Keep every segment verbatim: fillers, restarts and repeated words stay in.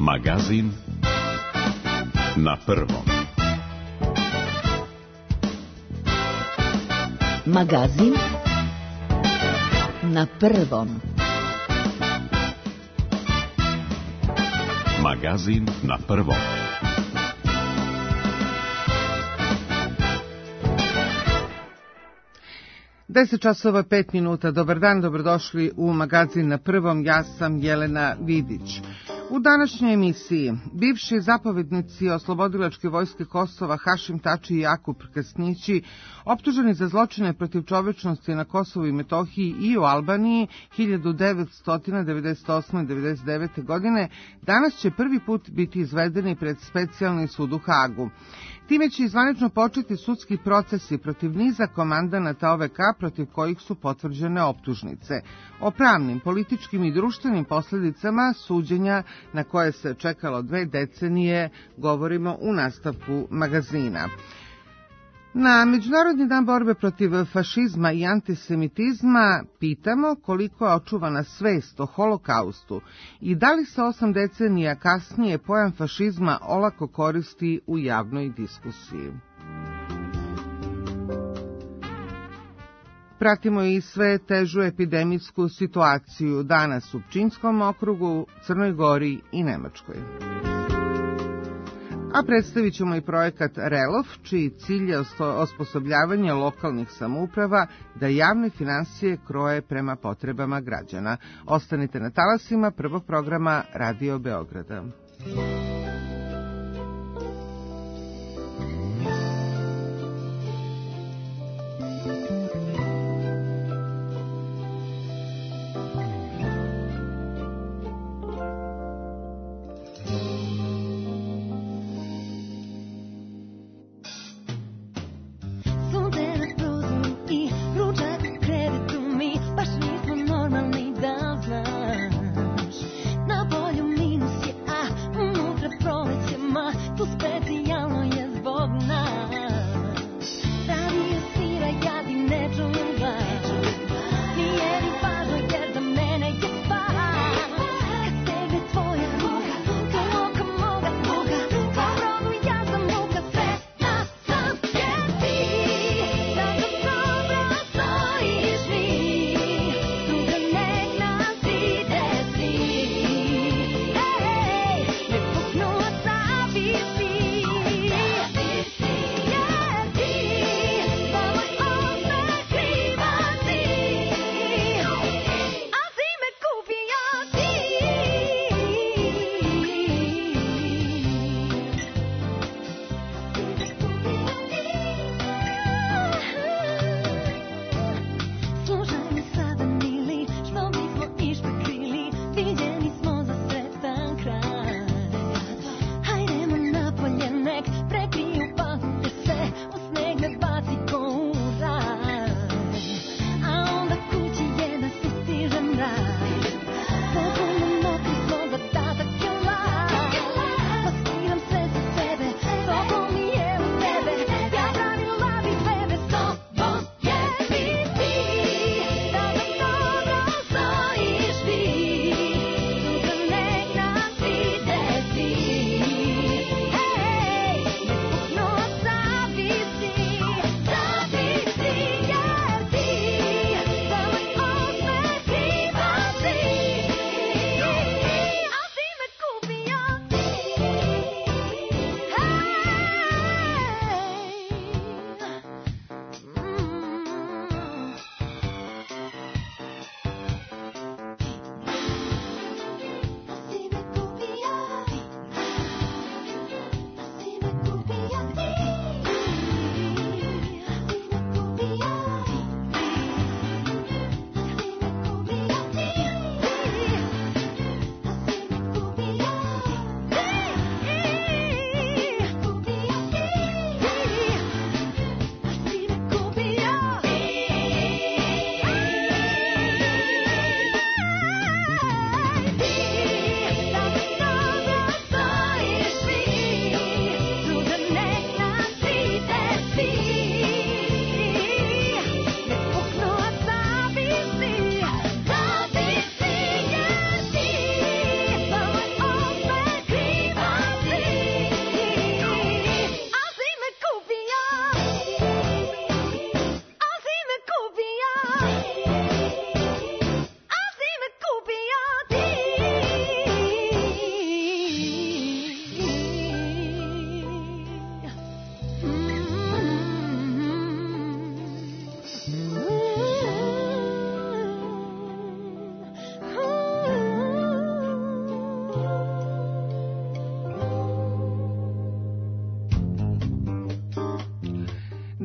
Magazin na prvom. Magazin na prvom. Magazin na prvom. deset časova pet minuta. Dobar dan, dobrodošli u Magazin na prvom. Ja sam Jelena Vidić. U današnjoj emisiji bivši zapovednici Oslobodilačke vojske Kosova Hašim Tači i Jakub Krasnići, optuženi za zločine protiv čovečnosti na Kosovu i Metohiji i u Albaniji hiljadu devetsto devedeset osme do devedeset devete. godine, danas će prvi put biti izvedeni pred specijalni sud u Hagu. Time će izvanično početi sudski procesi protiv niza komandanata O V K protiv kojih su potvrđene optužnice. O pravnim, političkim i društvenim posljedicama suđenja na koje se čekalo dve decenije govorimo u nastavku magazina. Na Međunarodni dan borbe protiv fašizma i antisemitizma pitamo koliko je očuvana svest o holokaustu i da li se osam decenija kasnije pojam fašizma olako koristi u javnoj diskusiji. Pratimo i sve težu epidemijsku situaciju danas u Pčinjskom okrugu, Crnoj Gori i Nemačkoj. A predstavit ćemo i projekat Relov, čiji cilj je osposobljavanje lokalnih samouprava da javne financije kroje prema potrebama građana. Ostanite na talasima prvog programa Radio Beograda. Na polju minus je, a unutra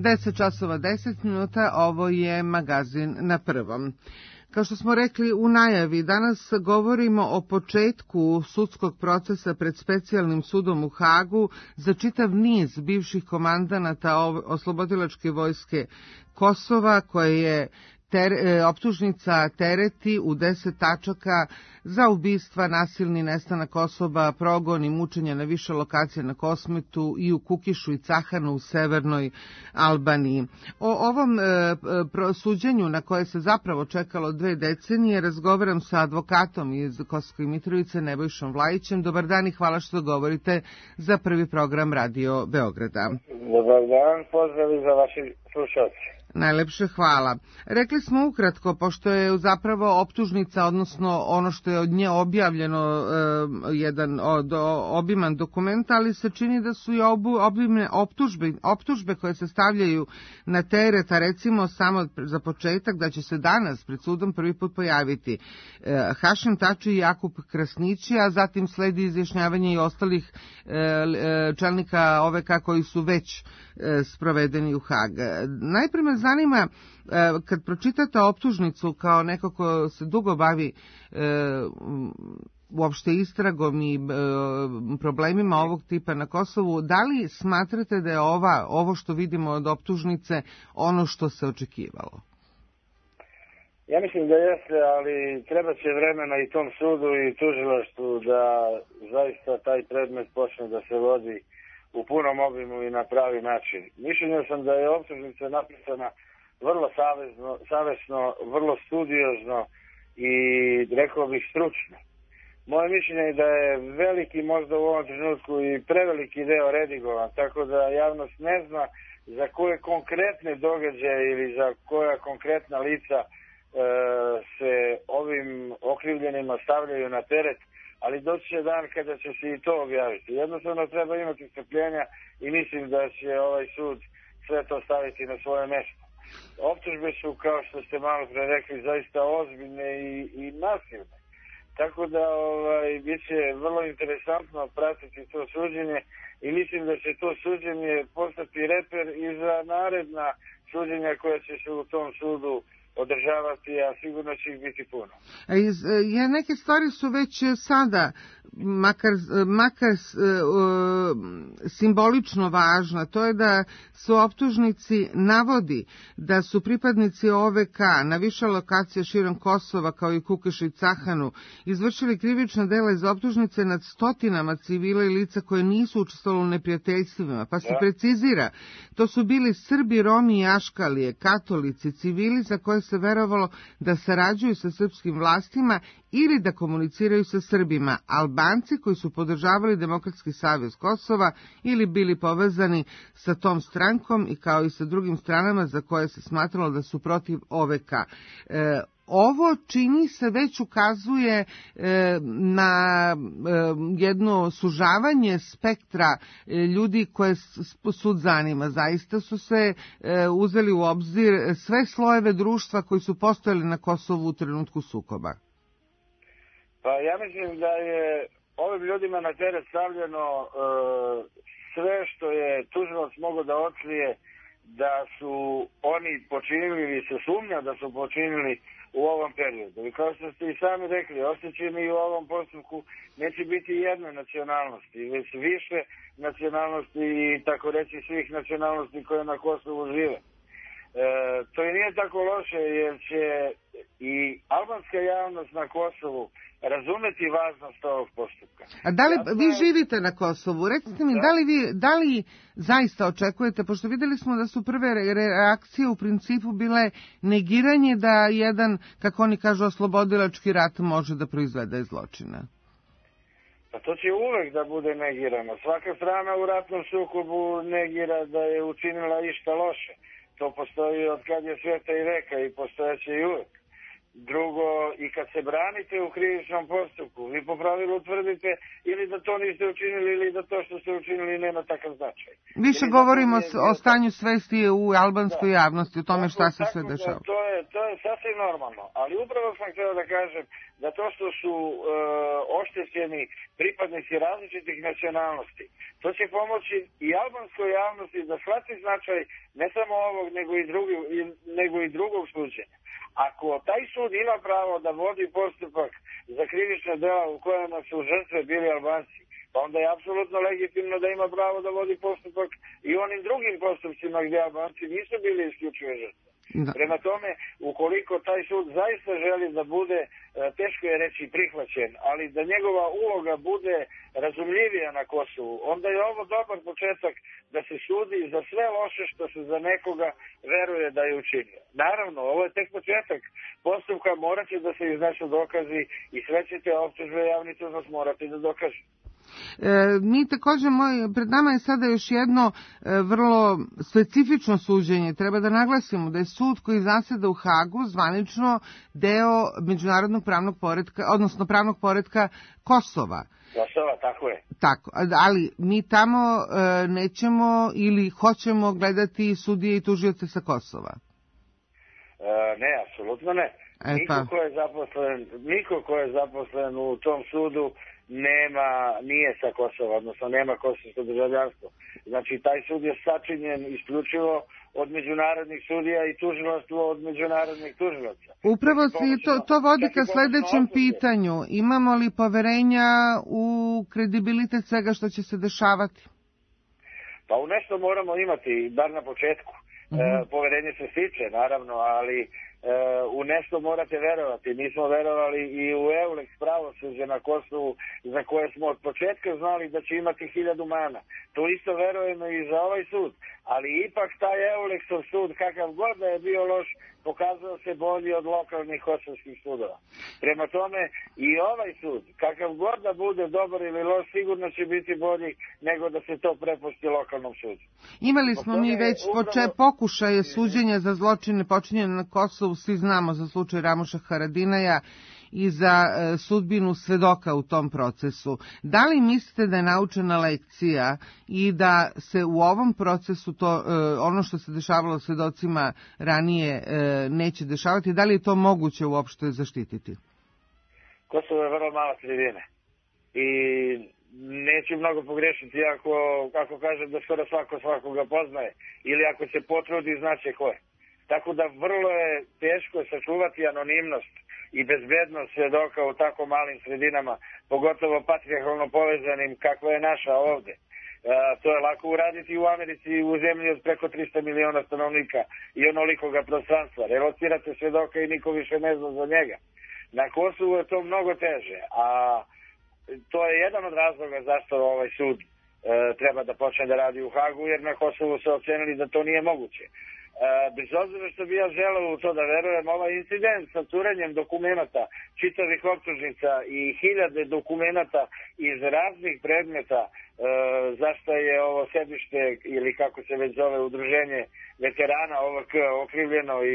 deset časova deset minuta, ovo je magazin na prvom. Kao što smo rekli u najavi, danas govorimo o početku sudskog procesa pred specijalnim sudom u Hagu za čitav niz bivših komandanata oslobodilačke vojske Kosova, koje je ter, optužnica tereti u deset tačaka za ubistva, nasilni nestanak osoba, progon i mučenje na više lokacija na Kosmetu i u Kukišu i Cahanu u severnoj Albaniji. O ovom e, suđenju na koje se zapravo čekalo dve decenije razgovaram sa advokatom iz Kosovske Mitrovice Nebojšom Vlajićem. Dobar dan i hvala što govorite za prvi program Radio Beograda. Dobar dan, pozdrav i za vaši slušalci. Najlepše hvala. Rekli smo ukratko, pošto je zapravo optužnica, odnosno ono što je od nje objavljeno e, jedan od, obiman dokument, ali se čini da su i obu, obimne optužbe, optužbe koje se stavljaju na teret, a recimo samo za početak da će se danas pred sudom prvi put pojaviti e, Hašim Tači i Jakub Krasnići, a zatim sledi izjašnjavanje i ostalih e, čelnika O V K koji su već e, sprovedeni u Hag. Najprije me zanima, kad pročitate optužnicu kao neko ko se dugo bavi e, uopšte istragom i e, problemima ovog tipa na Kosovu, da li smatrate da je ova, ovo što vidimo od optužnice ono što se očekivalo? Ja mislim da jeste, ali treba će vremena i tom sudu i tužilaštvu da zaista taj predmet počne da se vodi u punom obimu i na pravi način. Mišljenja sam da je optužnica napisana vrlo savjesno, savjesno, vrlo studiozno i rekao bih stručno. Moje mišljenje je da je veliki možda u ovom trenutku i preveliki deo redigovan, tako da javnost ne zna za koje konkretne događaje ili za koja konkretna lica e, se ovim okrivljenima stavljaju na teret, ali doći će dan kada će se i to objaviti. Jednostavno treba imati strpljenja i mislim da će ovaj sud sve to staviti na svoje mesto. Optužbe su, kao što ste malo pre rekli, zaista ozbiljne i, i nasilne. Tako da ovaj, bit će vrlo interesantno pratiti to suđenje i mislim da će to suđenje postati reper i za naredna suđenja koja će se u tom sudu održavati, a sigurno će ih biti puno. Je, neke stvari su već sada makar, makar uh, simbolično važna. To je da su optužnici navodi da su pripadnici O V K na više lokacija širom Kosova kao i Kukišu i Cahanu izvršili krivična dela iz optužnice nad stotinama civila i lica koje nisu učestvovali u neprijateljstvima, pa se ja. precizira. To su bili Srbi, Romi i Aškalije, katolici, civili za koje se verovalo da sarađuju sa srpskim vlastima ili da komuniciraju sa Srbima, Albanci koji su podržavali Demokratski savez Kosova ili bili povezani sa tom strankom i kao i sa drugim stranama za koje se smatralo da su protiv O V K. E, Ovo čini se već ukazuje e, na e, jedno sužavanje spektra e, ljudi koje sud zanima. Zaista su se e, uzeli u obzir sve slojeve društva koji su postojali na Kosovu u trenutku sukoba. Pa ja mislim da je ovim ljudima na teret stavljeno e, sve što je tužilac mogao da otkrije da su oni počinili ili se sumnja da su počinili u ovom periodu. I kao što ste i sami rekli, oštećeni u ovom postupku neće biti jedne nacionalnosti, već više nacionalnosti i tako reći svih nacionalnosti koje na Kosovu žive. E, to i nije tako loše jer će i albanska javnost na Kosovu razumeti važnost ovog postupka. A da li vi živite na Kosovu? Recite mi, da, da li vi, da li zaista očekujete, pošto videli smo da su prve reakcije u principu bile negiranje da jedan, kako oni kažu, oslobodilački rat može da proizvede zločina? Pa to će uvek da bude negirano. Svaka strana u ratnom sukobu negira da je učinila išta loše. To postoji od kad je sveta i veka i postojeće i uvek. Drugo, i kad se branite u krivičnom postupku, vi po pravilu tvrdite ili da to niste učinili ili da to što ste učinili nema takav značaj. Više ili govorimo je, o stanju svesti u albanskoj da. javnosti, o tome šta se sve dešava. To je, to je sasvim normalno, ali upravo sam htio da kažem da to što su e, oštećeni pripadnici različitih nacionalnosti, to će pomoći i albanskoj javnosti da shvati značaj ne samo ovog, nego i, drugi, nego i drugog slučaja. Ako taj sud ima pravo da vodi postupak za krivična dela u kojima su žrtve bili Albanci, pa onda je apsolutno legitimno da ima pravo da vodi postupak i onim drugim postupcima gdje Albanci nisu bili isključive žrtve. Da. Prema tome, ukoliko taj sud zaista želi da bude, teško je reći prihvaćen, ali da njegova uloga bude razumljivija na Kosovu, onda je ovo dobar početak da se sudi za sve loše što se za nekoga veruje da je učinio. Naravno, ovo je tek početak postupka, morat će da se iznesu dokazi i sve ćete optužbe javni tužilac morati da dokaže. E, mi također, moj, pred nama je sada još jedno e, vrlo specifično suđenje. Treba da naglasimo da je sud koji zaseda u Hagu zvanično deo međunarodnog pravnog poretka, odnosno pravnog poretka Kosova. Kosova, tako je. Tako, ali mi tamo e, nećemo ili hoćemo gledati sudije i tužioce sa Kosova. E, ne, apsolutno ne. E, niko, pa. ko je zaposlen, niko ko je zaposlen u tom sudu nema, nije sa Kosova, odnosno nema kosovsko državljanstvo. Znači, taj sud je sačinjen isključivo od međunarodnih sudija i tužilaštvo od međunarodnih tužilaca. Upravo si to, to vodi ka sledećem pitanju. Imamo li poverenja u kredibilitet svega što će se dešavati? Pa u nešto moramo imati, bar na početku. Mm-hmm. E, poverenje se stiče, naravno, ali Uh, u nešto morate verovati. Mi smo verovali i u Euleks pravosuđe na Kosovu za koje smo od početka znali da će imati hiljadu mana. To isto verujemo i za ovaj sud. Ali ipak taj Euleksov sud, kakav god da je bio loš, pokazao se bolji od lokalnih kosovskih sudova. Prema tome i ovaj sud, kakav god da bude dobar ili loš, sigurno će biti bolji nego da se to prepusti lokalnom sudu. Imali smo mi već upravo pokušaje suđenja za zločine počinjene na Kosovu, svi znamo za slučaj Ramuša Haradinaja i za e, sudbinu svedoka u tom procesu. Da li mislite da je naučena lekcija i da se u ovom procesu to, e, ono što se dešavalo svedocima ranije e, neće dešavati? Da li je to moguće uopšte zaštititi? Kosovo je vrlo mala sredina i neću mnogo pogrešiti ako, ako kažem da skoro svako svakoga poznaje ili ako se potrudi znaće ko je. Tako da vrlo je teško sačuvati anonimnost i bezbednost svedoka u tako malim sredinama, pogotovo patrijarhalno povezanim kakva je naša ovde. E, to je lako uraditi u Americi, u zemlji od preko tristo miliona stanovnika i onolikoga prostranstva. Relocirate svedoka i niko više ne zna za njega. Na Kosovu je to mnogo teže, a to je jedan od razloga zašto ovaj sud e, treba da počne da radi u Hagu, jer na Kosovu se ocenili da to nije moguće. E, bez obzira što bi ja želeo u to da verujem, ovaj incident sa curenjem dokumenata, čitavih optužnica i hiljade dokumenata iz raznih predmeta, e, zašto je ovo sedište ili kako se već zove udruženje veterana O V K okrivljeno i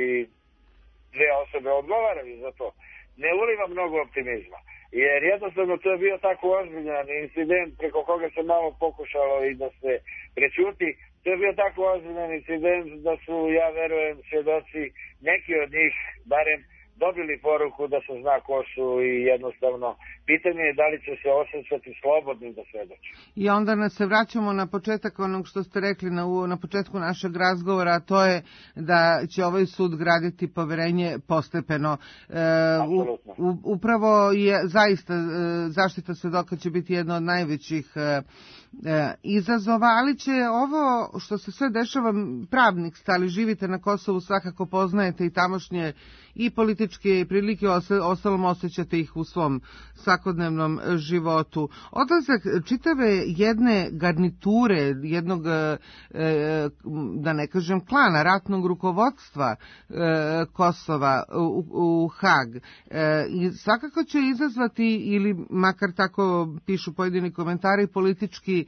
dve osobe odgovaraju za to, ne uliva mnogo optimizma. Jer jednostavno to je bio tako ozbiljan incident preko koga se malo pokušalo i da se prećuti. To je bio tako ozbiljan incident da su, ja verujem, svjedoci, neki od njih, barem, dobili poruku da se zna ko su i jednostavno pitanje je da li će se osjećati slobodnim da svedoči. I onda nas se vraćamo na početak onog što ste rekli na, na početku našeg razgovora, a to je da će ovaj sud graditi poverenje postepeno. E, u, u, upravo je zaista e, zaštita svedoka će biti jedna od najvećih e, E, izazova, ali će ovo što se sve dešava, pravnik stali, živite na Kosovu, svakako poznajete i tamošnje i političke prilike, ostalom osjećate ih u svom svakodnevnom životu. Odlazak čitave jedne garniture, jednog, e, da ne kažem klana, ratnog rukovodstva e, Kosova u, u Hag, e, i svakako će izazvati, ili makar tako pišu pojedini komentari, politički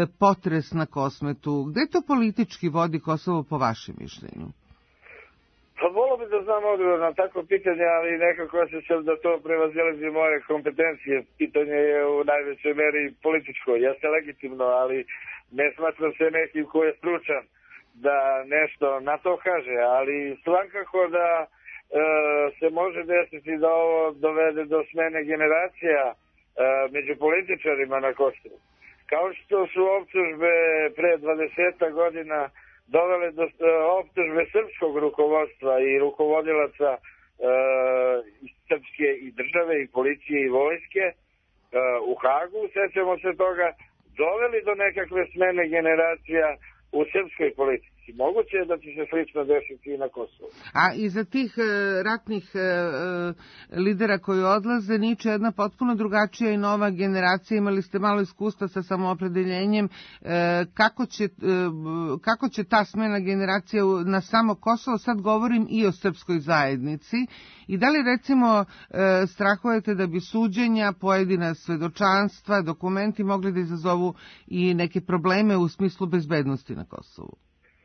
potres na Kosmetu. Gde to politički vodi Kosovo po vašem mišljenju? Pa volio bi da znam odgovor na takvo pitanje, ali nekako osjećam da to prevazilazi moje kompetencije. Pitanje je u najvećoj meri političko. Jeste legitimno, ali ne smatram se nekim ko je stručan da nešto na to kaže, ali svakako da e, se može desiti da ovo dovede do smene generacija e, među političarima na Kosovu. Kao što su optužbe pre dvadeset godina dovele do optužbe srpskog rukovodstva i rukovodilaca e, srpske i države i policije i vojske e, u Hagu, sećamo se toga, doveli do nekakve smene generacija u srpskoj politici. Moguće je da će se slično desiti i na Kosovu. A iza tih e, ratnih e, lidera koji odlaze niče jedna potpuno drugačija i nova generacija. Imali ste malo iskustva sa samoopredeljenjem. E, kako, će, e, kako će ta smena generacija na samo Kosovo, sad govorim i o srpskoj zajednici, i da li recimo e, strahujete da bi suđenja, pojedina svedočanstva, dokumenti mogli da izazovu i neke probleme u smislu bezbednosti na Kosovu?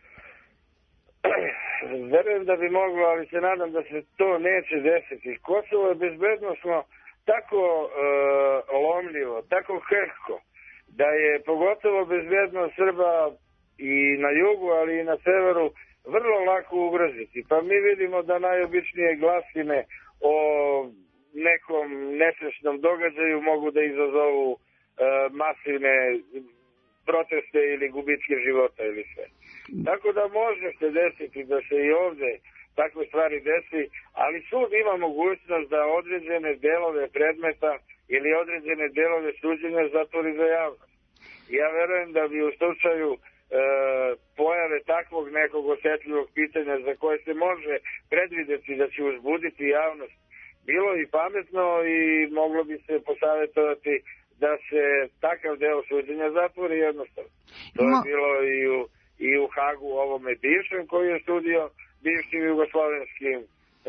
Verujem da bi moglo, ali se nadam da se to neće desiti. Kosovo je bezbednosno tako e, lomljivo, tako krhko, da je pogotovo bezbednost Srba i na jugu, ali i na severu vrlo lako ugroziti. Pa mi vidimo da najobičnije glasine o nekom nesrećnom događaju mogu da izazovu e, masivne proteste ili gubitke života ili sve. Tako da može se desiti da se i ovde takve stvari desi, ali sud ima mogućnost da određene delove predmeta ili određene delove suđenja zatvori za javnost. Ja verujem da bi u slučaju e, pojave takvog nekog osjetljivog pitanja za koje se može predvideti da će uzbuditi javnost, bilo i pametno i moglo bi se posavjetovati da se takav deo suđenja zatvori jednostavno. To je bilo i u, i u Hagu ovome bivšem koji je sudio bivšim jugoslovenskim e,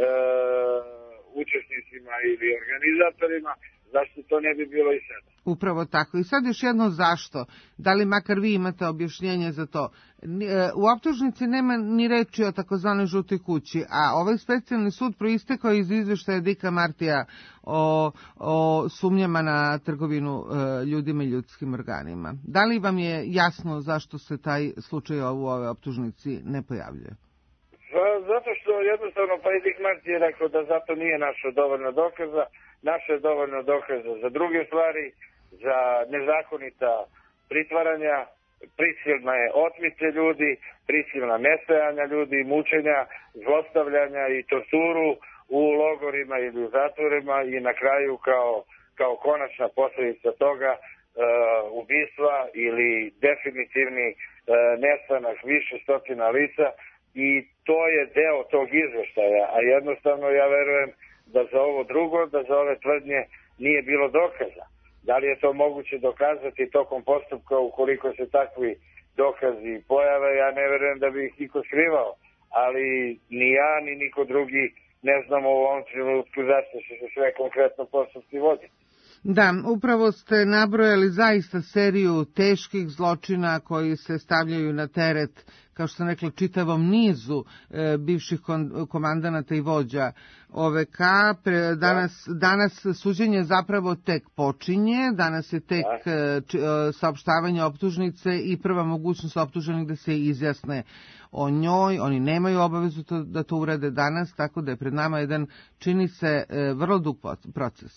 učesnicima ili organizatorima, zašto to ne bi bilo i sada. Upravo tako. I sad još jedno zašto. Da li makar vi imate objašnjenje za to? U optužnici nema ni reči o takozvanoj žutoj kući, a ovaj specijalni sud proistekao iz izveštaja Dika Martija o, o sumnjama na trgovinu e, ljudima i ljudskim organima. Da li vam je jasno zašto se taj slučaj u ove optužnici ne pojavljuje? Pa, zato što jednostavno pa i Dik Marti je rekao da zato nije našo dovoljno dokaza, našo je dovoljno dokaza za druge stvari, za nezakonita pritvaranja, prisilne otmice ljudi, prisilna nestajanja ljudi, mučenja, zlostavljanja i torturu u logorima ili u zatvorima i na kraju kao, kao konačna posljedica toga e, ubistva ili definitivni e, nestanak više stotina lica, i to je deo tog izveštaja, a jednostavno ja verujem da za ovo drugo, da za ove tvrdnje nije bilo dokaza. Da li je to moguće dokazati tokom postupka ukoliko se takvi dokazi pojave, ja ne verujem da bi ih niko skrivao, ali ni ja ni niko drugi ne znamo u ovom trenutku zašto će se sve konkretno postupci voditi. Da, upravo ste nabrojali zaista seriju teških zločina koji se stavljaju na teret, kao što sam rekla, čitavom nizu e, bivših komandanata i vođa O V K. Pre, danas, danas suđenje zapravo tek počinje, danas je tek e, č, e, saopštavanje optužnice i prva mogućnost optuženih da se izjasne o njoj. Oni nemaju obavezu to, da to urade danas, tako da je pred nama jedan, čini se, e, vrlo dug proces.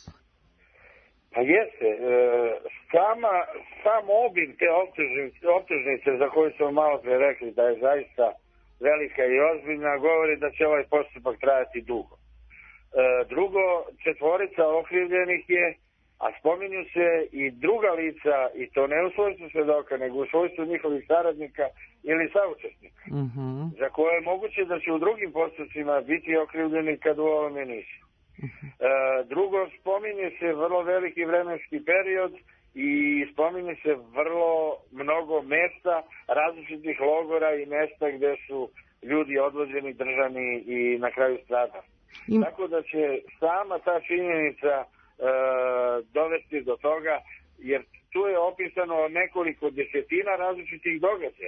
Pa jeste, e, sama, sam obim te optužnice, optužnice za koju smo malo pre rekli da je zaista velika i ozbiljna, govori da će ovaj postupak trajati dugo. E, drugo, četvorica okrivljenih je, a spominju se i druga lica, i to ne u svojstvu svedoka, nego u svojstvu njihovih saradnika ili saučesnika, mm-hmm. za koje je moguće da će u drugim postupcima biti okrivljeni kad u ovome nisu. E, drugo, spominje se vrlo veliki vremenski period i spominje se vrlo mnogo mesta, različitih logora i mesta gde su ljudi odvođeni, držani i na kraju stradali. Mm. Tako da će sama ta činjenica e, dovesti do toga, jer tu je opisano nekoliko desetina različitih događaja.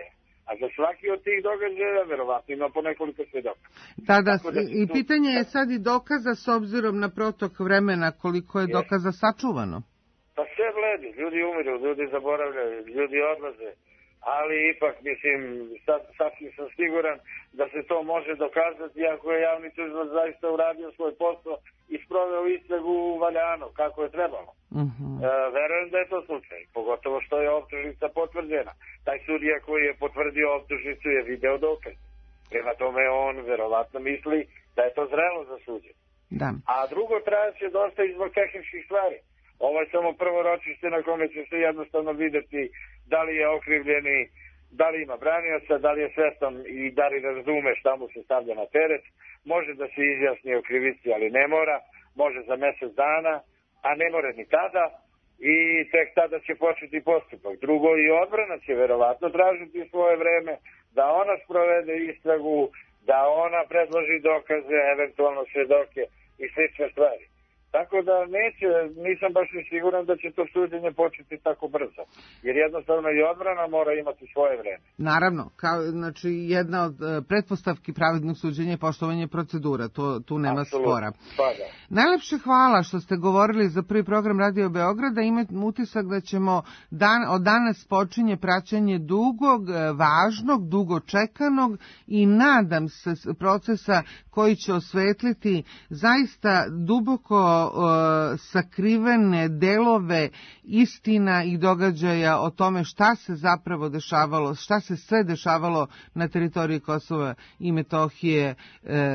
A za svaki od tih događaja verovatno ima po nekoliko svedoka. Da, da, da i tu... pitanje je sad i dokaza s obzirom na protok vremena, koliko je dokaza sačuvano. Pa sve bledi, ljudi umiru, ljudi zaboravljaju, ljudi odlaze, ali ipak, mislim, sad, sasvim sam siguran da se to može dokazati ako je javni tužilac zaista uradio svoj posao i sproveo istragu valjano, kako je trebalo. Uh-huh. E, verujem da je to slučaj, pogotovo što je optužnica potvrđena. Taj sudija koji je potvrdio optužnicu je video dokaz. Prema tome on verovatno misli da je to zrelo za suđenje. Da. A drugo trajaće dosta i zbog tehničkih stvari. Ovo je samo prvo ročište na kome će se jednostavno videti da li je okrivljeni, da li ima branioca, da li je svestan i da li razume šta mu se stavlja na teret. Može da se izjasni o krivici, ali ne mora. Može za mjesec dana, a ne mora ni tada. I tek tada će početi postupak. Drugo, i odbrana će verovatno tražiti svoje vreme da ona sprovede istragu, da ona predloži dokaze, eventualno svedoke i slične stvari. Tako da neće, nisam baš ni siguran da će to suđenje početi tako brzo. Jer jednostavno i odbrana mora imati svoje vreme. Naravno, kao, znači jedna od uh, pretpostavki pravednog suđenja je poštovanje procedura, to, tu nema Absolutno. Spora. Pa da. Najlepše hvala što ste govorili za prvi program Radio Beograda. Imam utisak da ćemo dan, od danas počinje praćanje dugog, važnog, dugo čekanog i nadam se procesa koji će osvetliti zaista duboko sakrivene delove istina i događaja o tome šta se zapravo dešavalo, šta se sve dešavalo na teritoriji Kosova i Metohije e,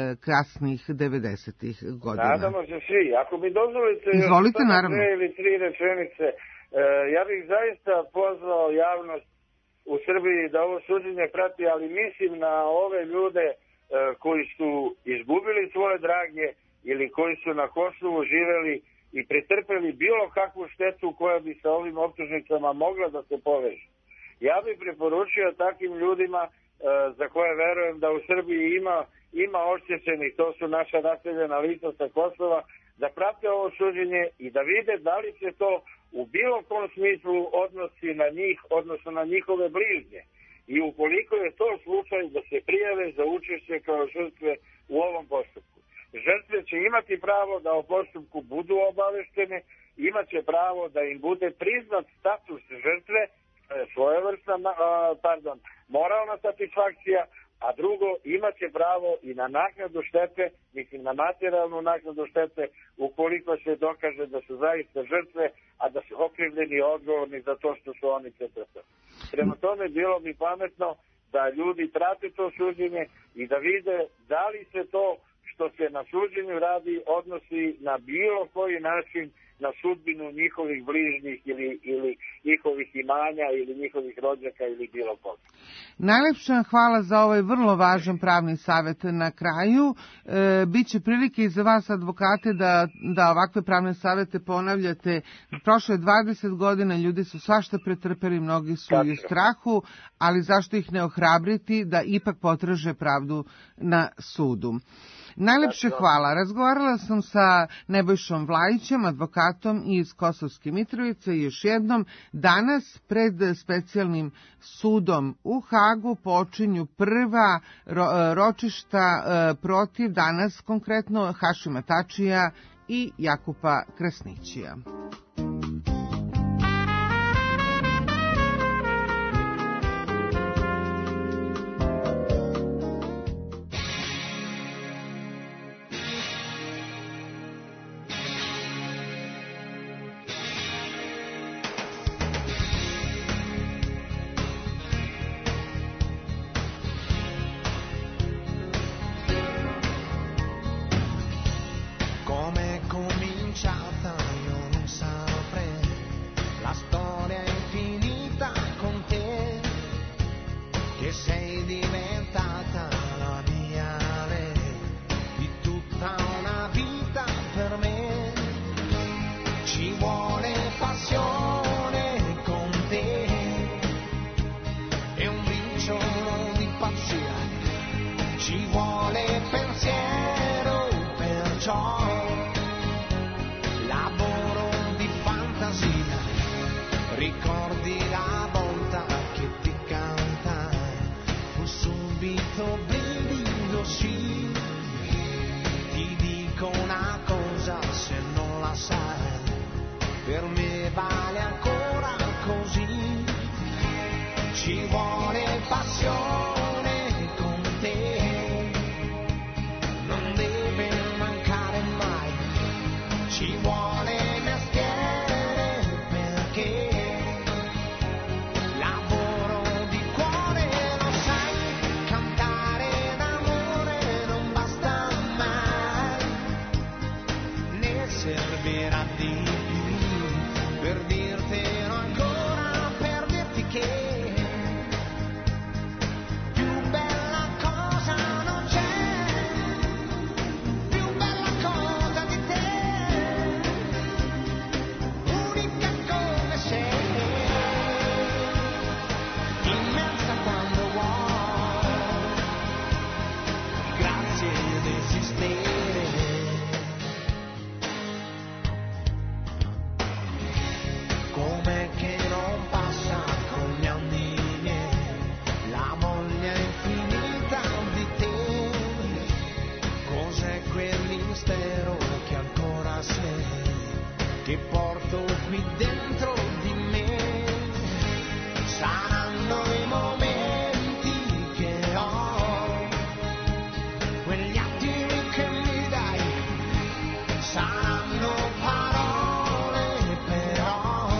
kasnih devedesetih godina. Nadamo se svi. Ako mi dozvolite Izvolite, još naravno. dve ili tri rečenice, e, ja bih zaista pozvao javnost u Srbiji da ovo suđenje prati, ali mislim na ove ljude e, koji su izgubili svoje drage ili koji su na Kosovu živeli i pretrpeli bilo kakvu štetu koja bi sa ovim optužnicama mogla da se poveže. Ja bih preporučio takvim ljudima e, za koje verujem da u Srbiji ima, ima oštećenih, to su naša naseljena lica sa Kosova, da prate ovo suđenje i da vide da li se to u bilo kom smislu odnosi na njih, odnosno na njihove bližnje. I ukoliko je to slučaj, da se prijave za učešće kao žrtve u ovom postupku. Žrtve će imati pravo da o postupku budu obaveštene, imat će pravo da im bude priznat status žrtve, svojevrsna, pardon, moralna satisfakcija, a drugo, imat će pravo i na naknadu štete, mislim na materijalnu naknadu štete, ukoliko se dokaže da su zaista žrtve, a da su okrivljeni odgovorni za to što su oni pretrpeli. Prema tome, bilo bi pametno da ljudi prate to suđenje i da vide da li se to što se na suđenju radi odnosi na bilo koji način na sudbinu njihovih bližnjih ili, ili njihovih imanja ili njihovih rođaka ili bilo koga. Najlepša hvala za ovaj vrlo važan pravni savjet na kraju. E, Biće prilike i za vas advokate da, da ovakve pravne savjete ponavljate. Prošlo je dvadeset godina, ljudi su svašta pretrpeli, mnogi su i u strahu, ali zašto ih ne ohrabriti da ipak potraže pravdu na sudu. Najlepše hvala. Razgovarala sam sa Nebojšom Vlajićem, advokatom iz Kosovske Mitrovice i još jednom danas pred specijalnim sudom u Hagu počinju prva ro- ročišta e, protiv danas konkretno Hašima Tačija i Jakupa Krasnićija. Come è cominciata io non so. ci vuole passione con te, non deve mancare mai, ci vuole mestiere perché lavoro di cuore, lo sai, cantare d'amore non basta mai, ne servirà di più per dirtelo ancora, per dirti che che porto qui dentro di me, saranno i momenti che ho, quegli attimi che mi dai, saranno parole però,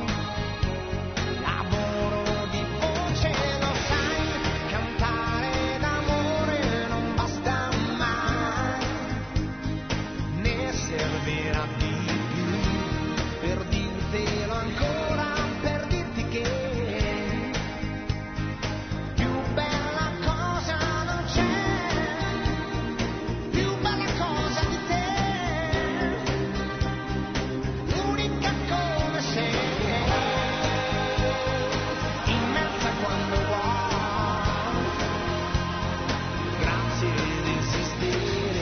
lavoro di voce, lo sai, cantare d'amore non basta mai, ne servirà di per dirtelo ancora, per dirti che più bella cosa non c'è, più bella cosa di te, unica come sei, immensa quando vuoi, grazie di esistere.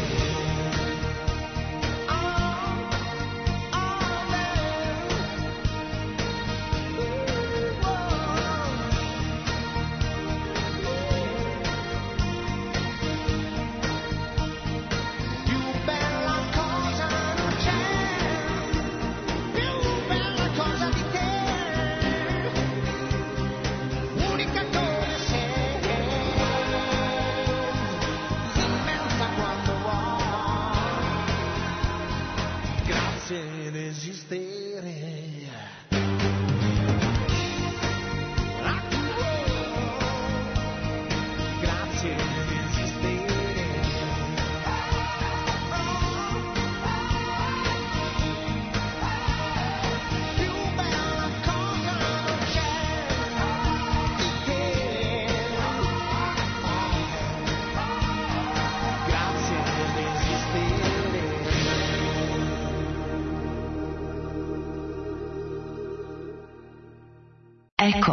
Ed esistere. Grazie di esistere. Più bella cosa non c'è di te. Grazie di esistere. Ecco.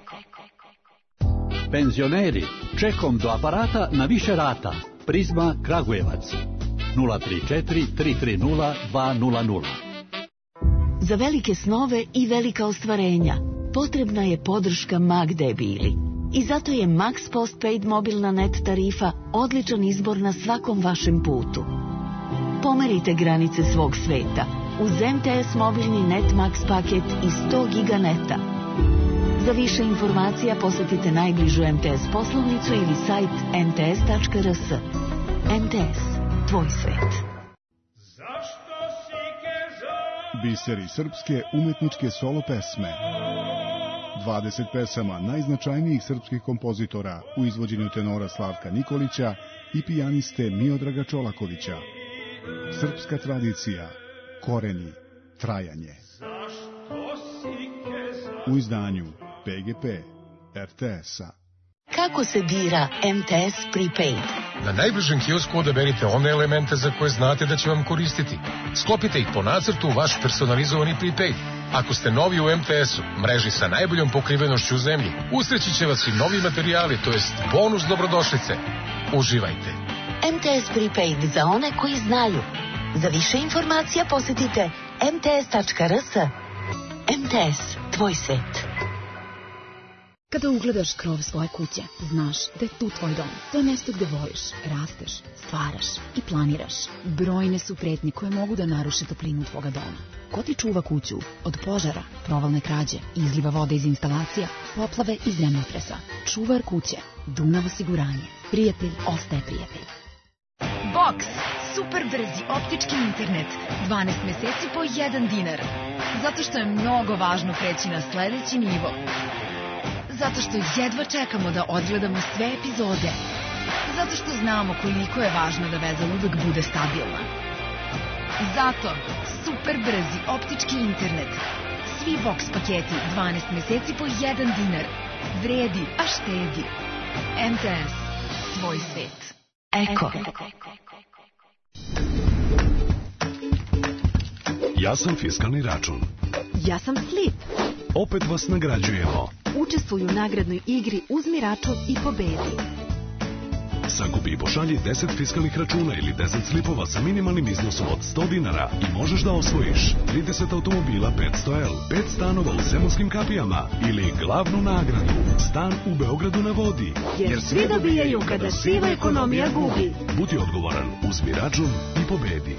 Penzioneri, čekom do aparata na više rata. Prizma Kragujevac. nula tri četiri tri tri nula dva nula nula. Za velike snove i velika ostvarenja potrebna je podrška Mag Debili. I zato je Max Postpaid mobilna net tarifa odličan izbor na svakom vašem putu. Pomerite granice svog sveta uz M T S mobilni Net Max paket i sto giga neta. Za više informacija posjetite najbližu M T S poslovnicu ili sajt em te es tačka er es. M T S, tvoj svet. Biseri srpske umetničke solo pesme. dvadeset pesama najznačajnijih srpskih kompozitora u izvođenju tenora Slavka Nikolića i pijaniste Miodraga Čolakovića. Srpska tradicija, koreni, trajanje. U izdanju P G P R T S-a. Kako se bira M T S Prepaid? Na najbližem kiosku odaberite one elemente za koje znate da će vam koristiti. Sklopite ih po nacrtu u vaš personalizovani prepaid. Ako ste novi u M T S-u, mreži sa najboljom pokrivenošću u zemlji, usreći će vas i novi materijali, to jest bonus dobrodošlice. Uživajte. M T S Prepaid za one koji znaju. Za više informacija posjetite em te es tačka er es. M T S, tvoj svet. Kada ugledaš krov svoje kuće, znaš da je tu tvoj dom. To je mjesto gdje voliš, rasteš, stvaraš i planiraš. Brojne su pretnje koje mogu da naruše toplinu tvoga doma. Ko ti čuva kuću od požara, provalne krađe, izliva vode iz instalacija, poplave i zemljotresa? Čuvar kuće. Dunav osiguranje. Prijatelj ostaje prijatelj. Box. Super brzi optički internet. dvanaest meseci po jedan dinar. Zato što je mnogo važno preći na sledeći nivo. Zato što jedva čekamo da odgledamo sve epizode. Zato što znamo koliko je važno da veza uvek bude stabilna. Zato super brzi optički internet. Svi Box paketi dvanaest meseci po jedan dinar. Vredi, a štedi. M T S. Tvoj svet. Eko. Ja sam fiskalni račun. Ja sam Slip. Opet vas nagrađujemo. Učestvuju u nagradnoj igri Uzmi račun i pobedi. Sakupi i pošalji deset fiskalnih računa ili deset slipova sa minimalnim iznosom od sto dinara i možeš da osvojiš trideset automobila petsto L, pet stanova u Zemunskim kapijama ili glavnu nagradu, stan u Beogradu na vodi. Jer svi dobijaju kada siva ekonomija gubi. Budi odgovoran, uzmi račun i pobedi.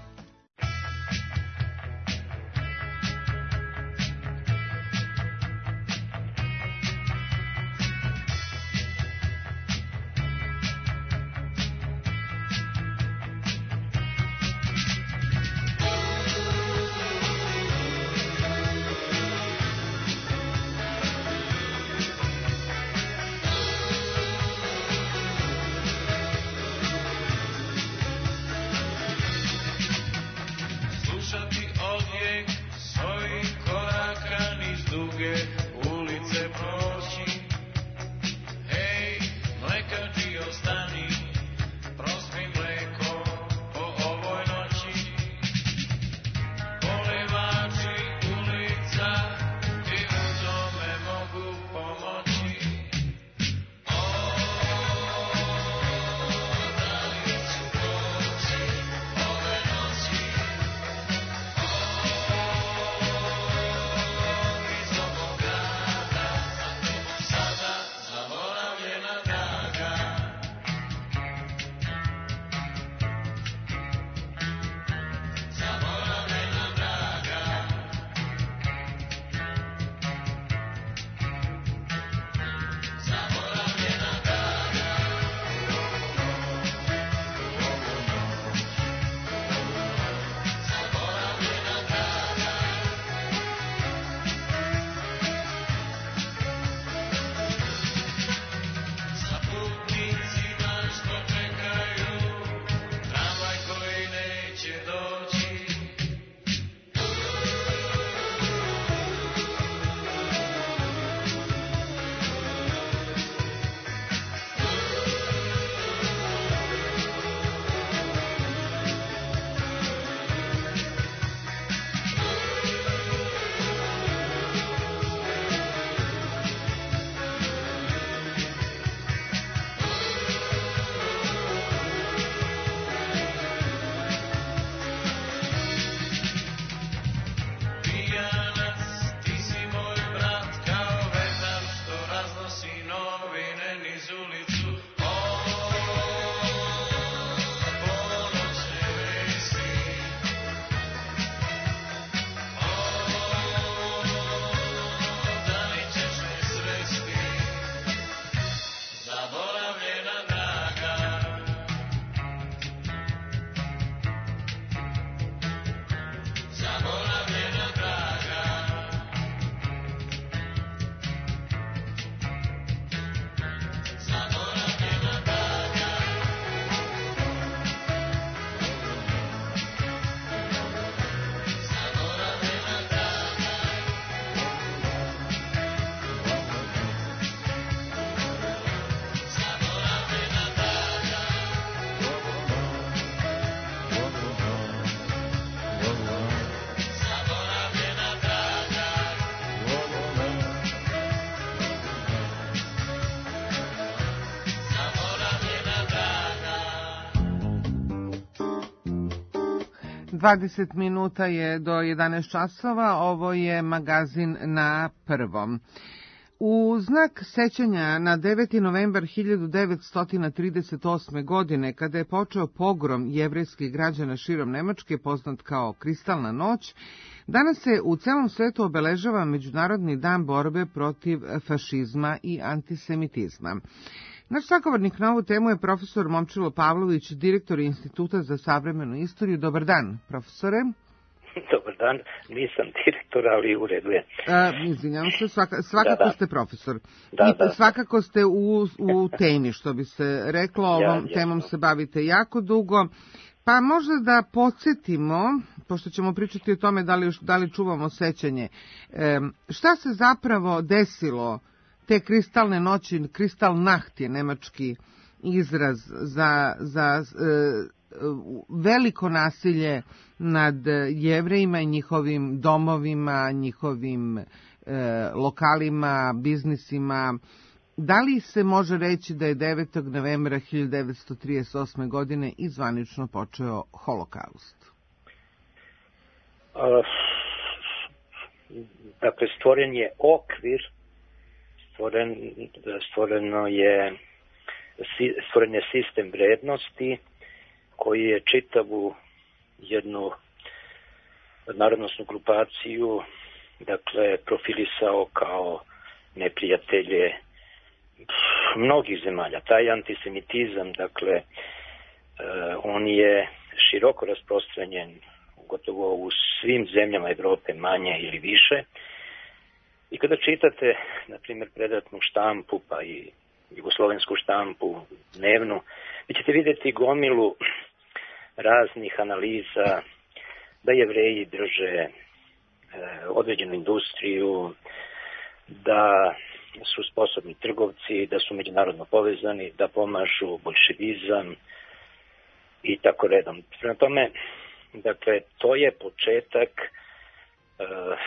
dvadeset minuta je do jedanaest časova, ovo je magazin na prvom. U znak sećanja na deveti novembar hiljadu devetsto trideset osme. godine, kada je počeo pogrom jevrejskih građana širom Nemačke, poznat kao Kristalna noć, danas se u celom svetu obeležava Međunarodni dan borbe protiv fašizma i antisemitizma. Naš sagovornik na ovu temu je profesor Momčilo Pavlović, direktor Instituta za savremenu istoriju. Dobar dan, profesore. Dobar dan, nisam direktor, ali u redu je. A, izvinjam se, svaka, svakako da, da. ste profesor. Da, I da. svakako ste u, u temi, što bi se reklo, ovom ja, temom se bavite jako dugo. Pa možda da podsjetimo, pošto ćemo pričati o tome da li, da li čuvamo sećanje, e, šta se zapravo desilo te kristalne noći, Kristallnacht je nemački izraz za, za e, veliko nasilje nad Jevrejima i njihovim domovima, njihovim e, lokalima, biznisima. Da li se može reći da je devetog novembra hiljadu devetsto trideset osme. godine i zvanično počeo Holokaust? Uh, dakle, stvoren je okvir, stvoren, stvoreno je, stvoren je sistem vrednosti koji je čitavu jednu narodnosnu grupaciju, dakle, profilisao kao neprijatelje mnogih zemalja. Taj antisemitizam, dakle, on je široko rasprostranjen gotovo u svim zemljama Evrope, manje ili više. I kada čitate, na primjer, predratnu štampu, pa i jugoslovensku štampu, dnevnu, vi ćete vidjeti gomilu raznih analiza da Jevreji drže e, određenu industriju, da su sposobni trgovci, da su međunarodno povezani, da pomažu bolševizam i tako redom. Prema tome, dakle, to je početak e, e,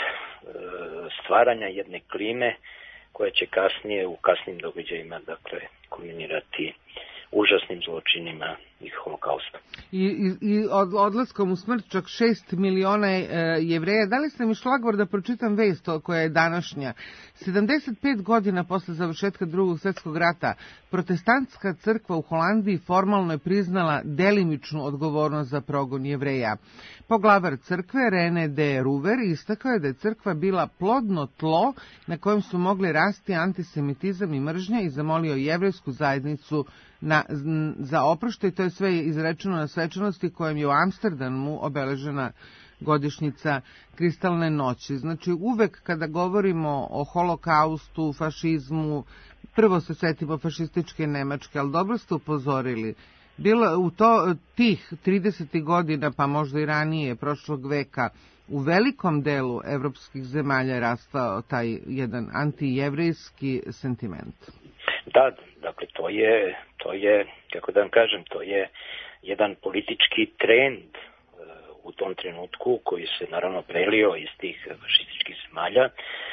stvaranja jedne klime koja će kasnije u kasnim događajima, dakle, kulminirati užasnim zločinima i Holokausta. I, i, i od, odlaskom u smrt čak šest miliona e, Jevreja. Dali ste mi šlagvor da pročitam vest koja je današnja. sedamdeset pet godina posle završetka drugog svjetskog rata protestantska crkva u Holandiji formalno je priznala delimičnu odgovornost za progon Jevreja. Poglavar crkve Rene de Ruver istakao je da je crkva bila plodno tlo na kojem su mogli rasti antisemitizam i mržnja i zamolio jevrejsku zajednicu na, za oproštaj. To je sve izrečeno na svečanosti kojem je u Amsterdamu obeležena godišnjica Kristalne noći. Znači, uvek kada govorimo o Holokaustu, fašizmu, prvo se setimo fašističke Nemačke, ali dobro ste upozorili. Bilo u to tih tridesetih godina, pa možda i ranije, prošlog veka, u velikom delu evropskih zemalja je rastao taj jedan antijevrejski sentiment. Da, dakle, to je, to je, kako da vam kažem, to je jedan politički trend uh, u tom trenutku koji se naravno prelio iz tih fašističkih zemalja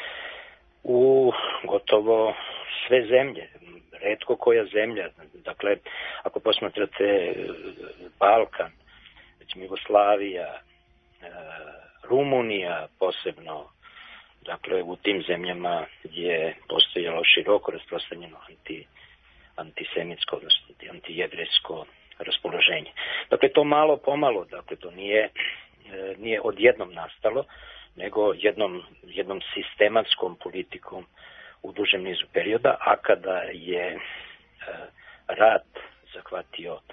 u gotovo sve zemlje. Retko koja zemlja, dakle, ako posmatrate Balkan, recimo Jugoslavija, Rumunija posebno, dakle, u tim zemljama je postojalo široko rasprostranjeno anti, antisemitsko, odnosno antijevrejsko raspoloženje. Dakle, to malo pomalo, dakle, to nije, nije odjednom nastalo, nego jednom, jednom sistematskom politikom u dužem nizu perioda, a kada je e, rat zahvatio e,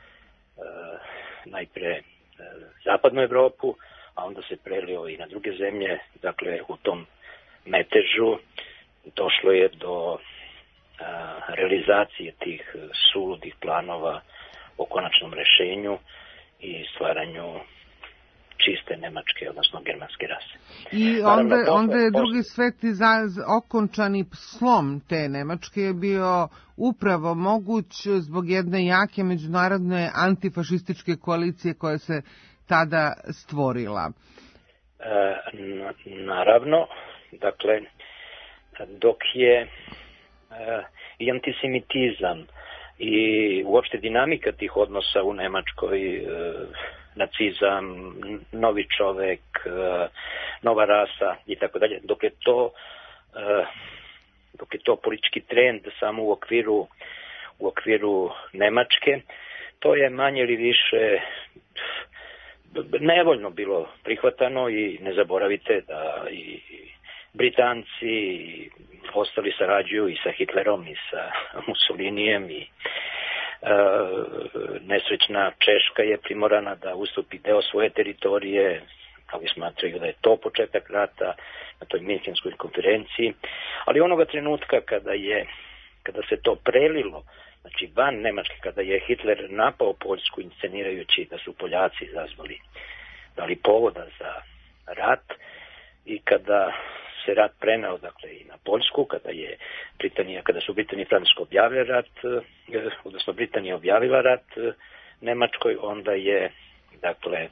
najpre e, zapadnu Evropu, a onda se prelio i na druge zemlje, dakle u tom metežu došlo je do e, realizacije tih suludih planova o konačnom rešenju i stvaranju čiste nemačke, odnosno germanske rase. I onda, Naravno, onda je drugi svet i za, okončani slom te Nemačke je bio upravo moguć zbog jedne jake međunarodne antifašističke koalicije koja se tada stvorila. E, naravno, dakle, dok je e, i antisemitizam i uopšte dinamika tih odnosa u Nemačkoj, e, nacizam, novi čovek, nova rasa i tako dalje. Dok je to dok je to politički trend samo u okviru, u okviru Nemačke, to je manje ili više nevoljno bilo prihvatano i ne zaboravite da i Britanci i ostali sarađuju i sa Hitlerom i sa Mussolinijem i e, nesrećna Češka je primorana da ustupi deo svoje teritorije, ali smatraju da je to početak rata na toj Minhenskoj konferenciji, ali onoga trenutka kada je kada se to prelilo, znači van Nemačke, kada je Hitler napao Poljsku inscenirajući da su Poljaci izazvali dali povoda za rat i kada se rat preneo dakle i na Poljsku, kada je Britanija, kada su Britanija i Francuska objavili rat, odnosno Britanija objavila rat Nemačkoj, onda je dakle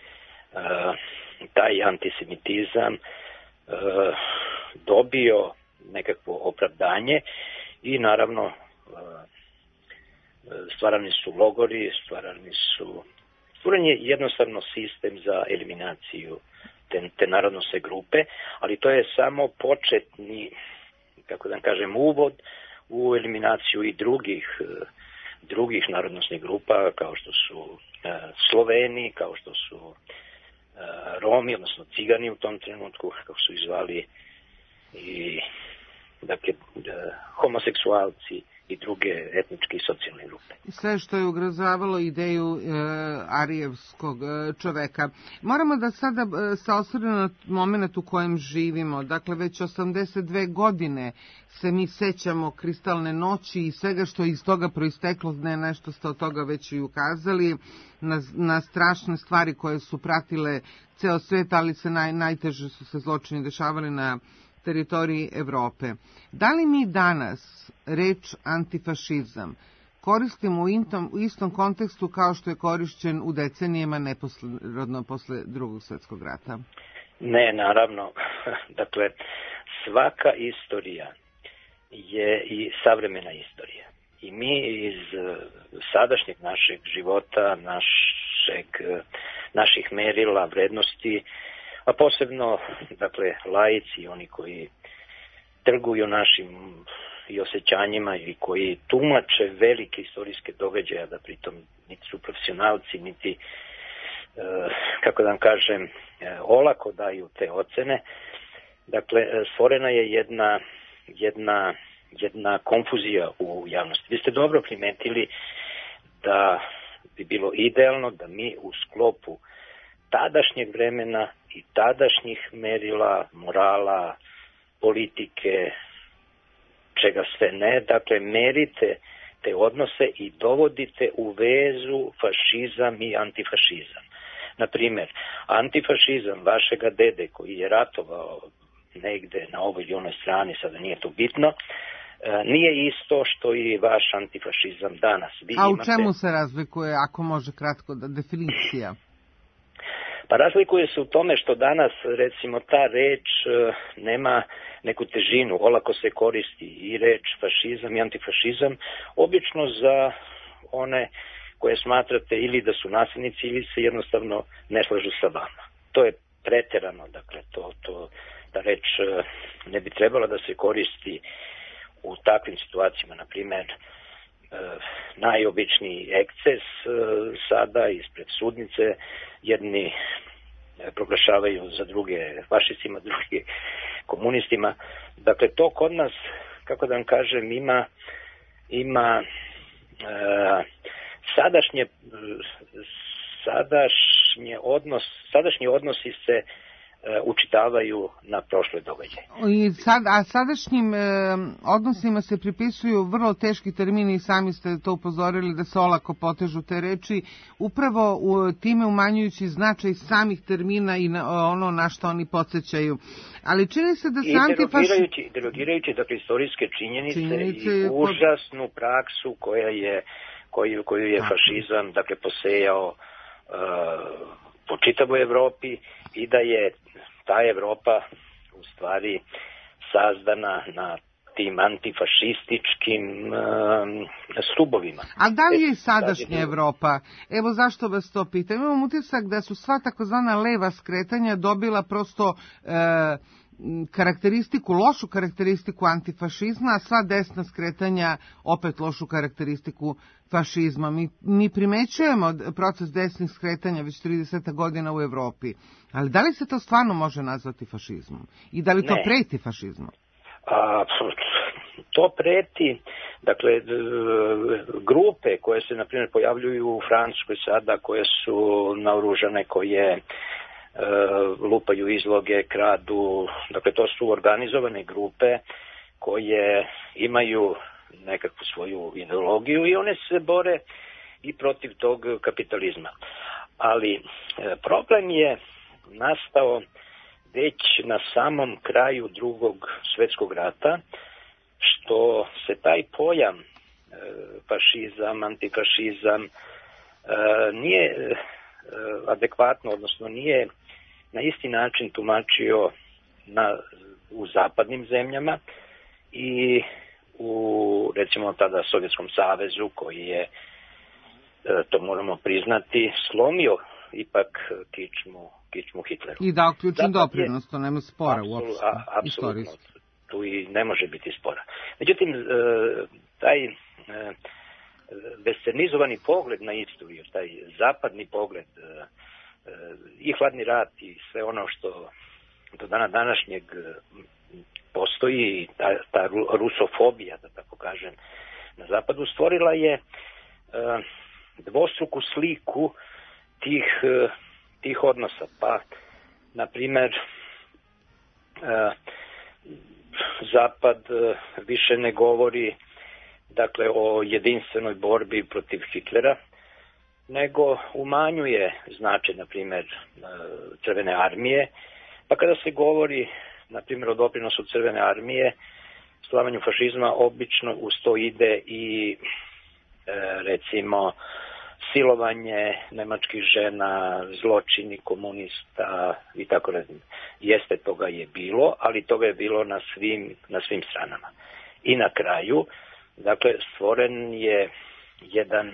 taj antisemitizam dobio nekakvo opravdanje i naravno stvarani su logori, stvarani su stvoren je jednostavno sistem za eliminaciju te, te narodnosne grupe, ali to je samo početni, kako da kažem, uvod u eliminaciju i drugih drugih narodnosnih grupa, kao što su e, Sloveni, kao što su e, Romi, odnosno Cigani u tom trenutku, kako su izvali, i dakle, e, homoseksualci i druge etničke i socijalne grupe. Sve što je ugrozavalo ideju e, arijevskog e, čoveka. Moramo da sada e, se osvrnemo na moment u kojem živimo. Dakle, već osamdeset dve godine se mi sećamo kristalne noći i svega što je iz toga proisteklo, ne nešto ste od toga već i ukazali, na, na strašne stvari koje su pratile ceo svet, ali se naj, najteže su se zločini dešavali na teritoriji Evrope. Da li mi danas reč antifašizam koristimo u, intom, u istom kontekstu kao što je korišćen u decenijama neposredno posle drugog svjetskog rata? Ne, naravno. Dakle, svaka istorija je i savremena istorija. I mi iz sadašnjeg našeg života, našeg, naših merila, vrednosti, a posebno, dakle, laici, oni koji trguju našim i osjećanjima i koji tumače velike istorijske događaje, da pritom niti su profesionalci, niti, e, kako da vam kažem, e, olako daju te ocene. Dakle, stvorena je jedna, jedna, jedna konfuzija u javnosti. Vi ste dobro primetili da bi bilo idealno da mi u sklopu tadašnjeg vremena i tadašnjih merila, morala, politike, čega sve ne, dakle merite te odnose i dovodite u vezu fašizam i antifašizam. Naprimer, antifašizam vašega dede koji je ratovao negde na ovoj ili onoj strani, sada nije to bitno, nije isto što i vaš antifašizam danas. Vi A u imate... čemu se razlikuje, ako može kratko da definicija? Pa razlikuje se u tome što danas, recimo, ta reč nema neku težinu, olako se koristi i reč fašizam i antifašizam, obično za one koje smatrate ili da su nasilnici ili se jednostavno ne slažu sa vama. To je preterano, dakle, to, to, ta reč ne bi trebala da se koristi u takvim situacijama, na primjer, najobičniji eksces sada ispred sudnice, jedni proglašavaju za druge fašistima, drugi komunistima. Dakle, to kod nas, kako da vam kažem, ima, ima e, sadašnje, sadašnje odnos, sadašnji odnosi se e, učitavaju na prošle događaje. I sad, a sadašnjim e, odnosima se pripisuju vrlo teški termini i sami ste to upozorili da se olako potežu te reči, upravo u, time umanjujući značaj samih termina i na, ono na što oni podsjećaju. Ali čini se da se antifašizam... I derogirajući, dakle, istorijske činjenice, činjenice i užasnu praksu koja je, koju, koju je fašizam, dakle, posejao uh, po čitavoj Evropi i da je ta Evropa u stvari sazdana na tim antifašističkim um, stubovima. A da li je sadašnja Evropa? Evo zašto vas to pitam. Imam utisak da su sva takozvana leva skretanja dobila prosto e, karakteristiku, lošu karakteristiku antifašizma, a sva desna skretanja opet lošu karakteristiku fašizma. Mi, mi primećujemo proces desnih skretanja već trideset godina u Evropi, ali da li se to stvarno može nazvati fašizmom? I da li to ne. preti fašizmom? A, to preti, dakle, grupe koje se, na primjer, pojavljuju u Francuskoj sada, koje su naoružane, koje lupaju izloge, kradu, dakle to su organizovane grupe koje imaju nekakvu svoju ideologiju i one se bore i protiv tog kapitalizma. Ali problem je nastao već na samom kraju Drugog svjetskog rata, što se taj pojam fašizam, antifašizam nije adekvatno, odnosno nije na isti način tumačio na, u zapadnim zemljama i u, recimo, tada Sovjetskom savezu, koji je, to moramo priznati, slomio ipak kičmu, kičmu Hitleru. I dao ključan doprinos, to nema spora uopšte. Apsolutno, tu i ne može biti spora. Međutim, taj westernizovani pogled na istoriju, taj zapadni pogled i hladni rat i sve ono što do dana današnjeg postoji, ta, ta rusofobija, da tako kažem, na zapadu stvorila je dvostruku sliku tih, tih odnosa. Pa, na primer, zapad više ne govori, dakle, o jedinstvenoj borbi protiv Hitlera, nego umanjuje značaj, na primjer, Crvene armije. Pa kada se govori, na primjer, o doprinosu Crvene armije, slavanju fašizma, obično uz to ide i, recimo, silovanje nemačkih žena, zločini komunista i tako da. Jeste, toga je bilo, ali toga je bilo na svim, na svim stranama. I na kraju, dakle, stvoren je jedan,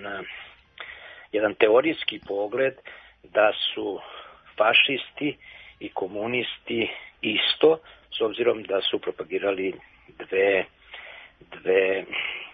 jedan teorijski pogled da su fašisti i komunisti isto, s obzirom da su propagirali dve, dve e,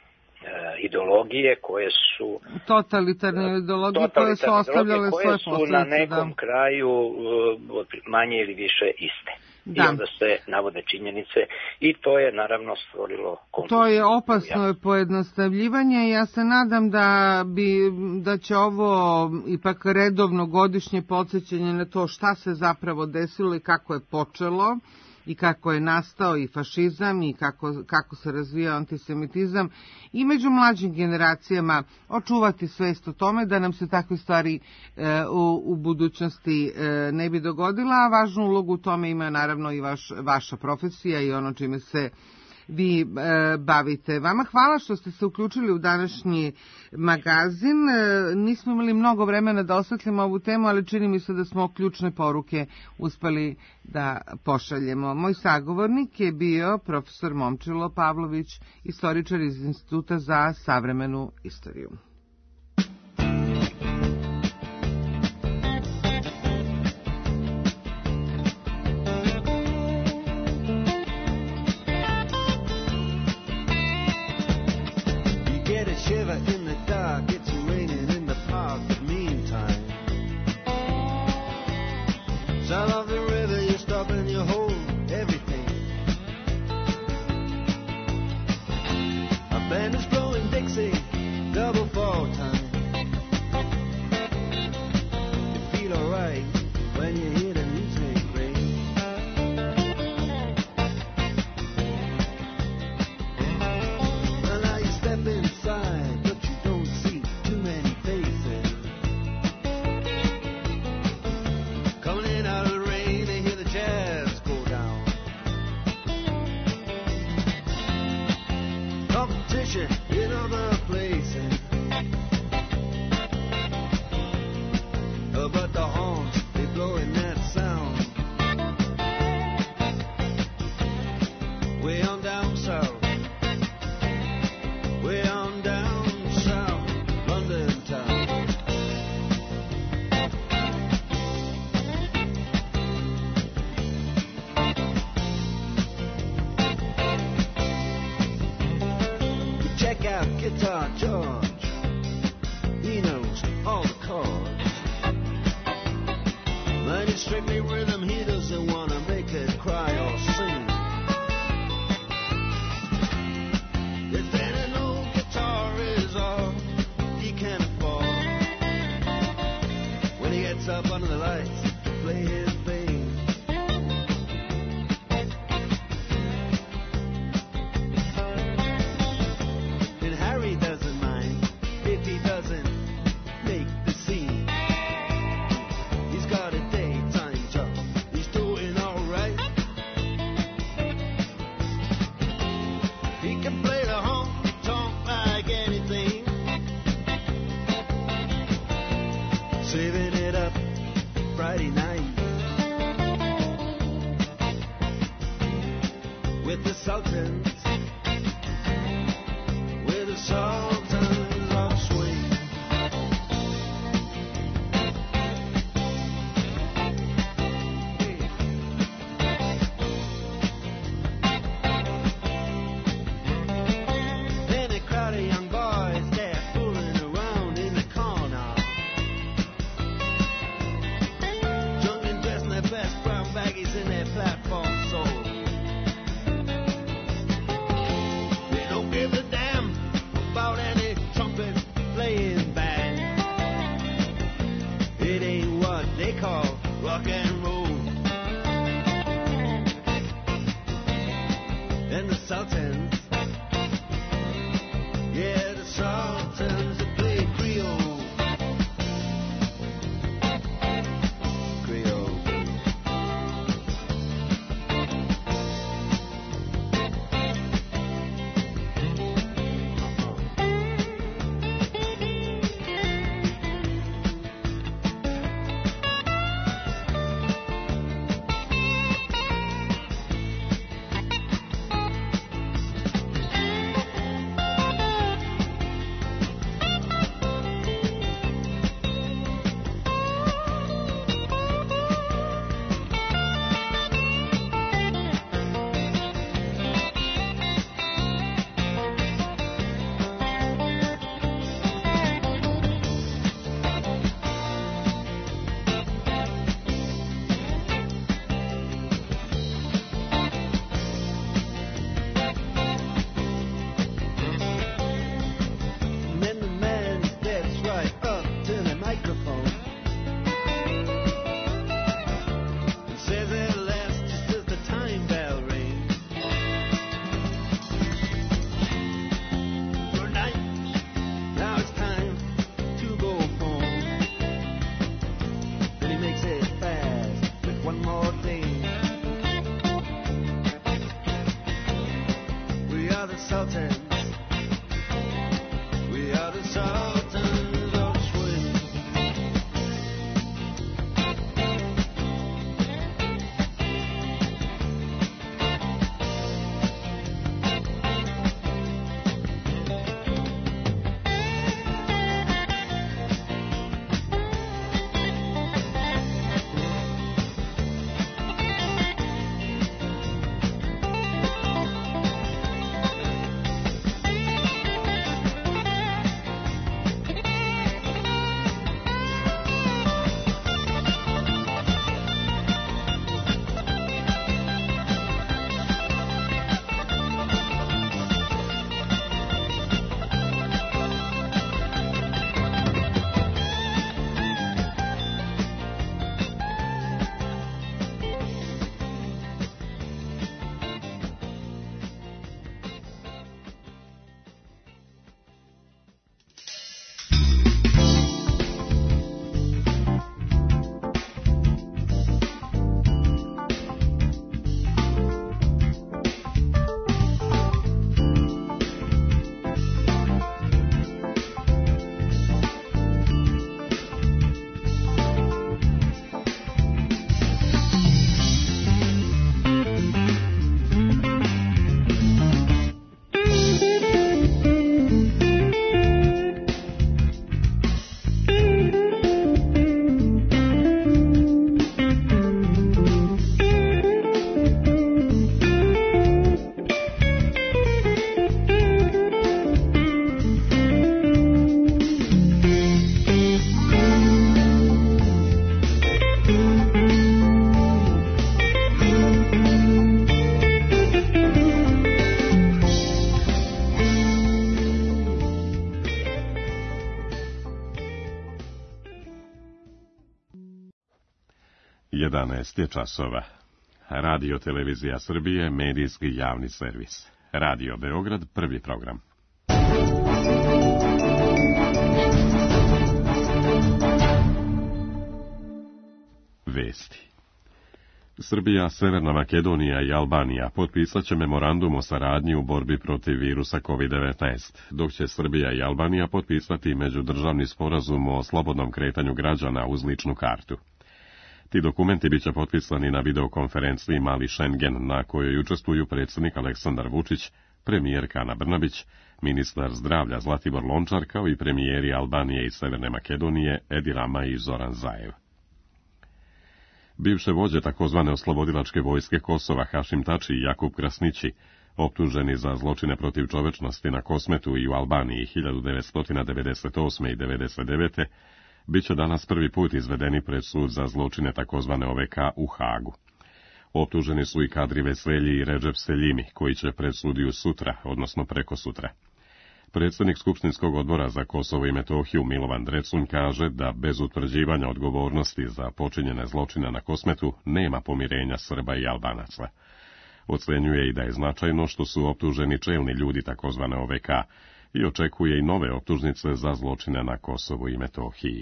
ideologije koje su... Totalitarne ideologije koje su ostavljale svoje posljedice. Koje su na nekom da. kraju manje ili više iste. Da. I onda se navode činjenice i to je naravno stvorilo konfuziju. To je opasno pojednostavljivanje. Ja se nadam da bi da će ovo ipak redovno godišnje podsjećanje na to šta se zapravo desilo i kako je počelo i kako je nastao i fašizam i kako, kako se razvija antisemitizam i među mlađim generacijama očuvati svest o tome da nam se takve stvari e, u, u budućnosti e, ne bi dogodila, a važnu ulogu u tome ima naravno i vaš, vaša profesija i ono čime se vi e, bavite. Vama hvala što ste se uključili u današnji magazin. E, nismo imali mnogo vremena da osvetlimo ovu temu, ali čini mi se da smo ključne poruke uspeli da pošaljemo. Moj sagovornik je bio profesor Momčilo Pavlović, istoričar iz Instituta za savremenu istoriju. Coming in out of the rain. guitar, George, he knows all the chords. When it's strictly rhythm, he doesn't want to make it cry or sing. If any old guitar is all he can afford, when he gets up under the lights to play his thing, and Harry doesn't mind if he doesn't make the scene. He's got a daytime job, he's doing alright. He can play the honky-tonk like anything, saving it up Friday night with the Sultans, with the Sultans of Swing. Then a crowd of young boys, they're fooling around in the corner, drunk and dressed in their best brown baggies in their platform soles. They don't give a damn about any trumpet playing band. It ain't what they call rock and roll. And the Sultans, yeah, the Sultans that play Creole. Creole. And then the man steps right up to the microphone and says at last, just as the time bell rings, good night, now it's time to go home. Then he makes it fast with one more thing. We are the Sultans, we are the Sultans of Swing. jedanaest je časova. Radio Televizija Srbije, medijski javni servis. Radio Beograd, prvi program. Vesti. Srbija, Severna Makedonija i Albanija potpisat će memorandum o saradnji u borbi protiv virusa kovid devetnaest, dok će Srbija i Albanija potpisati međudržavni sporazum o slobodnom kretanju građana uz ličnu kartu. Ti dokumenti biće potpisani na videokonferenciji Mali Schengen, na kojoj učestvuju predsjednik Aleksandar Vučić, premijerka Ana Brnabić, ministar zdravlja Zlatibor Lončar, kao i premijeri Albanije i Severne Makedonije Edi Rama i Zoran Zaev. Bivše vođe takozvane oslobodilačke vojske Kosova Hašim Tači i Jakub Krasnići, optuženi za zločine protiv čovečnosti na Kosmetu i u Albaniji hiljadu devetsto devedeset osme i devedeset devete, bit će danas prvi put izvedeni pred sud za zločine takozvane O V K u Hagu. Optuženi su i Kadri Veselji i Redžep Seljimi, koji će pred sudiju sutra, odnosno preko sutra. Predsjednik Skupštinskog odbora za Kosovo i Metohiju Milovan Drecun kaže da bez utvrđivanja odgovornosti za počinjene zločine na Kosmetu nema pomirenja Srba i Albanaca. Ocenjuje i da je značajno što su optuženi čelni ljudi takozvane O V K i očekuje i nove optužnice za zločine na Kosovu i Metohiji.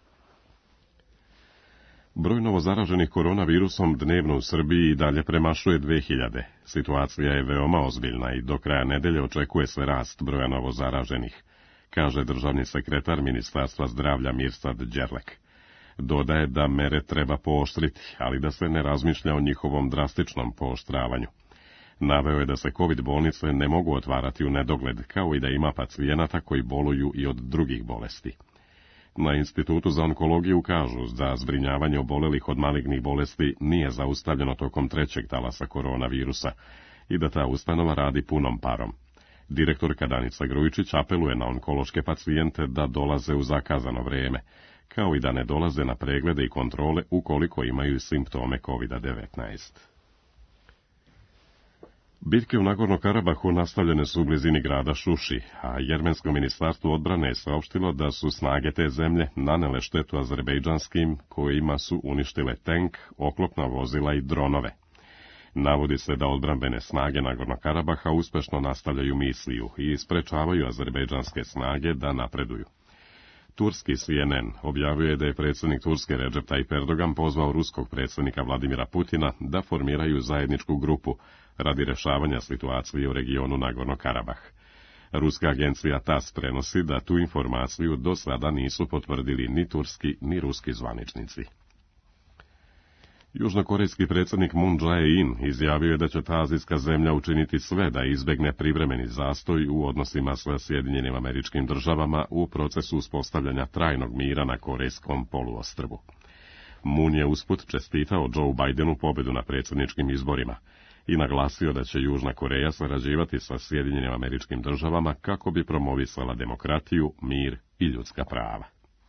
Broj novozaraženih koronavirusom dnevno u Srbiji i dalje premašuje dve hiljade. Situacija je veoma ozbiljna i do kraja nedelje očekuje se rast broja novozaraženih, kaže državni sekretar Ministarstva zdravlja Mirsad Đerlek. Dodaje da mere treba pooštriti, ali da se ne razmišlja o njihovom drastičnom pooštravanju. Naveo je da se COVID bolnice ne mogu otvarati u nedogled, kao i da ima pacijenata koji boluju i od drugih bolesti. Na Institutu za onkologiju kažu da zbrinjavanje obolelih od malignih bolesti nije zaustavljeno tokom trećeg talasa koronavirusa i da ta ustanova radi punom parom. Direktorka Danica Grujičić apeluje na onkološke pacijente da dolaze u zakazano vrijeme, kao i da ne dolaze na preglede i kontrole ukoliko imaju simptome kovid devetnaest. Bitke u Nagorno-Karabahu nastavljene su u blizini grada Šuši, a Jermensko ministarstvo odbrane je saopštilo da su snage te zemlje nanele štetu azerbejdžanskim, kojima su uništile tank, oklopna vozila i dronove. Navodi se da odbrambene snage Nagorno-Karabaha uspešno nastavljaju misiju i sprečavaju azerbejdžanske snage da napreduju. Turski C N N objavio je da je predsjednik Turske Recep Tayyip Erdogan pozvao ruskog predsjednika Vladimira Putina da formiraju zajedničku grupu radi rješavanja situacije u regionu Nagorno-Karabah. Ruska agencija T A S prenosi da tu informaciju do sada nisu potvrdili ni turski ni ruski zvaničnici. Južnokorejski predsjednik Moon Jae-in izjavio je da će ta azijska zemlja učiniti sve da izbjegne privremeni zastoj u odnosima sa Sjedinjenim Američkim Državama u procesu uspostavljanja trajnog mira na Korejskom poluostrvu. Moon je usput čestitao Joe Bidenu pobedu na predsjedničkim izborima i naglasio da će Južna Koreja sarađivati sa Sjedinjenim Američkim Državama kako bi promovisala demokratiju, mir i ljudska prava.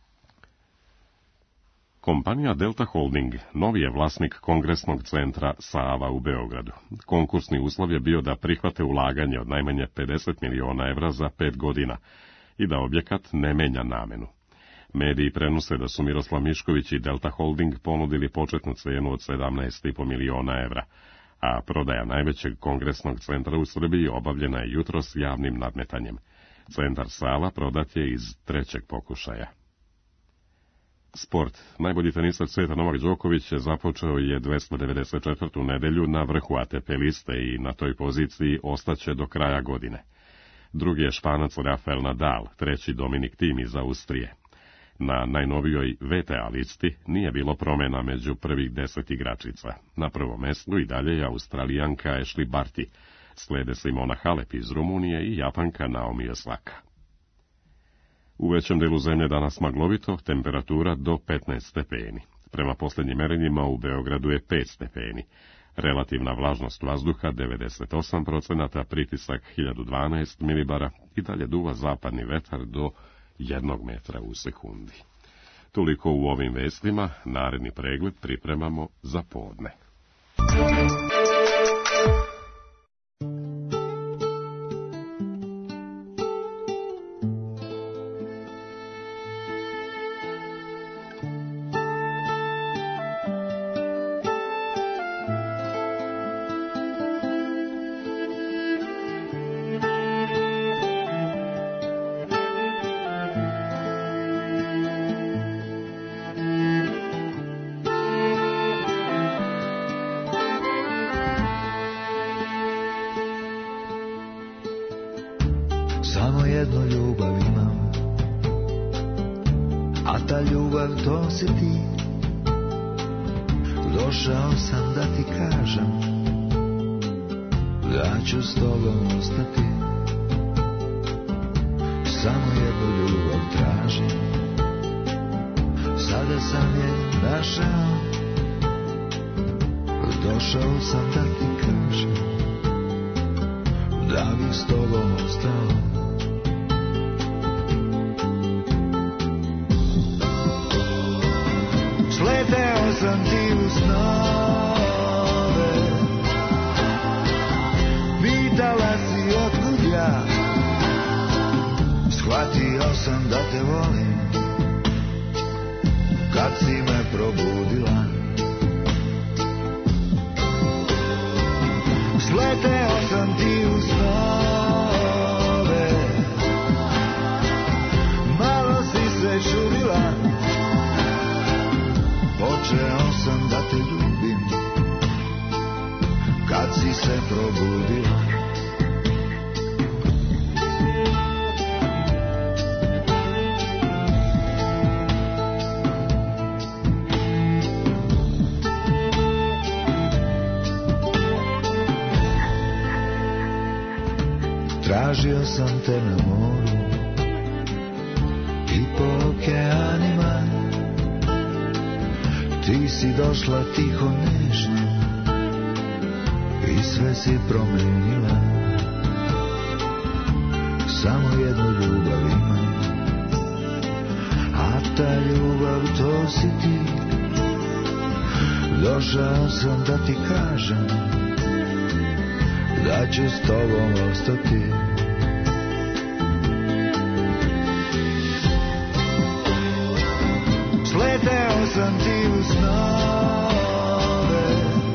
Kompanija Delta Holding novi je vlasnik Kongresnog centra Sava u Beogradu. Konkursni uslov je bio da prihvate ulaganje od najmanje pedeset miliona evra za pet godina i da objekat ne menja namenu. Mediji prenose da su Miroslav Mišković i Delta Holding ponudili početnu cijenu od sedamnaest i po miliona evra, a prodaja najvećeg kongresnog centra u Srbiji obavljena je jutros javnim nadmetanjem. Centar Sava prodat je iz trećeg pokušaja. Sport. Najbolji tenisac svijeta Novak Đoković započeo je dvesta devedeset četvrtu nedelju na vrhu A T P liste i na toj poziciji ostaće do kraja godine. Drugi je Španac Rafael Nadal, treći Dominik Thiem iz Austrije. Na najnovijoj V T A listi nije bilo promjena među prvih deset igračica. Na prvom mjestu i dalje je Australijanka Ashley Barty, slijede Simona Halep iz Rumunije i Japanka Naomi Osaka. U većem delu zemlje danas maglovito, temperatura do petnaest stepeni. Prema posljednjim merenjima u Beogradu je pet stepeni. Relativna vlažnost vazduha devedeset osam procenata, pritisak hiljadu dvanaest milibara i dalje duva zapadni vetar do jednog metra u sekundi. Toliko u ovim vestima, naredni pregled pripremamo za podne. jednu ljubav imam, a ta ljubav to si ti. Došao sam da ti kažem da ću s tobom ostati. Samo jednu ljubav tražim, sada sam je našao. Došao sam da ti kažem da bih s tobom ostao. Sleteo sam ti u snove, pitala si otkud ja. Shvatio sam da te volim kad si me probudila. Sleteo sam ti u snove, malo si se čudila. Počeo sam da te ljubim kad si se probudila. Tražio sam te na moru i po okeanima. Ti si došla tiho nežno i sve si promenila. Samo jednu ljubav imam, a ta ljubav to si ti. Došao sam da ti kažem da ću s tobom ostati. Sleteo sam ti u snove,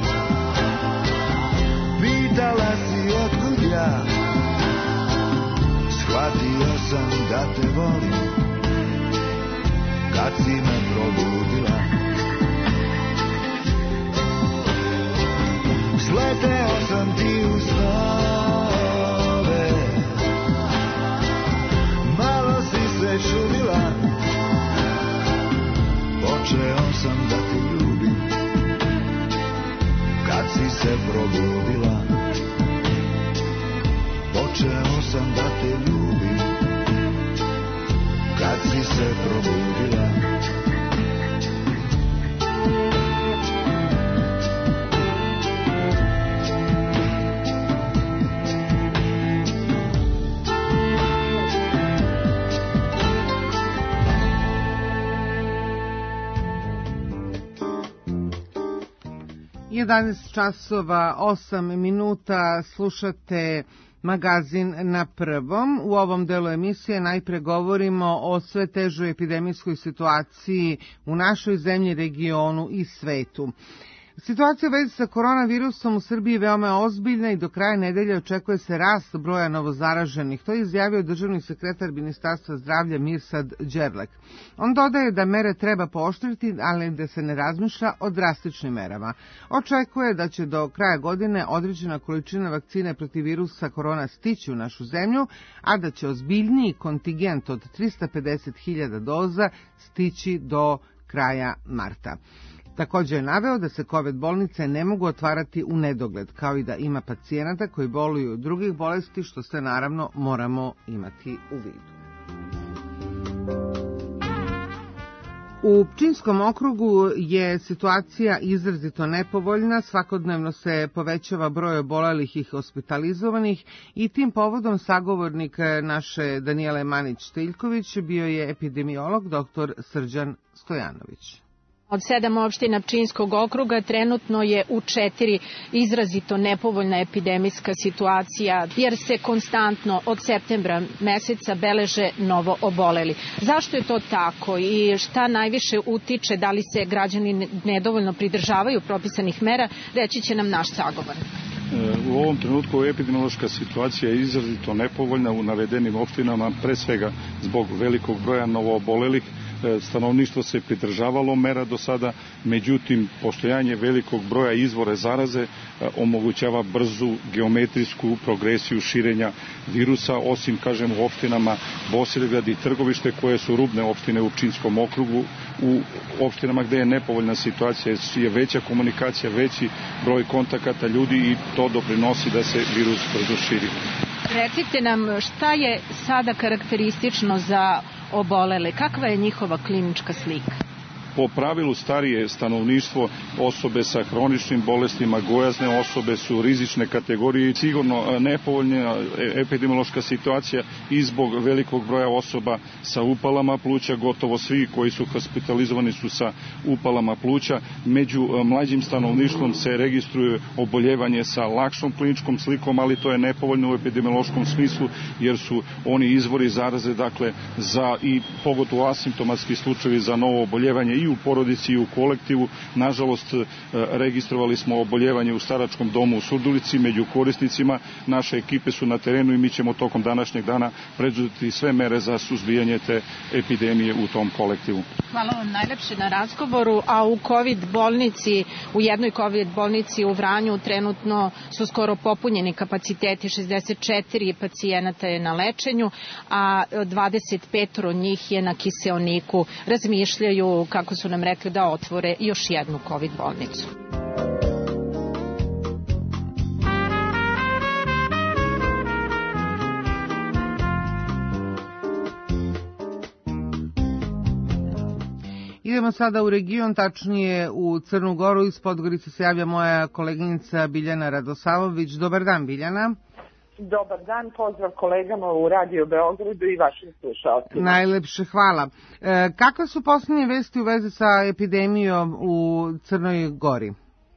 pitala si otkud ja. Shvatio sam da te volim kad si me probudila. Sleteo sam ti u snove, malo si se čudila. Počeo sam da te ljubim kad si se probudila. Počeo sam da te ljubim kad si se probudila. jedanaest časova osam minuta, slušate magazin Na prvom. U ovom delu emisije najpre govorimo o sve težoj epidemijskoj situaciji u našoj zemlji, regionu i svetu. Situacija u vezi sa koronavirusom u Srbiji je veoma ozbiljna i do kraja nedelje očekuje se rast broja novozaraženih. To je izjavio državni sekretar Ministarstva zdravlja Mirsad Đerlek. On dodaje da mere treba pooštriti, ali da se ne razmišlja o drastičnim merama. Očekuje da će do kraja godine određena količina vakcine protiv virusa korona stići u našu zemlju, a da će ozbiljniji kontingent od trista pedeset hiljada doza stići do kraja marta. Također je naveo da se COVID bolnice ne mogu otvarati u nedogled, kao i da ima pacijenata koji boluju od drugih bolesti, što sve naravno moramo imati u vidu. U Pčinjskom okrugu je situacija izrazito nepovoljna, svakodnevno se povećava broj obolelih i hospitalizovanih i tim povodom sagovornik naše Danijele Manić-Stiljković bio je epidemiolog doktor Srđan Stojanović. Od sedam opština Pčinjskog okruga trenutno je u četiri izrazito nepovoljna epidemijska situacija, jer se konstantno od septembra meseca beleže novo oboleli. Zašto je to tako i šta najviše utiče, da li se građani nedovoljno pridržavaju propisanih mera, reći će nam naš sagovornik. U ovom trenutku epidemiološka situacija je izrazito nepovoljna u navedenim opštinama, pre svega zbog velikog broja novoobolelih, stanovništvo se pridržavalo mera do sada, međutim, postojanje velikog broja izvora zaraze omogućava brzu geometrijsku progresiju širenja virusa, osim, kažem, u opštinama Bosilegrad i Trgovište, koje su rubne opštine u Pčinjskom okrugu. U opštinama gde je nepovoljna situacija je veća komunikacija, veći broj kontakata ljudi i to doprinosi da se virus brzo širi. Recite nam šta je sada karakteristično za obolele, kakva je njihova klinička slika? Po pravilu starije stanovništvo, osobe sa hroničnim bolestima, gojazne osobe su rizične kategorije i sigurno nepovoljna epidemiološka situacija i zbog velikog broja osoba sa upalama pluća. Gotovo svi koji su hospitalizovani su sa upalama pluća. Među mlađim stanovništvom se registruje oboljevanje sa lakšom kliničkom slikom, ali to je nepovoljno u epidemiološkom smislu jer su oni izvori zaraze, dakle, za i pogotovo asimptomatski slučajevi za novo oboljevanje i u porodici i u kolektivu. Nažalost, registrovali smo oboljevanje u staračkom domu u Surdulici među korisnicima. Naše ekipe su na terenu i mi ćemo tokom današnjeg dana preduzeti sve mere za suzbijanje te epidemije u tom kolektivu. Hvala vam najlepše na razgovoru, a u COVID bolnici, u jednoj COVID bolnici u Vranju trenutno su skoro popunjeni kapaciteti, šezdeset četiri pacijenata je na lečenju, a dvadeset pet njih je na kiseoniku. Razmišljaju, kako su nam rekli, da otvore još jednu COVID bolnicu. Idemo sada u region, tačnije u Crnu Goru. Iz Podgorice se javlja moja koleginica Biljana Radosavović. Dobar dan, Biljana. Dobar dan, pozdrav kolegama u Radio Beogradu i vašim slušalcima. Najlepše hvala. E, kakve su posljednje vesti u vezi sa epidemijom u Crnoj Gori?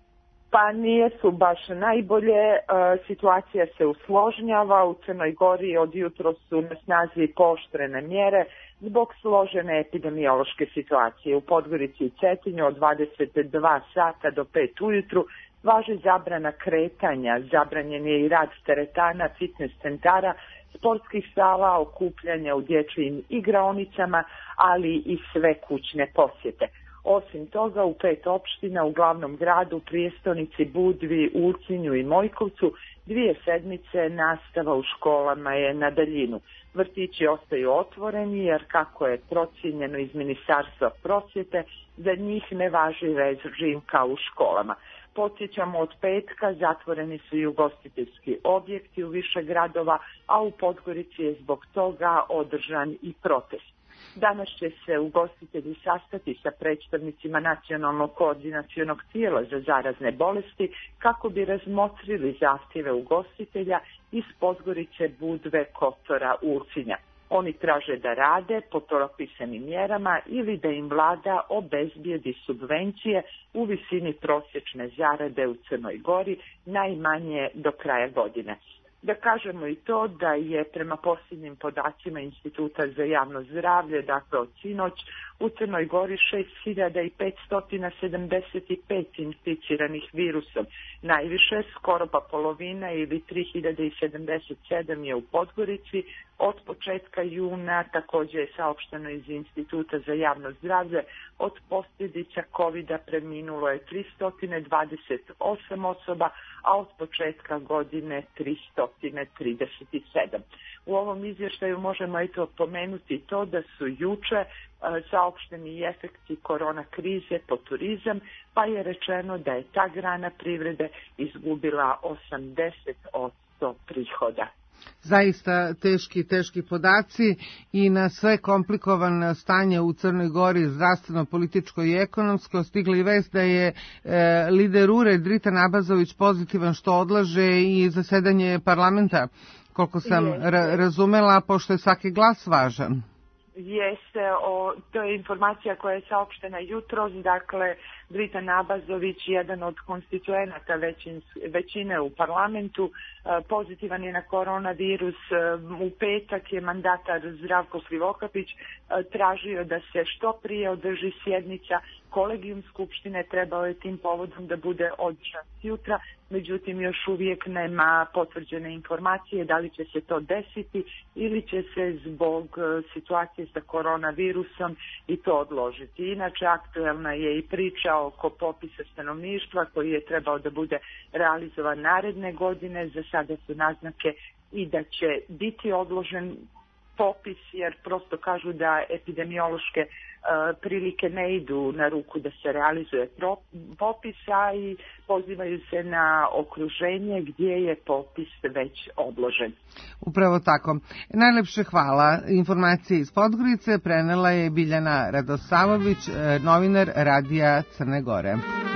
Pa nije su baš najbolje, e, situacija se usložnjava, u Crnoj Gori od jutro su na snazi pooštrene mjere zbog složene epidemiološke situacije. U Podgorici i Cetinju od dvadeset dva sata do pet ujutru važi zabrana kretanja, zabranjen je i rad teretana, fitness centara, sportskih sala, okupljanja u dječjim igraonicama, ali i sve kućne posjete. Osim toga, u pet opština u glavnom gradu, prijestolnici Budvi, Ulcinju i Mojkovcu, dvije sedmice nastava u školama je na daljinu. Vrtići ostaju otvoreni jer, kako je procijenjeno iz Ministarstva prosvjete, za njih ne važi režim kao u školama. Podsjećamo, od petka zatvoreni su i ugostiteljski objekti u više gradova, a u Podgorici je zbog toga održan i protest. Danas će se ugostitelji sastati sa predstavnicima Nacionalnog koordinacionog tijela za zarazne bolesti kako bi razmotrili zahtjeve ugostitelja iz Podgorice, Budve, Kotora, Ulcinja. Oni traže da rade po propisanim mjerama ili da im vlada obezbijedi subvencije u visini prosječne zarade u Crnoj Gori najmanje do kraja godine. Da kažemo i to da je prema posljednjim podacima Instituta za javno zdravlje, dakle od sinoć, u Crnoj Gori šest hiljada petsto sedamdeset pet inficiranih virusom. Najviše, skoro pa polovina ili tri hiljade sedamdeset sedam je u Podgorici. Od početka juna također je saopšteno iz Instituta za javno zdravlje, od posljedica kovida preminulo je tristo dvadeset osam osoba, a od početka godine tristo trideset sedam. U ovom izvještaju možemo eto pomenuti to da su juče saopšteni i efekti korona krize po turizam, pa je rečeno da je ta grana privrede izgubila osamdeset posto prihoda. Zaista teški, teški podaci i na sve komplikovan stanje u Crnoj Gori, zdravstveno, političko i ekonomsko, stigla i vest da je e, lider U R E Dritan Abazović pozitivan, što odlaže i zasedanje parlamenta, koliko sam ra- razumela, pošto je svaki glas važan. Jeste, o, to je informacija koja je saopštena jutros, dakle Dritan Abazović, jedan od konstituenata većin, većine u parlamentu, pozitivan je na koronavirus. U petak je mandatar Zdravko Krivokapić tražio da se što prije održi sjednica. Kolegijum Skupštine trebao je tim povodom da bude održan jutra, međutim još uvijek nema potvrđene informacije da li će se to desiti ili će se zbog situacije sa koronavirusom i to odložiti. Inače, aktuelna je i priča oko popisa stanovništva koji je trebao da bude realizovan naredne godine. Za sada su naznake i da će biti odložen popis, jer prosto kažu da epidemiološke uh, prilike ne idu na ruku da se realizuje pro, popis, a i pozivaju se na okruženje gdje je popis već odložen. Upravo tako. Najlepše hvala. Informacije iz Podgorice prenela je Biljana Radosavović, novinar Radija Crne Gore.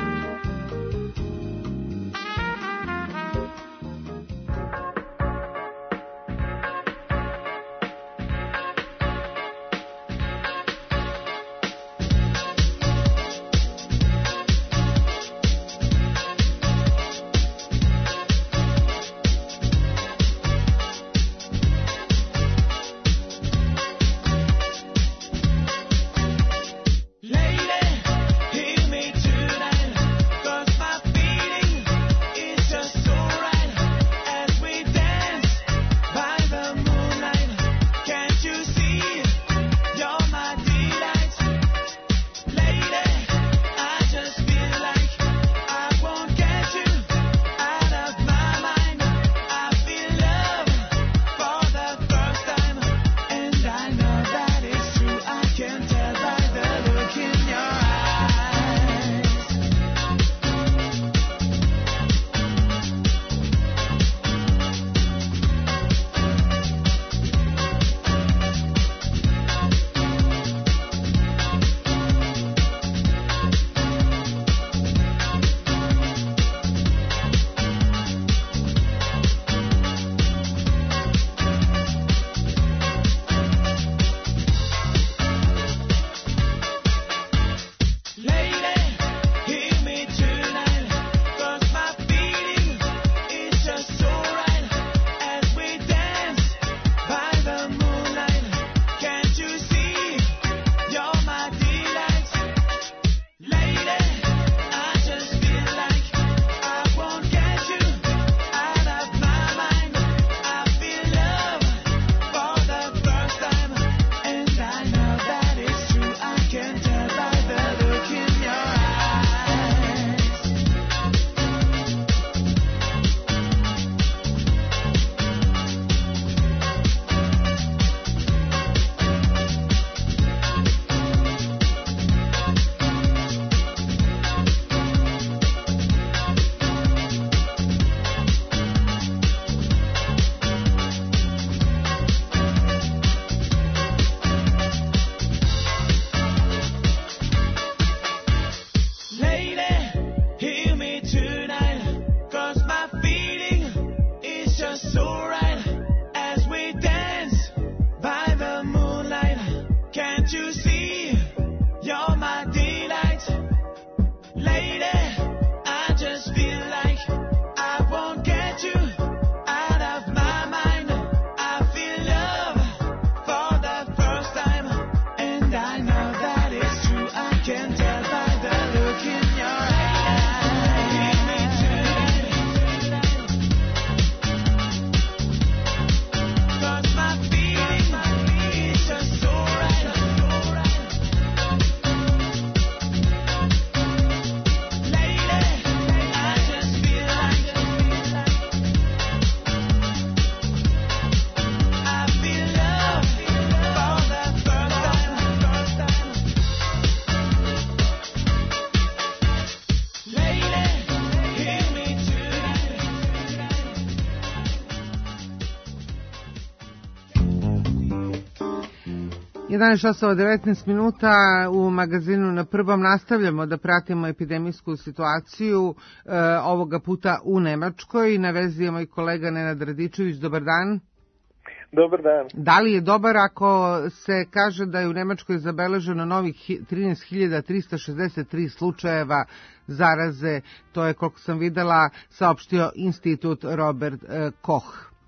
jedanaest časova devetnaest minuta u magazinu Na prvom nastavljamo da pratimo epidemijsku situaciju e, ovoga puta u Nemačkoj. Na vezi je moj kolega Nenad Radičević. Dobar dan. Dobar dan. Da li je dobar ako se kaže da je u Nemačkoj zabeleženo novih trinaest hiljada trista šezdeset tri slučajeva zaraze? To je, koliko sam videla, saopštio institut Robert e, Koch.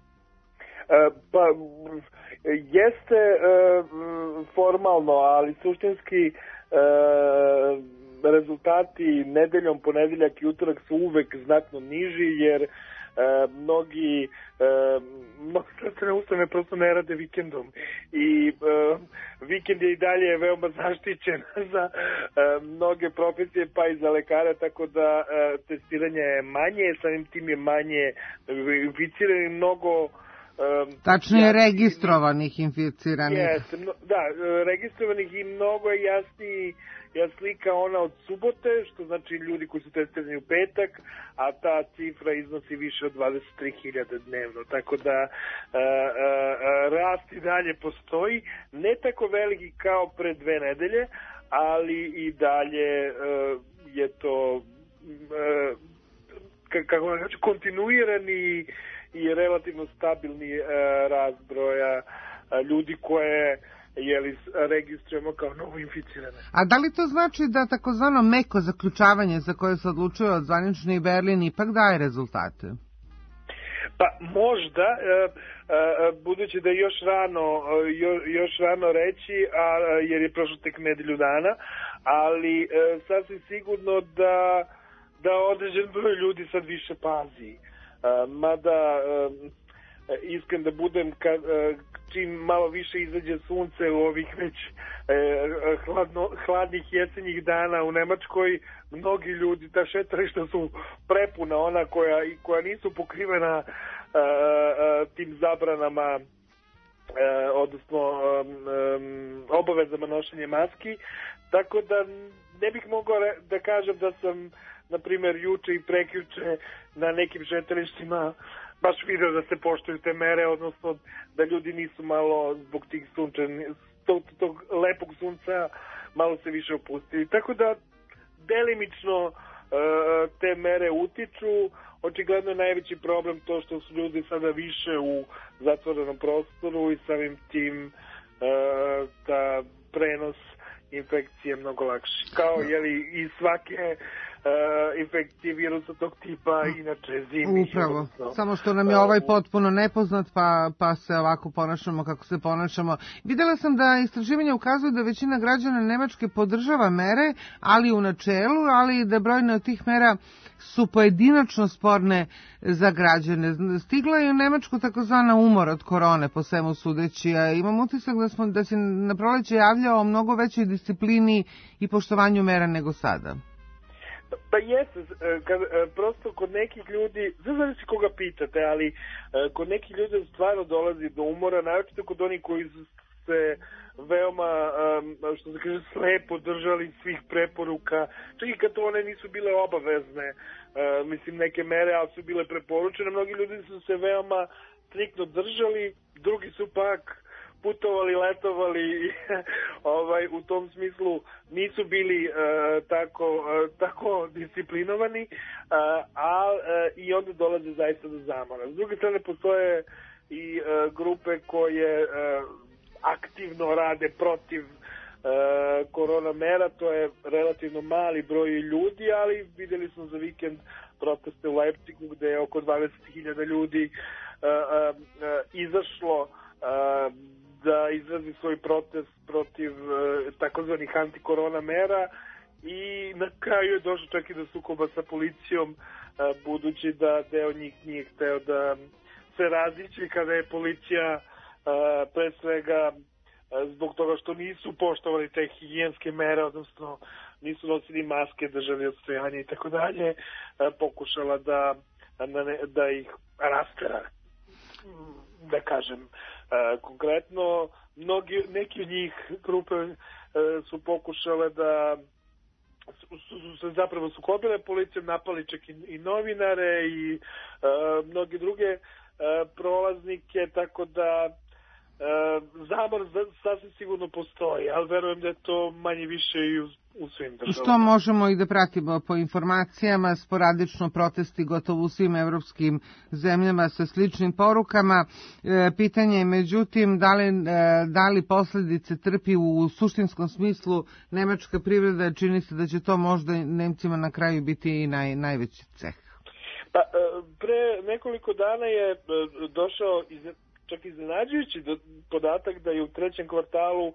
E, pa... Jeste e, formalno, ali suštinski e, rezultati nedeljom, ponedeljak i utorak su uvek znatno niži, jer mnogi mnogi zdravstvene ustanove prosto ne rade vikendom i vikend je i dalje veoma zaštićen za mnoge profesije pa i za lekare, tako da testiranje je manje, samim tim je manje inficiranih, mnogo tačnije registrovanih inficiranih. Jeste, da, registrovanih i mnogo je jasniji ja slika ona od subote, što znači ljudi koji su testirani u petak, a ta cifra iznosi više od dvadeset tri hiljade dnevno, tako da a, a, a, rast i dalje postoji, ne tako veliki kao pre dve nedelje, ali i dalje a, je to a, kako znači kontinuirani i relativno stabilni a, rast broja a, ljudi koje jeli registrujemo kao novo inficirane. A da li to znači da takozvano meko zaključavanje za koje se odlučuje od zvanični Berlin ipak daje rezultate? Pa možda, budući da je još rano, još rano reći, a, jer je prošlo tek nedelju dana, ali sasvim sigurno da, da određen broj ljudi sad više pazi. Mada, iskren da budem, kad, čim malo više izađe sunce u ovih već eh, hladno, hladnih jesenjih dana u Nemačkoj, mnogi ljudi, ta šetališta su prepuna, ona koja, koja nisu pokrivena eh, eh, tim zabranama, eh, odnosno eh, obavezama nošenja maski, tako da ne bih mogao da kažem da sam, na primjer, juče i prekjuče na nekim šetalištima baš video da se poštuju te mere, odnosno da ljudi nisu malo zbog tih sunčanih, tog, tog lepog sunca malo se više opustili. Tako da delimično uh, te mere utiču. Očigledno je najveći problem to što su ljudi sada više u zatvorenom prostoru i samim tim uh, da prenos infekcije mnogo lakši. Kao jeli i svake Uh, infekcije virusa tog tipa inače zimi. Upravo, odnosno, samo što nam je ovaj potpuno nepoznat pa, pa se ovako ponašamo kako se ponašamo. Videla sam da istraživanja ukazuju da većina građana Nemačke podržava mere, ali u načelu, ali da brojne od tih mera su pojedinačno sporne za građane. Stigla je u Nemačku takozvana umor od korone, po svemu sudeći, a imam utisak da, smo, da se na proleće javljao o mnogo većoj disciplini i poštovanju mera nego sada. Pa jeste, kad, prosto kod nekih ljudi, zavisi koga pitate, ali kod nekih ljudi stvarno dolazi do umora, naročito kod onih koji su se veoma, što se kaže, slepo držali svih preporuka, čak i kad to one nisu bile obavezne, mislim neke mere, ali su bile preporučene, mnogi ljudi su se veoma striktno držali, drugi su pak putovali, letovali, ovaj, u tom smislu nisu bili uh, tako, uh, tako disciplinovani, uh, a uh, i onda dolaze zaista do zamora. S druge strane postoje i uh, grupe koje uh, aktivno rade protiv uh, korona mera, to je relativno mali broj ljudi, ali videli smo za vikend proteste u Leipzigu gde je oko dvadeset hiljada ljudi uh, uh, uh, izašlo uh, da izrazi svoj protest protiv uh, takozvanih antikorona mera i na kraju je došlo čak i do sukoba sa policijom, uh, budući da deo njih nije hteo da se razići kada je policija uh, pre svega uh, zbog toga što nisu poštovali te higijenske mere, odnosno nisu nosili maske, držali odstojanje i tako dalje, pokušala da, da, ne, da ih rastera, da kažem. Uh, konkretno, mnogi, neki od njih grupe uh, su pokušale da su, su, su se zapravo sukobile policijom, napali čak i, i novinare i uh, mnogi druge uh, prolaznike, tako da uh, zamor sasvim sigurno postoji, ali verujem da je to manje više i u u svim državama. Što možemo i da pratimo po informacijama, sporadično protesti gotovo u svim evropskim zemljama sa sličnim porukama. E, pitanje je međutim da li, e, da li posljedice trpi u suštinskom smislu nemačka privreda, čini se da će to možda Nemcima na kraju biti i naj, najveći ceh. Pa, pre nekoliko dana je došao iz, čak iznenađujući podatak da je u trećem kvartalu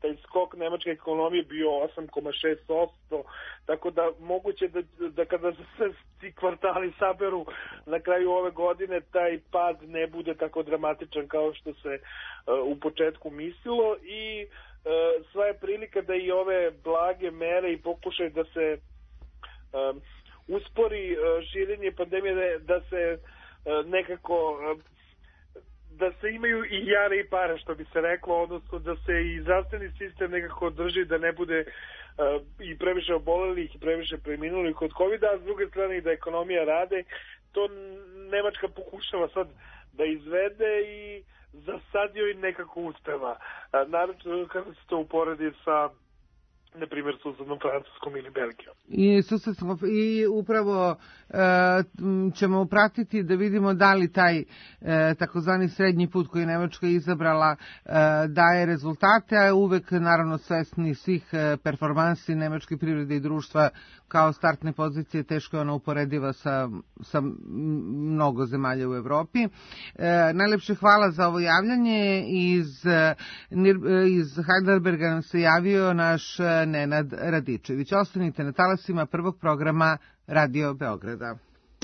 taj skok nemačke ekonomije bio osam zarez šest posto, tako da moguće da, da kada se ti kvartali saberu na kraju ove godine, taj pad ne bude tako dramatičan kao što se uh, u početku mislilo i uh, sva je prilika da i ove blage mere i pokušaj da se uh, uspori uh, širenje pandemije, da se uh, nekako uh, da se imaju i jare i pare, što bi se reklo, odnosno da se i zdravstveni sistem nekako drži, da ne bude uh, i previše obolelih i previše preminulih od kovida, a s druge strane i da ekonomija rade. To Nemačka pokušava sad da izvede i za sad joj nekako uspeva. Uh, naravno kako se to uporedi sa, na primjer, susednom Francuskom ili Belgijom. I, susednom, i upravo e, ćemo pratiti da vidimo da li taj e, takozvani srednji put koji je Nemačka izabrala e, daje rezultate, a uvek naravno svesni svih e, performansi nemačke privrede i društva kao startne pozicije, teško je ona uporediva sa, sa mnogo zemalja u Evropi. E, najlepše hvala za ovo javljanje. Iz, iz Heidelberga nam se javio naš Nenad Radičević. Ostanite na talasima prvog programa Radio Beograda.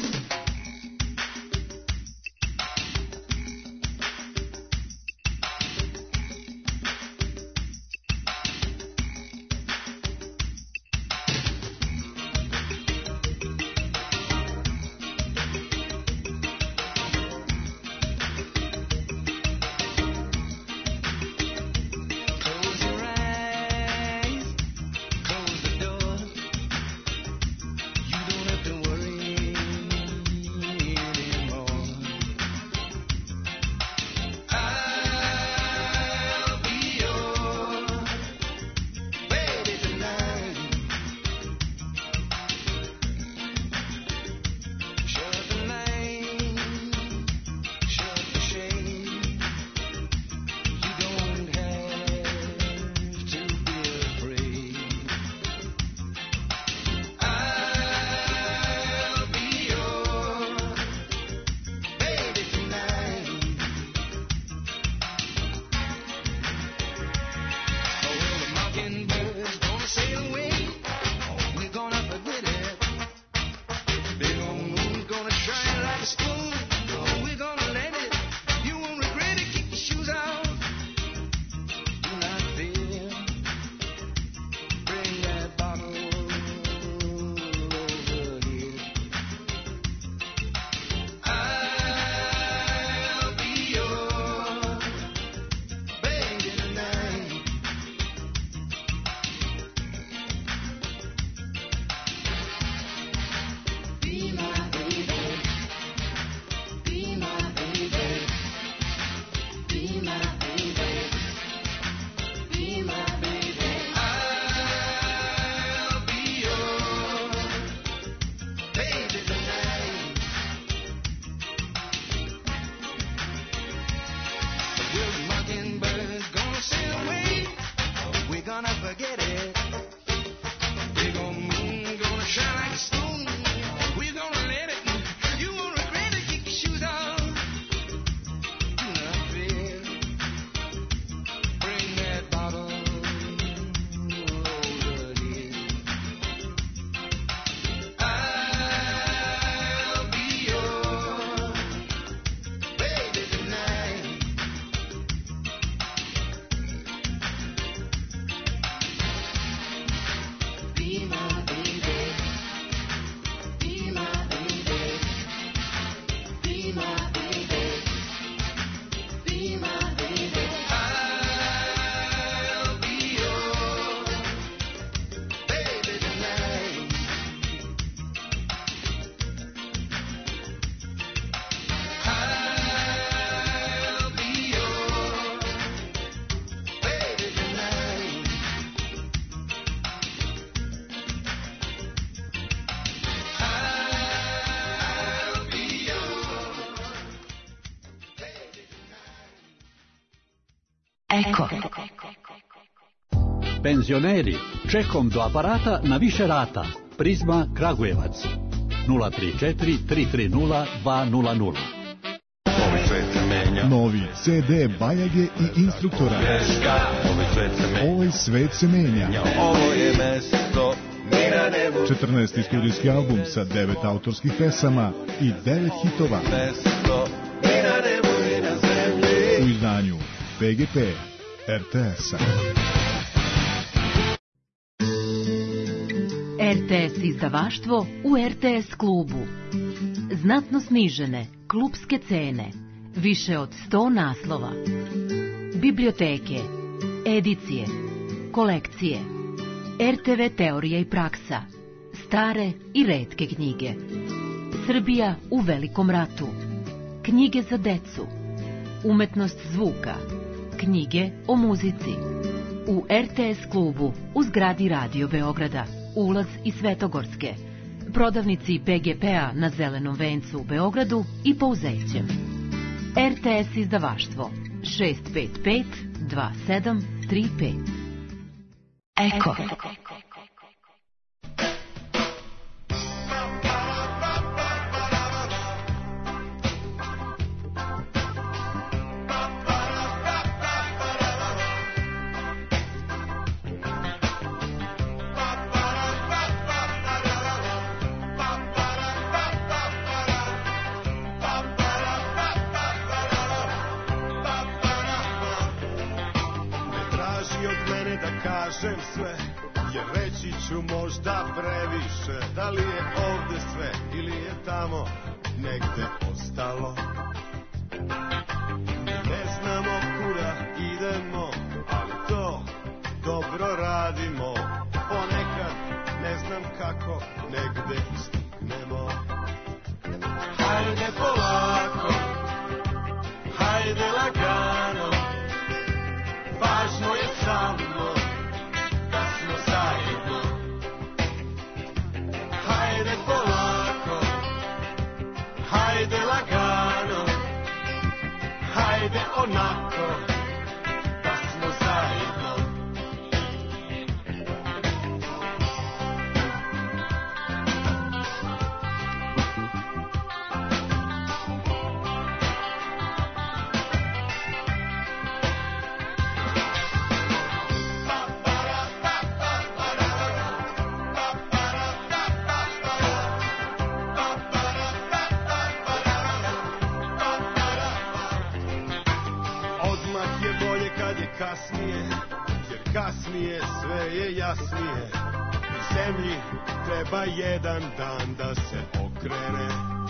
Eko. Penzioneri, čekom do aparata na više rata. Prizma Kragujevac. nula tri četiri tri tri nula dva nula nula. Ovaj svet se menja. Novi ce de Bajage i instruktora. Ovaj svet se menja. Ovaj svet se menja. Ovo je mesto ni na nebu. četrnaesti studijski album sa devet autorskih pesama i devet hitova. Mesto ni na nebu ni na zemlji. U izdanju pe ge pe er te es-a. er te es izdavaštvo u er te es klubu. Znatno snižene klubske cene. Više od sto naslova. Biblioteke, edicije, kolekcije, er te ve teorija i praksa, stare i retke knjige. Srbija u velikom ratu. Knjige za decu. Umetnost zvuka. Knjige o muzici. U er te es klubu u zgradi Radio Beograda. Ulaz iz Svetogorske. Prodavnici pe ge pe-a na Zelenom vencu u Beogradu i Pouzećem. er te es izdavaštvo šest pet pet dva sedam tri pet. Eko. Kažem sve, jer reći ću možda previše. Da li je ovde sve ili je tamo negde ostalo? Ne znamo kuda idemo, ali to dobro radimo. Ponekad ne znam kako negde stignemo. Hajde polako, hajde lagano, važno je samo zajedno. Hajde polako, hajde lagano, hajde onako da smo zajedno. Kasnije, jer kasnije sve je jasnije. I zemlji treba jedan dan da se okrene.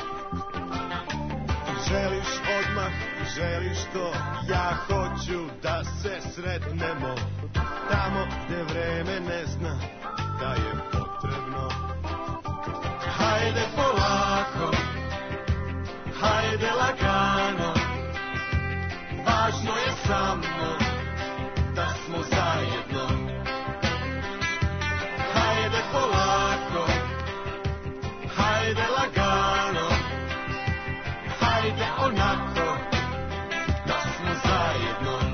Ti želiš odmah i želiš to, ja hoću da se sretnemo. Tamo gde vreme ne zna da je potrebno. Hajde polako, hajde lagano, važno je samo da smo zajedno. Hajde polako, hajde lagano, hajde onako da smo zajedno.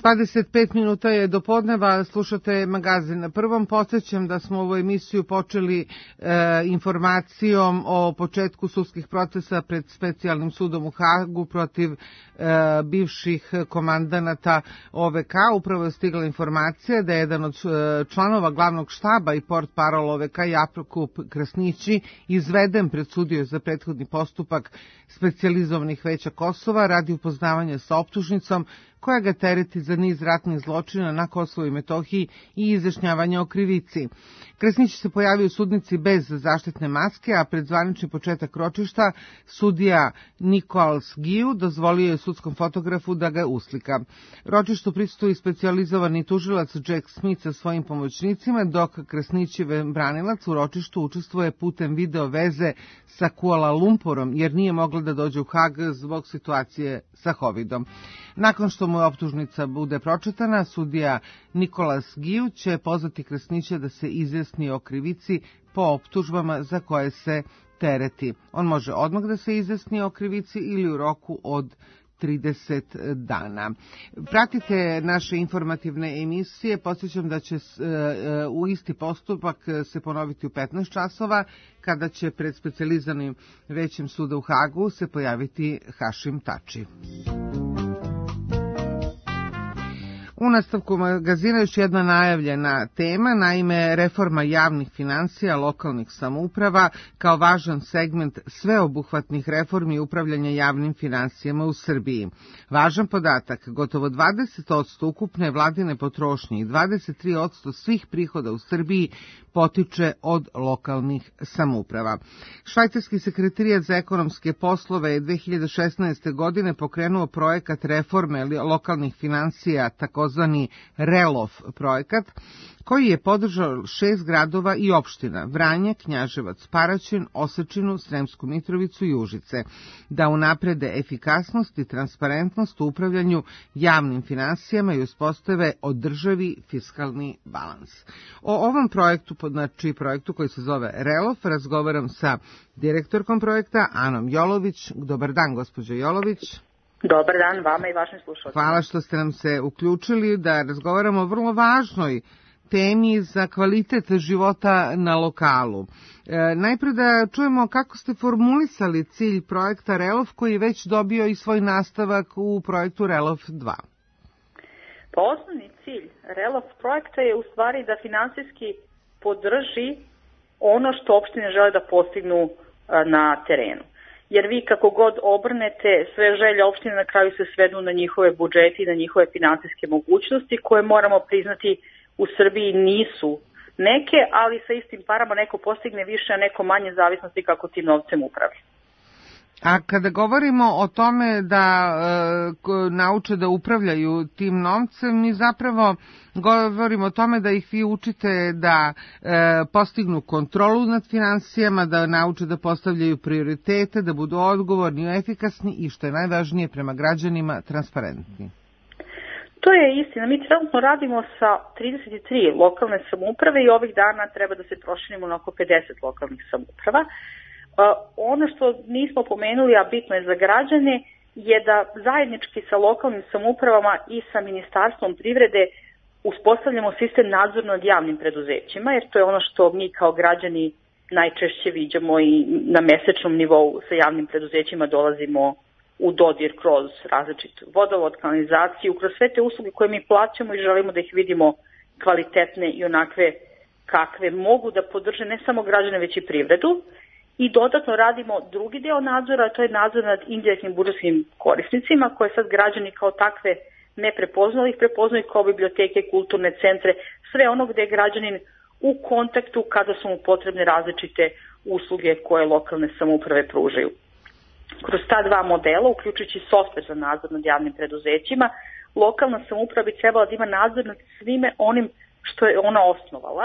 dvadeset pet minuta je do podneva, slušate magazin na prvom. Podsjećam da smo ovu emisiju počeli e, informacijom o početku sudskih procesa pred specijalnim sudom u Hagu protiv e, bivših komandanata O V K. Upravo je stigla informacija da je jedan od e, članova glavnog štaba i port parol O V K, Jakub Krasnići, izveden pred sudiju za prethodni postupak specijalizovanih veća Kosova radi upoznavanja sa optužnicom koja ga tereti za niz ratnih zločina na Kosovu i Metohiji i izjašnjavanja o krivici. Krasnić se pojavio u sudnici bez zaštitne maske, a pred zvanični početak ročišta sudija Nikolas Giju dozvolio je sudskom fotografu da ga uslika. Ročištu prisustvuje specijalizovani tužilac Jack Smith sa svojim pomoćnicima, dok Krasnićev branilac u ročištu učestvuje putem video veze sa Kuala Lumpurom, jer nije mogla da dođe u Hag zbog situacije sa Covidom. Nakon što mu optužnica bude pročitana, sudija Nikolas Giju će pozvati Krasnića da se izjasni o krivici po optužbama za koje se tereti. On može odmah da se izjasni o krivici ili u roku od trideset dana. Pratite naše informativne emisije. Podsjećam da će u isti postupak se ponoviti u petnaest časova, kada će pred specijaliziranim većim suda u Hagu se pojaviti Hašim Tači. U nastavku magazina još jedna najavljena tema, naime reforma javnih financija lokalnih samouprava kao važan segment sveobuhvatnih reformi upravljanja javnim financijama u Srbiji. Važan podatak, gotovo dvadeset posto ukupne vladine potrošnje i dvadeset tri posto svih prihoda u Srbiji potiče od lokalnih samouprava. Švajcarski sekretarijat za ekonomske poslove je dve hiljade šesnaeste. godine pokrenuo projekat reforme lokalnih financija, takozvani RELOF projekat, koji je podržao šest gradova i opština: Vranje, Knjaževac, Paraćin, Osečinu, Sremsku Mitrovicu i Užice, da unaprede efikasnost i transparentnost u upravljanju javnim finansijama i uspostave održivi fiskalni balans. O ovom projektu, znači projektu koji se zove RELOF, razgovaram sa direktorkom projekta Anom Jolović. Dobar dan, gospođo Jolović. Dobar dan vama i vašim slušalcima. Hvala što ste nam se uključili da razgovaramo o vrlo važnoj temi za kvalitet života na lokalu. E, najprej da čujemo kako ste formulisali cilj projekta RELOF, koji je već dobio i svoj nastavak u projektu RELOF dva. Pa osnovni cilj RELOF projekta je u stvari da finansijski podrži ono što opštine žele da postignu na terenu. Jer vi kako god obrnete, sve želje opštine na kraju se svedu na njihove budžete i na njihove finansijske mogućnosti, koje moramo priznati u Srbiji nisu neke, ali sa istim parama neko postigne više, a neko manje, zavisnosti kako tim novcem upravi. A kada govorimo o tome da e, nauče da upravljaju tim novcem, mi zapravo govorimo o tome da ih vi učite da e, postignu kontrolu nad finansijama, da nauče da postavljaju prioritete, da budu odgovorni, efikasni i, što je najvažnije, prema građanima transparentni. To je istina. Mi trenutno radimo sa trideset tri lokalne samouprave i ovih dana treba da se proširimo na oko pedeset lokalnih samouprava. Uh, ono što nismo pomenuli, a bitno je za građane, je da zajednički sa lokalnim samoupravama i sa Ministarstvom privrede uspostavljamo sistem nadzora nad javnim preduzećima, jer to je ono što mi kao građani najčešće viđamo i na mesečnom nivou sa javnim preduzećima dolazimo u dodir kroz različit vodovod, kanalizaciju, kroz sve te usluge koje mi plaćamo i želimo da ih vidimo kvalitetne i onakve kakve mogu da podrže ne samo građane, već i privredu. I dodatno radimo drugi deo nadzora, a to je nadzor nad indirektnim budžetskim korisnicima, koje sad građani kao takve ne prepoznaju, ih prepoznaju kao biblioteke, kulturne centre, sve ono gde je građanin u kontaktu kada su mu potrebne različite usluge koje lokalne samouprave pružaju. Kroz ta dva modela, uključujući softver za nadzor nad javnim preduzećima, lokalna samouprava bi trebala da ima nadzor nad svime onim što je ona osnovala,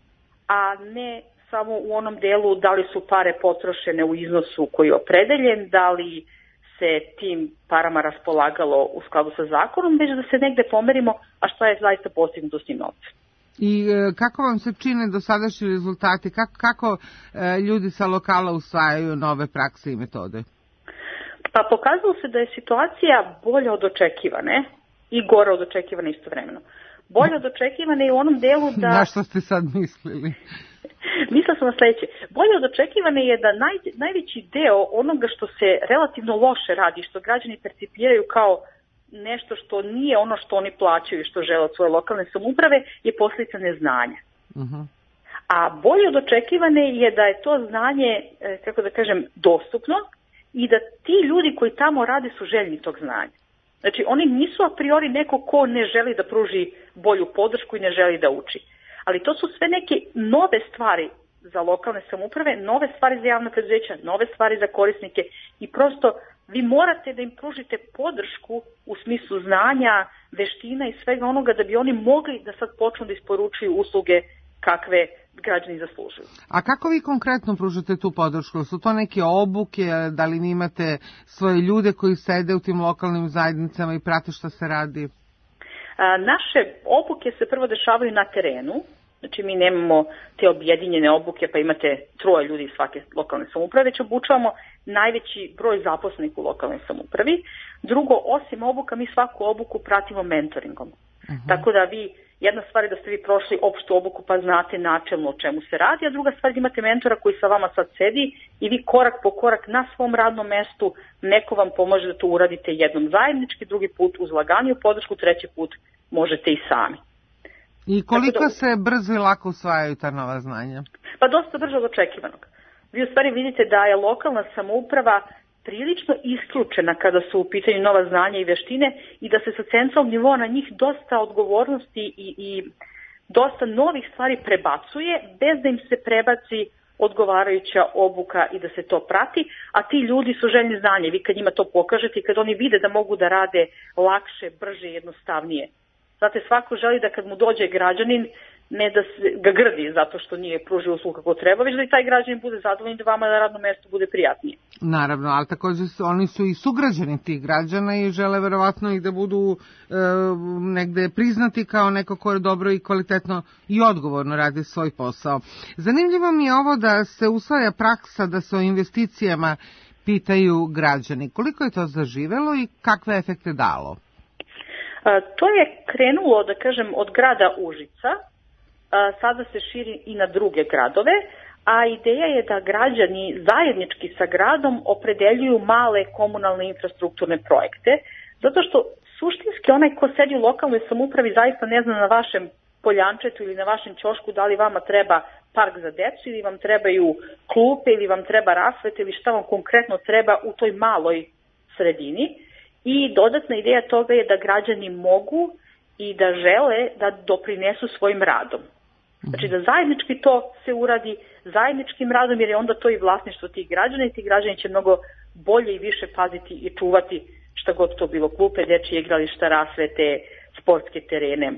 a ne samo u onom delu da li su pare potrošene u iznosu koji je opredeljen, da li se tim parama raspolagalo u skladu sa zakonom, već da se negde pomerimo, a šta je zaista postignuto s tim novcem. I kako vam se čine dosadašnji rezultati? Kako, kako ljudi sa lokala usvajaju nove prakse i metode? Pa pokazalo se da je situacija bolja od očekivane i gore od očekivane istovremeno. Bolje od očekivane je u onom delu da... Na što ste sad mislili? Mislila sam na sledeće. Bolje od očekivane je da naj, najveći deo onoga što se relativno loše radi, što građani percipiraju kao nešto što nije ono što oni plaćaju i što žele od svoje lokalne samouprave, je posljedica neznanja. Uh-huh. A bolje od očekivane je da je to znanje, kako da kažem, dostupno i da ti ljudi koji tamo rade su željni tog znanja. Znači, oni nisu a priori neko ko ne želi da pruži bolju podršku i ne želi da uči. Ali to su sve neke nove stvari za lokalne samouprave, nove stvari za javna preduzeća, nove stvari za korisnike i prosto vi morate da im pružite podršku u smislu znanja, veština i svega onoga da bi oni mogli da sad počnu da isporučuju usluge kakve građani zaslužuju. A kako vi konkretno pružate tu podršku? Su to neke obuke, da li vi imate svoje ljude koji sede u tim lokalnim zajednicama i prate šta se radi? A, naše obuke se prvo dešavaju na terenu, znači mi nemamo te objedinjene obuke pa imate troje ljudi iz svake lokalne samouprave, već obučavamo najveći broj zaposlenih u lokalnoj samoupravi. Drugo, osim obuka, mi svaku obuku pratimo mentoringom. Uh-huh. Tako da vi, jedna stvar je da ste vi prošli opštu obuku pa znate načelno o čemu se radi, a druga stvar je da imate mentora koji sa vama sad sedi i vi korak po korak na svom radnom mestu, neko vam pomaže da to uradite jednom zajednički, drugi put uz laganiju podršku, treći put možete i sami. I koliko da, se brzo i lako usvajaju ta nova znanja? Pa dosta brzo od očekivanog. Vi u stvari vidite da je lokalna samouprava prilično isključena kada su u pitanju nova znanja i veštine i da se sa centralnog nivoa na njih dosta odgovornosti i, i dosta novih stvari prebacuje bez da im se prebaci odgovarajuća obuka i da se to prati, a ti ljudi su željni znanja. Vi kad njima to pokažete i kad oni vide da mogu da rade lakše, brže i jednostavnije. Znate, svako želi da kad mu dođe građanin, ne da ga grdi zato što nije pružio uslugu kako treba, već da i taj građanin bude zadovoljan da vama na radnom mestu bude prijatnije. Naravno, ali također su, oni su i sugrađani tih građana i žele verovatno i da budu e, negde priznati kao neko ko je dobro i kvalitetno i odgovorno radi svoj posao. Zanimljivo mi je ovo da se usvaja praksa da se o investicijama pitaju građani. Koliko je to zaživelo i kakve efekte dalo? A, to je krenulo, da kažem, od grada Užica, a, sada se širi i na druge gradove, a ideja je da građani zajednički sa gradom opredeljuju male komunalne infrastrukturne projekte, zato što suštinski onaj ko sedi u lokalnoj samoupravi zaista ne zna na vašem poljančetu ili na vašem ćošku da li vama treba park za decu ili vam trebaju klupe ili vam treba rasvete ili šta vam konkretno treba u toj maloj sredini. I dodatna ideja toga je da građani mogu i da žele da doprinesu svojim radom. Znači da zajednički to se uradi zajedničkim radom, jer je onda to i vlasništvo tih građana i ti građani će mnogo bolje i više paziti i čuvati šta god to bilo, klupe, dečije igrališta, rasvete, sportske terene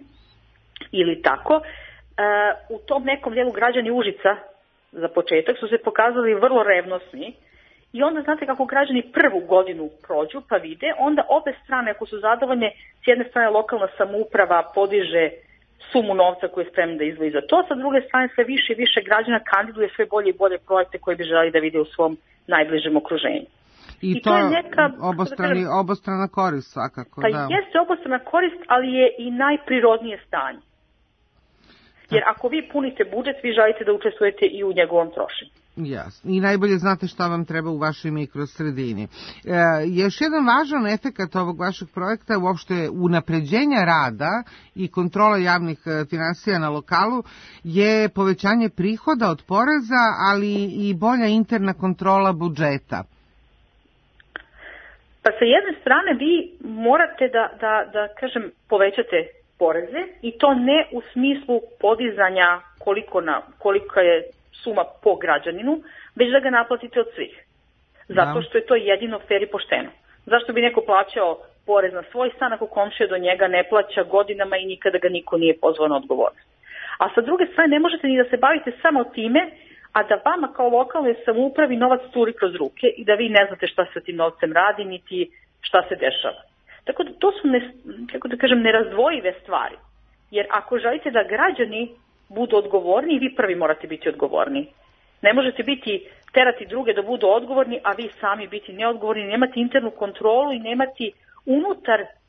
ili tako. E, u tom nekom dijelu građani Užica za početak su se pokazali vrlo revnosni. I onda znate kako građani prvu godinu prođu pa vide, onda obe strane ako su zadovoljne, s jedne strane lokalna samouprava podiže sumu novca koju je spremna da izdvoji za to, sa druge strane sve više i više građana kandiduje sve bolje i bolje projekte koje bi želeli da vide u svom najbližem okruženju. I, I to, to je neka obostrani, da obostrana korist svakako. Pa da. Jeste obostrana korist, ali je i najprirodnije stanje. Jer ako vi punite budžet, vi želite da učestvujete i u njegovom trošenju. Jasno. I najbolje znate šta vam treba u vašoj mikrosredini. E, još jedan važan efekat ovog vašeg projekta uopšte unapređenja rada i kontrola javnih finansija na lokalu je povećanje prihoda od poreza, ali i bolja interna kontrola budžeta. Pa sa jedne strane vi morate da, da, da kažem, povećate poreze i to ne u smislu podizanja koliko, na, koliko je suma po građaninu, već da ga naplatite od svih. Zato što je to jedino fer i pošteno. Zašto bi neko plaćao porez na svoj stan ako komšija do njega ne plaća godinama i nikada ga niko nije pozvao na odgovornost. A sa druge strane ne možete ni da se bavite samo time, a da vama kao lokalnoj samoupravi novac curi kroz ruke i da vi ne znate šta se tim novcem radi, niti šta se dešava. Tako da to su, ne, kako da kažem, nerazdvojive stvari. Jer ako želite da građani budu odgovorni, vi prvi morate biti odgovorni. Ne možete biti, terati druge da budu odgovorni, a vi sami biti neodgovorni, nemati internu kontrolu i nemati unutar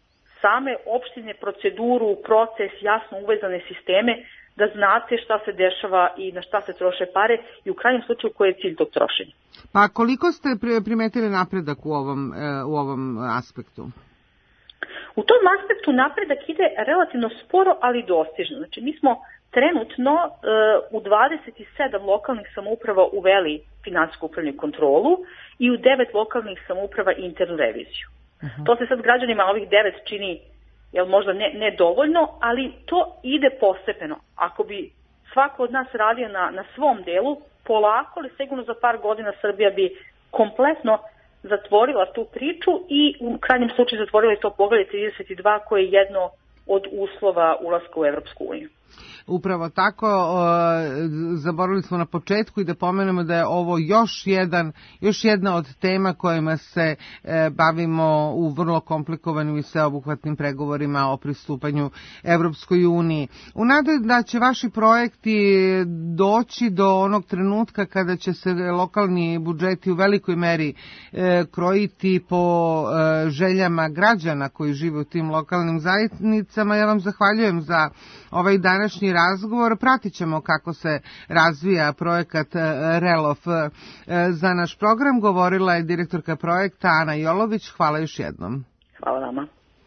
same opštine, proceduru, proces, jasno uvezane sisteme, da znate šta se dešava i na šta se troše pare i u krajnjem slučaju koji je cilj tog trošenja. Pa koliko ste primetili napredak u ovom, u ovom aspektu? U tom aspektu napredak ide relativno sporo, ali dostižno. Znači, mi smo trenutno uh, u dvadeset sedam lokalnih samouprava uveli finansijsku upravljanje kontrolu i u devet lokalnih samouprava internu reviziju. Uh-huh. To se sad građanima ovih devet čini jel, možda ne, ne dovoljno, ali to ide postepeno. Ako bi svako od nas radio na, na svom delu, polako, ali sigurno za par godina Srbija bi kompletno zatvorila tu priču i u krajnjem slučaju zatvorila i to poglavlje trideset dva koje je jedno od uslova ulaska u Evropsku uniju. Upravo tako, zaboravili smo na početku i da pomenemo da je ovo još jedan, još jedna od tema kojima se bavimo u vrlo komplikovanim i sveobuhvatnim pregovorima o pristupanju Evropskoj uniji. U nadi da će vaši projekti doći do onog trenutka kada će se lokalni budžeti u velikoj meri krojiti po željama građana koji žive u tim lokalnim zajednicama, ja vam zahvaljujem za ovaj današnji razgovor. Pratit ćemo kako se razvija projekat Relov. Za naš program govorila je direktorka projekta Ana Jolović. Hvala još jednom. Hvala vama.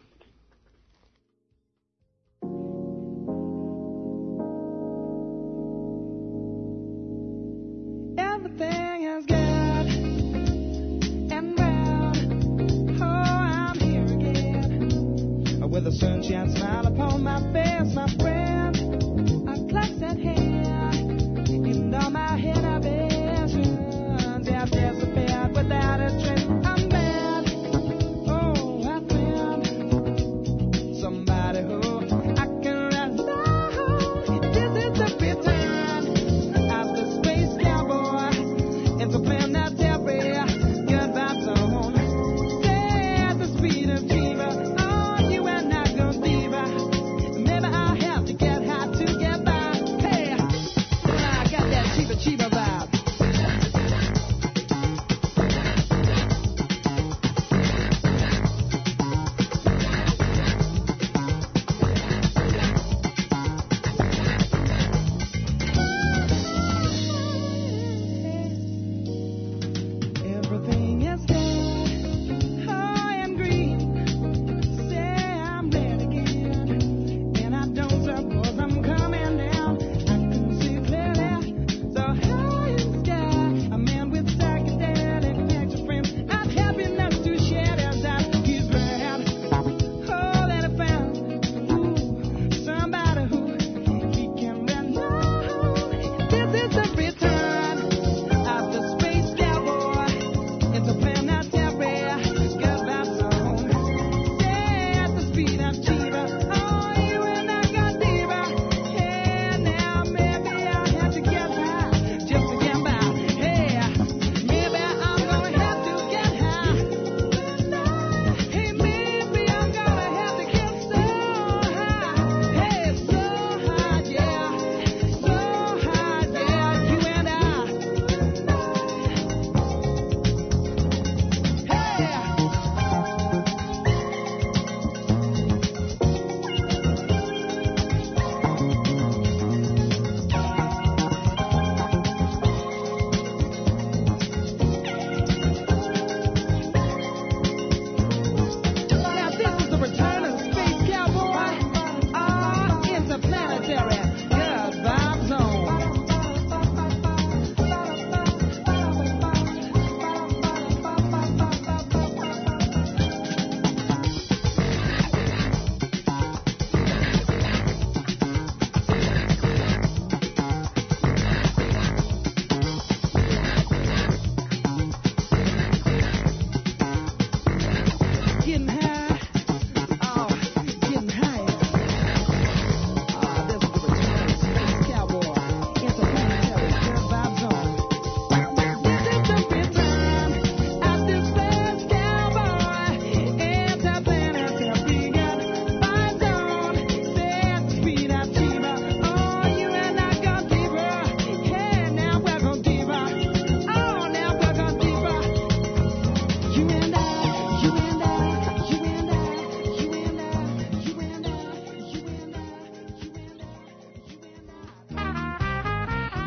With a sunshine smile upon my face, my friend, I clutch that hand, and on my head I visions, I've disappeared without a trace. I'm bad, oh, I found somebody who I can rely on. This is the return of the space cowboy into planetary goodbye zone. Stay at the speed of fever.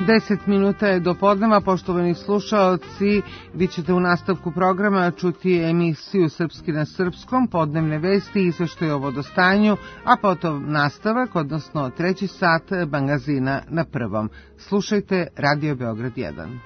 deset minuta je do podneva, poštovani slušaoci, vi ćete u nastavku programa čuti emisiju Srpski na srpskom, podnevne vesti i izveštaje o vodostanju, a potom nastavak, odnosno treći sat magazina na prvom. Slušajte Radio Beograd jedan.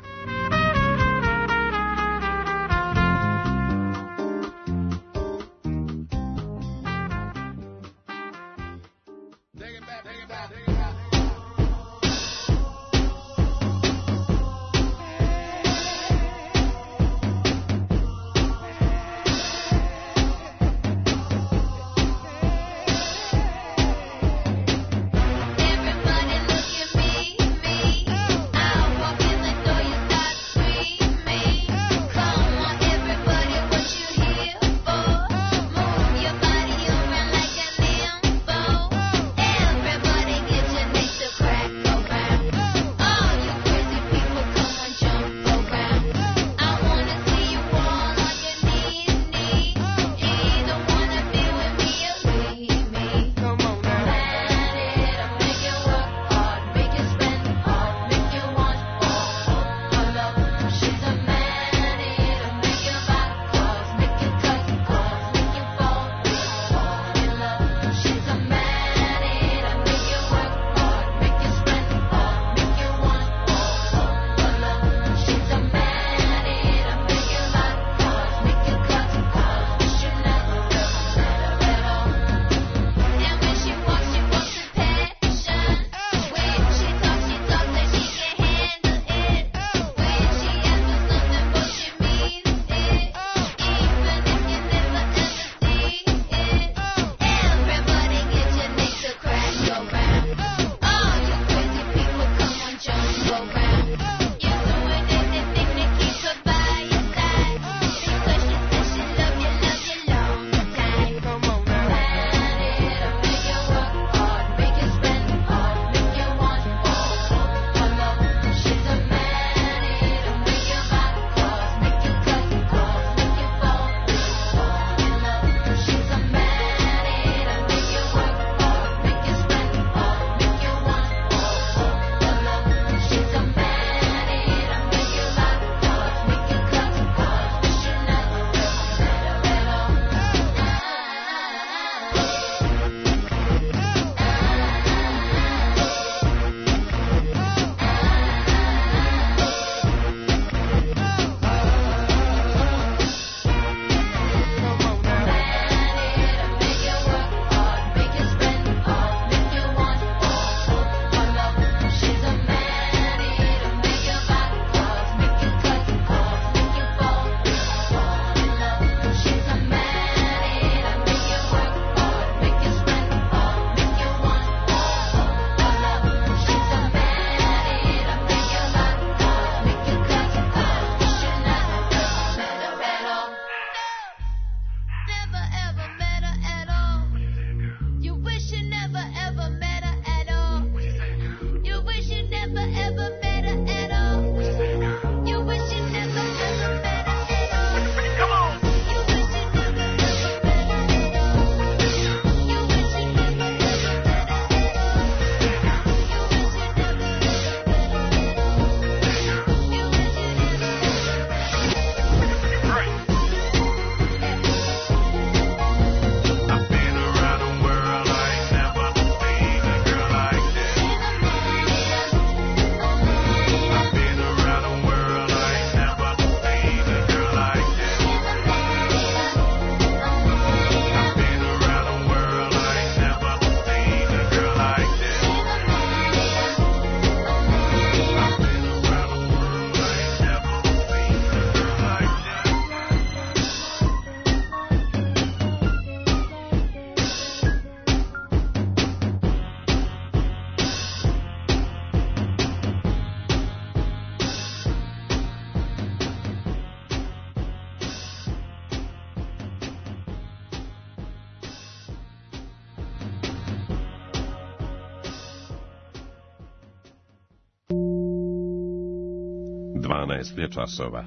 dvanaest je časova.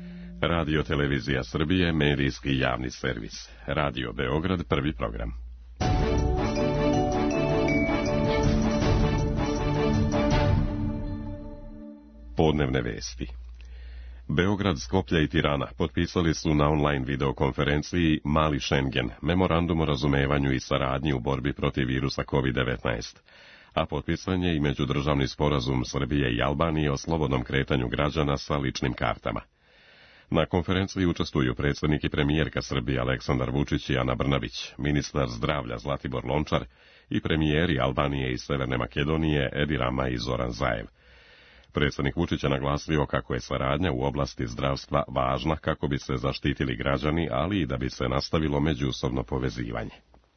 Radio Televizija Srbije, medijski javni servis. Radio Beograd, prvi program. Podnevne vesti. Beograd, Skoplje i Tirana potpisali su na online videokonferenciji Mali Schengen, memorandum o razumevanju i saradnji u borbi protiv virusa kovid devetnaest, a potpisan je i međudržavni sporazum Srbije i Albanije o slobodnom kretanju građana sa ličnim kartama. Na konferenciji učestvuju predsjednik i premijerka Srbije Aleksandar Vučić i Ana Brnabić, ministar zdravlja Zlatibor Lončar i premijeri Albanije i Severne Makedonije Edi Rama i Zoran Zaev. Predsjednik Vučić je naglasio kako je saradnja u oblasti zdravstva važna kako bi se zaštitili građani, ali i da bi se nastavilo međusobno povezivanje.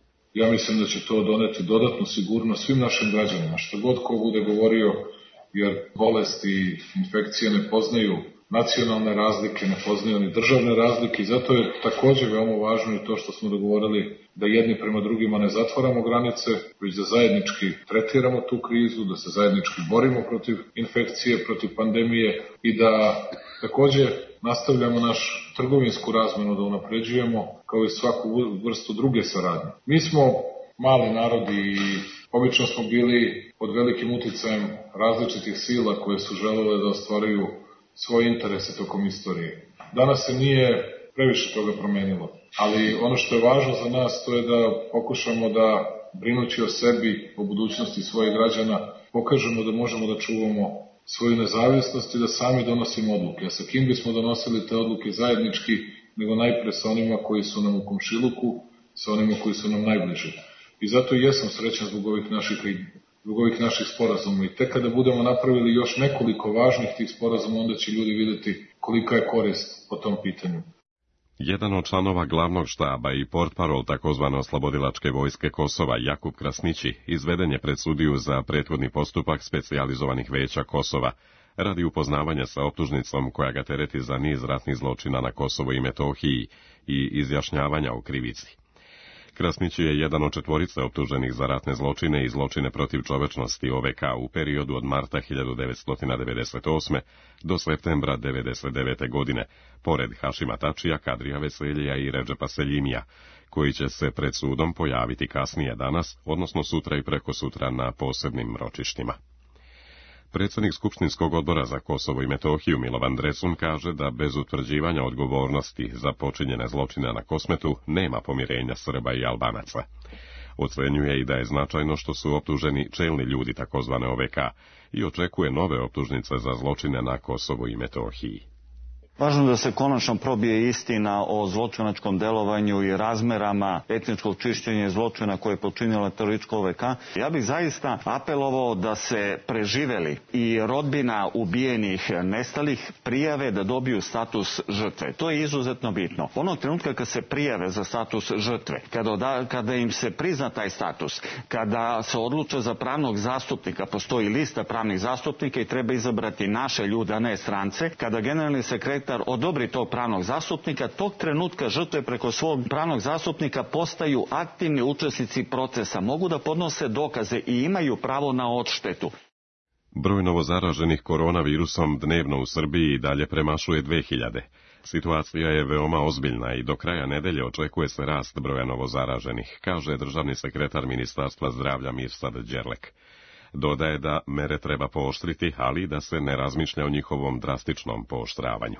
Ja mislim da će to doneti dodatnu sigurnost svim našim građanima, što god ko bude govorio, jer bolesti i infekcije ne poznaju nacionalne razlike, ne poznaju ni državne razlike i zato je također veoma važno i to što smo dogovorili da jedni prema drugima ne zatvaramo granice, već da zajednički tretiramo tu krizu, da se zajednički borimo protiv infekcije, protiv pandemije i da također nastavljamo naš trgovinsku razmenu, da unapređujemo kao i svaku vrstu druge saradnje. Mi smo mali narod i obično smo bili pod velikim uticajem različitih sila koje su želele da ostvaruju svoje interese tokom istorije. Danas se nije previše toga promenilo, ali ono što je važno za nas to je da pokušamo da, brinući o sebi, o budućnosti svojih građana, pokažemo da možemo da čuvamo svoju nezavisnost i da sami donosimo odluke. A sa kim bismo donosili te odluke zajednički, nego najpre sa onima koji su nam u komšiluku, sa onima koji su nam najbliži. I zato i jesam srećan zbog ovih naših zbog ovih naših sporazuma. I tek kada budemo napravili još nekoliko važnih tih sporazuma, onda će ljudi vidjeti kolika je korist po tom pitanju. Jedan od članova glavnog štaba i portparol takozvane oslobodilačke vojske Kosova, Jakub Krasnići, izveden je pred sudiju za prethodni postupak specijalizovanih veća Kosova, radi upoznavanja sa optužnicom koja ga tereti za niz ratnih zločina na Kosovu i Metohiji i izjašnjavanja o krivici. Krasnić je jedan od četvorice optuženih za ratne zločine i zločine protiv čovečnosti O V K u periodu od marta hiljadu devetsto devedeset osme do septembra devedeset devete godine, pored Hašima Tačija, Kadrija Veseljija i Redžepa Seljimija, koji će se pred sudom pojaviti kasnije danas, odnosno sutra i preko sutra na posebnim ročištima. Predsjednik Skupštinskog odbora za Kosovo i Metohiju Milovan Dresun kaže da bez utvrđivanja odgovornosti za počinjene zločine na Kosmetu nema pomirenja Srba i Albanaca. Ocenjuje i da je značajno što su optuženi čelni ljudi takozvane O V K i očekuje nove optužnice za zločine na Kosovu i Metohiji. Važno da se konačno probije istina o zločinačkom delovanju i razmerama etničkog čišćenja i zločina koje je počinila teroristička O V K. Ja bih zaista apelovao da se preživeli i rodbina ubijenih nestalih prijave da dobiju status žrtve. To je izuzetno bitno. Onog trenutka kad se prijave za status žrtve, kada, da, kada im se prizna taj status, kada se odluče za pravnog zastupnika, postoji lista pravnih zastupnika i treba izabrati naše ljude, a ne strance, kada generalni sekretar odobri tog pravnog zastupnika, tog trenutka žrtve preko svog pravnog zastupnika postaju aktivni učesnici procesa, mogu da podnose dokaze i imaju pravo na odštetu. Broj novozaraženih koronavirusom dnevno u Srbiji dalje premašuje dve hiljade. Situacija je veoma ozbiljna i do kraja nedelje očekuje se rast broja novozaraženih, kaže državni sekretar Ministarstva zdravlja Mirsad Đerlek. Dodaje da mere treba pooštriti, ali da se ne razmišlja o njihovom drastičnom pooštravanju.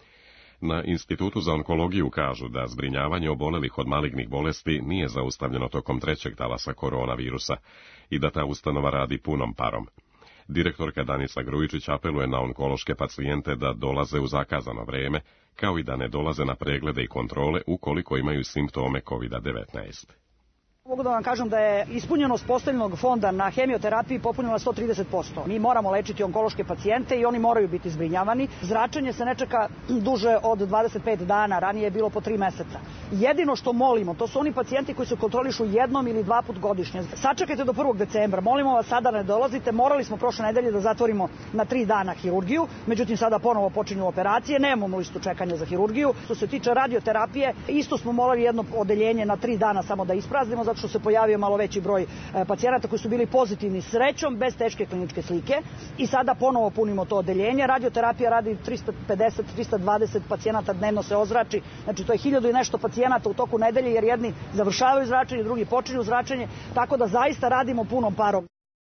Na Institutu za onkologiju kažu da zbrinjavanje obolelih od malignih bolesti nije zaustavljeno tokom trećeg talasa koronavirusa i da ta ustanova radi punom parom. Direktorka Danica Grujičić apeluje na onkološke pacijente da dolaze u zakazano vreme, kao i da ne dolaze na preglede i kontrole ukoliko imaju simptome kovid devetnaest. Mogu da vam kažem da je ispunjenost postavljenog fonda na hemioterapiji popunila sto trideset posto. Mi moramo lečiti onkološke pacijente i oni moraju biti zbrinjavani. Zračenje se ne čeka duže od dvadeset pet dana, ranije je bilo po tri meseca. Jedino što molimo, to su oni pacijenti koji se kontrolišu jednom ili dva put godišnje. Sačekajte do prvog decembra, molimo vas sada ne dolazite. Morali smo prošle nedelje da zatvorimo na tri dana hirurgiju, međutim sada ponovo počinju operacije, nemamo listu čekanja za hirurgiju. Što se tiče radioterapije, isto smo morali jedno odeljenje na tri dana samo da ispraznimo, zato što se pojavio malo veći broj pacijenata koji su bili pozitivni srećom, bez teške kliničke slike i sada ponovo punimo to odeljenje. Radioterapija radi trista pedeset do trista dvadeset pacijenata dnevno se ozrači, znači to je hiljadu i nešto pacijenata u toku nedelje jer jedni završavaju zračenje, drugi počinju zračenje, tako da zaista radimo punom parom.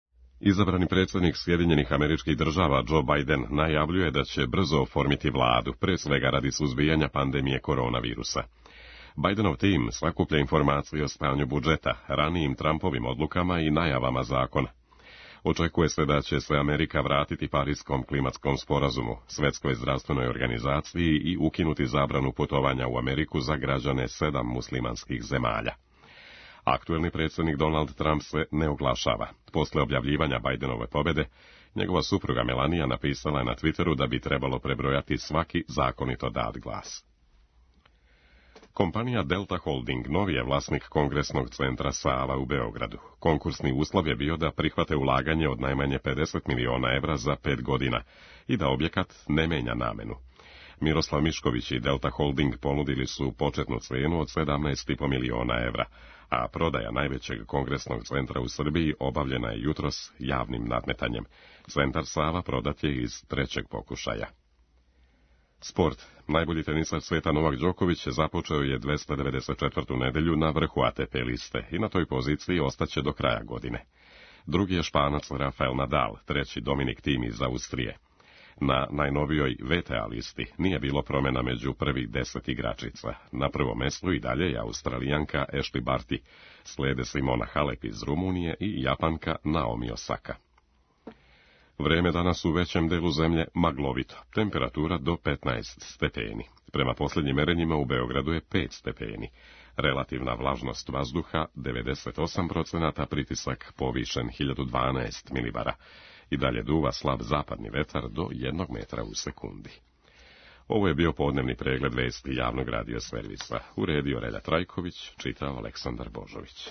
Izabrani predsjednik Sjedinjenih Američkih Država Joe Biden najavljuje da će brzo oformiti vladu, pre svega radi suzbijanja pandemije koronavirusa. Bidenov tim sakuplja informacije o stanju budžeta, ranijim Trumpovim odlukama i najavama zakona. Očekuje se da će se Amerika vratiti Parijskom klimatskom sporazumu, Svjetskoj zdravstvenoj organizaciji i ukinuti zabranu putovanja u Ameriku za građane sedam muslimanskih zemalja. Aktuelni predsjednik Donald Trump se ne oglašava. Posle objavljivanja Bidenove pobjede, njegova supruga Melania napisala je na Twitteru da bi trebalo prebrojati svaki zakonito dat glas. Kompanija Delta Holding novi je vlasnik Kongresnog centra Sava u Beogradu. Konkursni uslov je bio da prihvate ulaganje od najmanje pedeset miliona evra za pet godina i da objekat ne menja namenu. Miroslav Mišković i Delta Holding ponudili su početnu cenu od sedamnaest i po miliona evra, a prodaja najvećeg kongresnog centra u Srbiji obavljena je jutros javnim nadmetanjem. Centar Sava prodat je iz trećeg pokušaja. Sport. Najbolji tenisar sveta Novak Đoković započeo je dvesta devedeset četvrtu nedelju na vrhu A T P liste i na toj poziciji ostaće do kraja godine. Drugi je Španac Rafael Nadal, treći Dominik Thiem iz Austrije. Na najnovijoj V T A listi nije bilo promjena među prvih deset igračica. Na prvom mjestu i dalje je Australijanka Ashley Barty, slijede Simona Halep iz Rumunije i Japanka Naomi Osaka. Vreme danas u većem delu zemlje maglovito, temperatura do petnaest stepeni. Prema posljednjim merenjima u Beogradu je pet stepeni. Relativna vlažnost vazduha devedeset osam procenata, pritisak povišen hiljadu dvanaest milibara. I dalje duva slab zapadni vetar do jednog metra u sekundi. Ovo je bio podnevni pregled vesti javnog radio servisa. Uredio Relja Trajković, čitao Aleksandar Božović.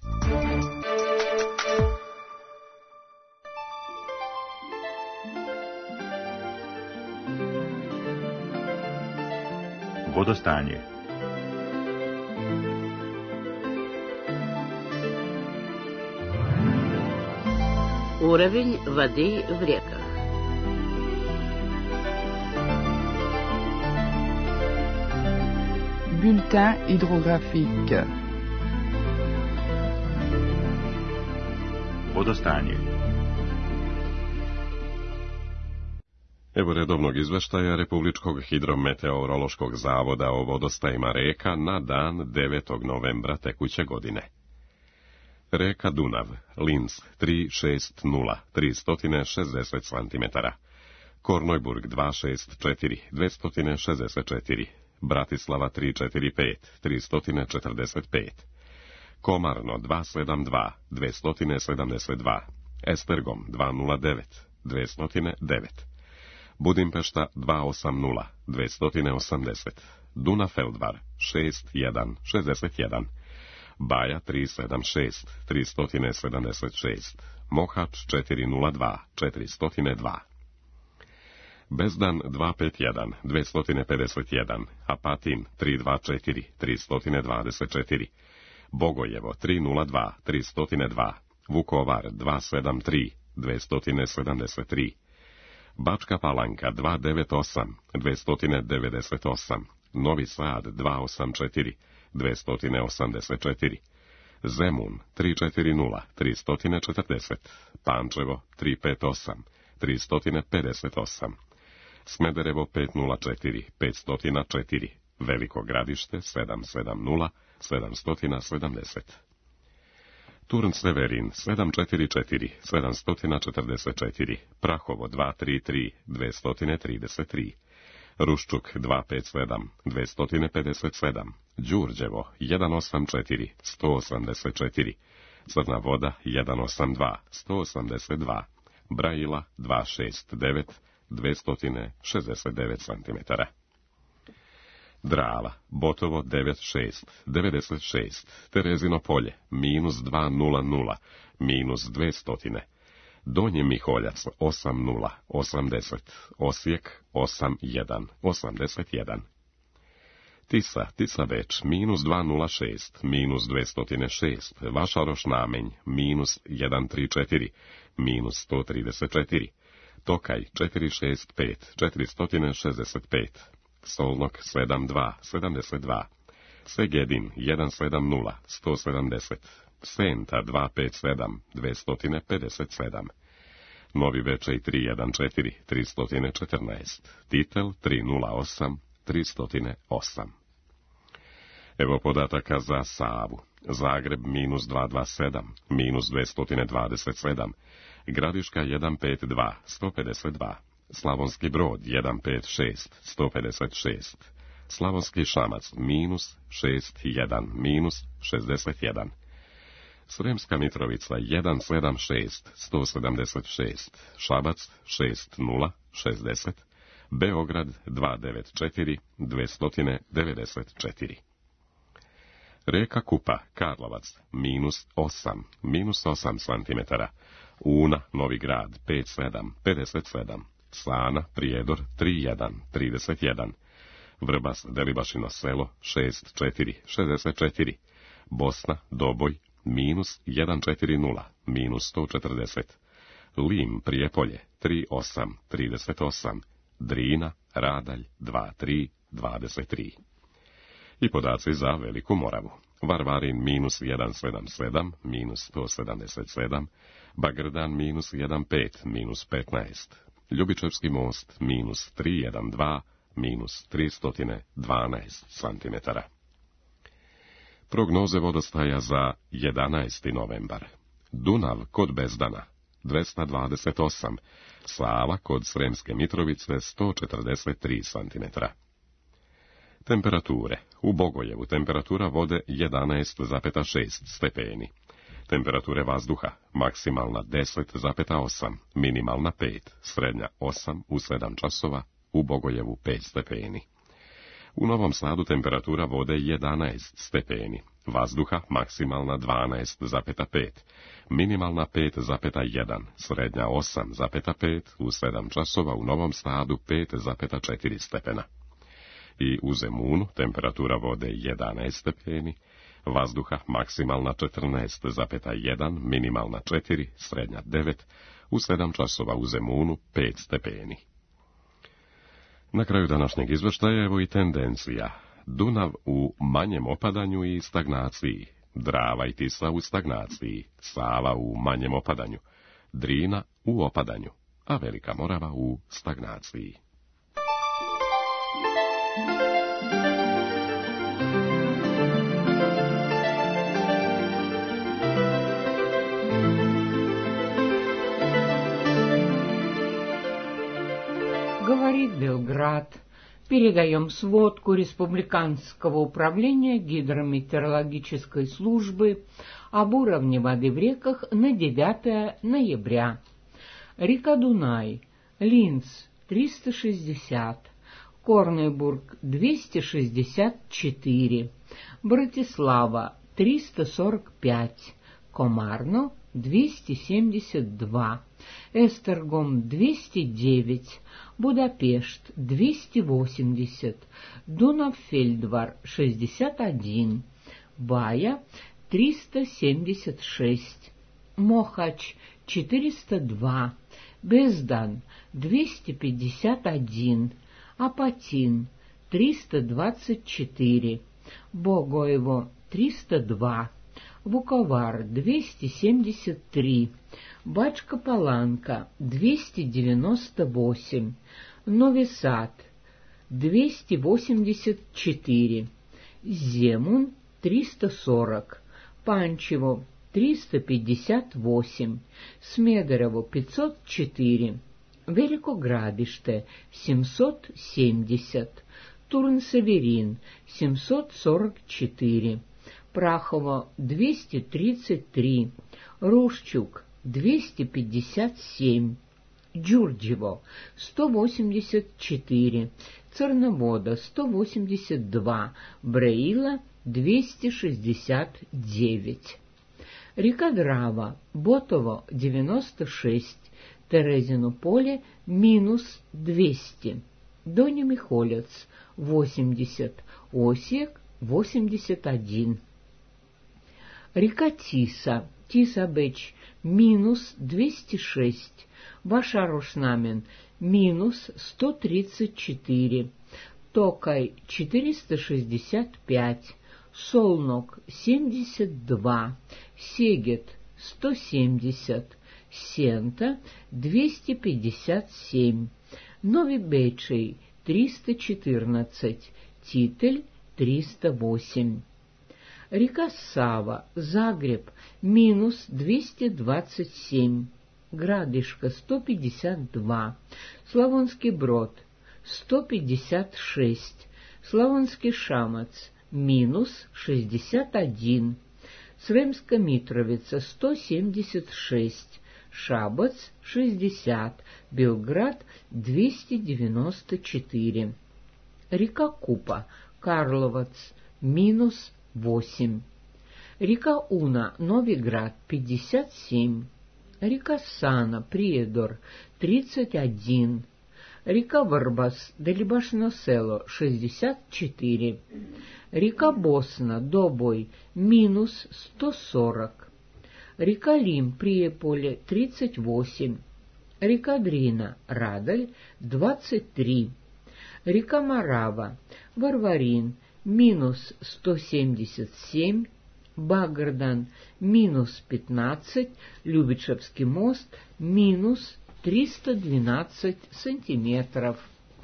Vodostanje. Уровень воды в реках. Bulletin hydrographique. Vodostanje. Evo redovnog izveštaja Republičkog hidrometeorološkog zavoda o vodostajima reka na dan devetog novembra tekuće godine. Reka Dunav, Linz tri šest nula, tri stotine šezdeset centimetara. Kornojburg dva šest četiri, dve stotine šezdeset četiri. Bratislava tri četiri pet, tri stotine četrdeset pet. Komarno dva sedam dva, dve stotine sedamdeset dva. Estergom dva nula devet, dve stotine devet. Budimpešta dva osam nula, dve stotine osamdeset. Dunafeldvar šest jedan, šezdeset jedan. Baja tri sedam šest, tri stotine sedamdeset šest. Mohač četiri nula dva, četiri stotine dva. Bezdan dva pet jedan, dve stotine pedeset jedan. Apatin tri dva četiri, tri stotine dvadeset četiri. Bogojevo tri nula dva, tri stotine dva. Vukovar dva sedam tri, dve stotine sedamdeset tri. Bačka Palanka dva devet osam, dve stotine devedeset osam. Novi Sad dva osam četiri, dve stotine osamdeset četiri. Zemun tri četiri nula, tri stotine četrdeset. Pančevo tri pet osam, tri stotine pedeset osam. Smederevo pet nula četiri, pet stotine četiri. Veliko Gradište sedam sedam nula, sedam stotine sedamdeset. Turn Severin sedam četiri četiri, sedam stotine četrdeset četiri. Prahovo dva tri tri, dve stotine trideset tri. Ruščuk dva pet sedam, dve stotine pedeset sedam. Đurđevo jedan osam četiri, sto osamdeset četiri. Crna Voda jedan osam dva, sto osamdeset dva. Brajila dva šest devet, dve stotine šezdeset devet centimetara. Drava, Botovo devet šest, devedeset šest. Terezino Polje minus dva nula nula, minus dve stotine. Donji Miholjac osam nula, osamdeset. Osijek osam jedan, osamdeset jedan. Tisa, Tisa Beč, minus dva nula šest, minus dve stotine šest. Vašaroš Namenj, minus jedan tri četiri, minus sto trideset četiri. Tokaj četiri šest pet, četiri stotine šezdeset pet. Solnok sedam dva, sedamdeset dva. Segedin jedan sedam nula, sto sedamdeset. Senta dva pet sedam, dve stotine pedeset sedam. Novi Bečej tri jedan četiri tri četrnaest, Titel tri nula osam tri nula osam. Evo podataka za Savu. Zagreb minus dvesta dvadeset sedam, minus dvesta dvadeset sedam, Gradiška jedan pet dva sto pedeset dva, Slavonski Brod jedan pet šest sto pedeset šest, Slavonski Šamac minus šest jedan minus šezdeset jedan, Sremska Mitrovica jedan sedam šest sto sedamdeset šest, Šabac šest nula šezdeset, Beograd dva devet četiri dvesta devedeset četiri. Reka Kupa, Karlovac, minus osam, minus osam centimetara, Una, Novi Grad, pet sedam, pedeset sedam, Sana, Prijedor, tri jedan, trideset jedan, Vrbas, Delibašino selo, šest četiri, šezdeset četiri, Bosna, Doboj, minus jedan četiri nula, minus sto četrdeset, Lim, Prijepolje, tri osam, trideset osam, Drina, Radalj, dva tri, dvadeset tri. I podaci za Veliku Moravu. Varvarin minus jedan sedam sedam, minus sto sedamdeset sedam, Bagrdan minus jedan pet, minus petnaest, Ljubičevski most minus tri jedan dva, minus tristo dvanaest centimetara. Prognoze vodostaja za jedanaesti novembar. Dunav kod Bezdana dvesta dvadeset osam, Sava kod Sremske Mitrovice sto četrdeset tri centimetara. Temperature. U Bogojevu temperatura vode jedanaest zarez šest stepeni. Temperature vazduha maksimalna deset zarez osam, minimalna pet, srednja osam u sedam časova, u Bogojevu pet stepeni. U Novom Sadu temperatura vode jedanaest stepeni, vazduha maksimalna dvanaest zarez pet, minimalna pet zarez jedan, srednja osam zarez pet, u sedam časova u Novom Sadu pet zarez četiri stepena. I u Zemunu temperatura vode jedanaest stepeni, vazduha maksimalna četrnaest zarez jedan, minimalna četiri, srednja devet, u sedam časova u Zemunu pet stepeni. Na kraju današnjeg izvještaja evo i tendencija. Dunav u manjem opadanju i stagnaciji, Drava i Tisa u stagnaciji, Sava u manjem opadanju, Drina u opadanju, a Velika Morava u stagnaciji. Говорит Белград. Передаем сводку Республиканского управления гидрометеорологической службы об уровне воды в реках на девятое ноября. Река Дунай, Линц триста шестьдесят, Корнебург двести шестьдесят четыре, Братислава триста сорок пять, Комарно двести семьдесят два, Эстергом двести девять, Будапешт двести восемьдесят, Дунав-Фельдвар шестьдесят один, Бая триста семьдесят шесть, Мохач четыреста два, Бездан двести пятьдесят один, Апатин триста двадцать четыре, Богоево триста два, Вуковар двести семьдесят три, Бачка-Паланка двести девяносто восемь, Нови Сад двести восемьдесят четыре, Земун триста сорок, Панчево триста пятьдесят восемь, Смедерово пятьсот четыре, Великоградиште семьсот семьдесят, Турн-Северин семьсот сорок четыре, Прахово двести тридцать три, Рушчук двести пятьдесят семь, Джурджево сто восемьдесят четыре, Церновода сто восемьдесят два, Бреила двести шестьдесят девять. Река Драва, Ботово девяносто шесть, Терезино поле минус двести, Доня Михолец восемьдесят, Осиек восемьдесят один. Река Тиса, Тиса-Беч минус двести шесть, Башар-Ушнамен минус сто тридцать четыре, Токай четыреста шестьдесят пять, Солнок семьдесят два, Сегет сто семьдесят, Сента двести пятьдесят семь, Нови Бечей триста четырнадцать, Титель триста восемь. Река Сава, Загреб, минус двести двадцать семь, Градишка сто пятьдесят два, Славонский Брод сто пятьдесят шесть, Славонский Шамац, минус шестьдесят один, Сремска Митровица сто семьдесят шесть, Шабац шестьдесят, Белград двести девяносто четыре. Река Купа, Карловац, минус восемь. Река Уна, Новиград пятьдесят семь. Река Сана, Приедор тридцать один. Река Варбас, Делибашно село шестьдесят четыре. Река Босна, Добой, минус сто сорок. Река Лим, Приеполе тридцать восемь. Река Дрина, Радаль двадцать три. Река Марава, Варварин, минус сто семьдесят семь. Багардан, минус пятнадцать. Любичевский мост, минус триста двенадцать сантиметров.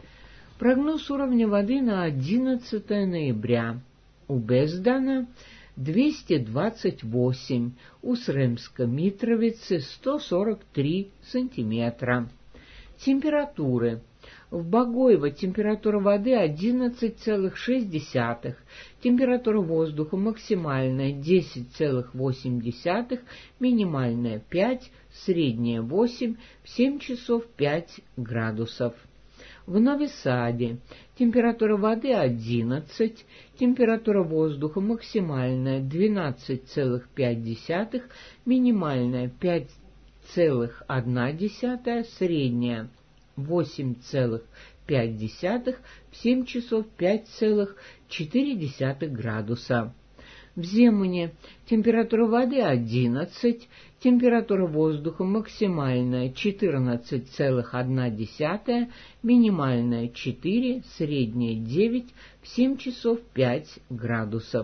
Прогноз уровня воды на одиннадцатое ноября. У Бездана двести двадцать восемь, у Сремска-Митровицы сто сорок три сантиметра. Температуры. В Богоево температура воды одиннадцать целых шесть десятых, температура воздуха максимальная десять целых восемь десятых, минимальная пять, средняя восемь, в семь часов пять градусов. В Нови Саде температура воды одиннадцать, температура воздуха максимальная двенадцать целых пять десятых, минимальная пять целых одна десятая, средняя восемь целых пять десятых, в семь часов пять целых четыре десятых градуса. В Земуне температура воды одиннадцать, температура воздуха максимальная четырнадцать целых одна десятая, минимальная четыре, средняя девять, в семь часов пять градусов.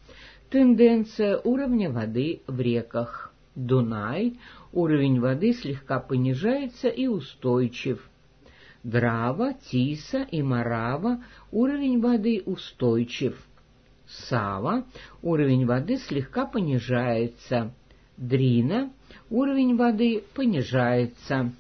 Тенденция уровня воды в реках. Дунай, уровень воды слегка понижается и устойчив. Драва, Тиса и Марава, уровень воды устойчив. Сава, уровень воды слегка понижается. Дрина, уровень воды понижается.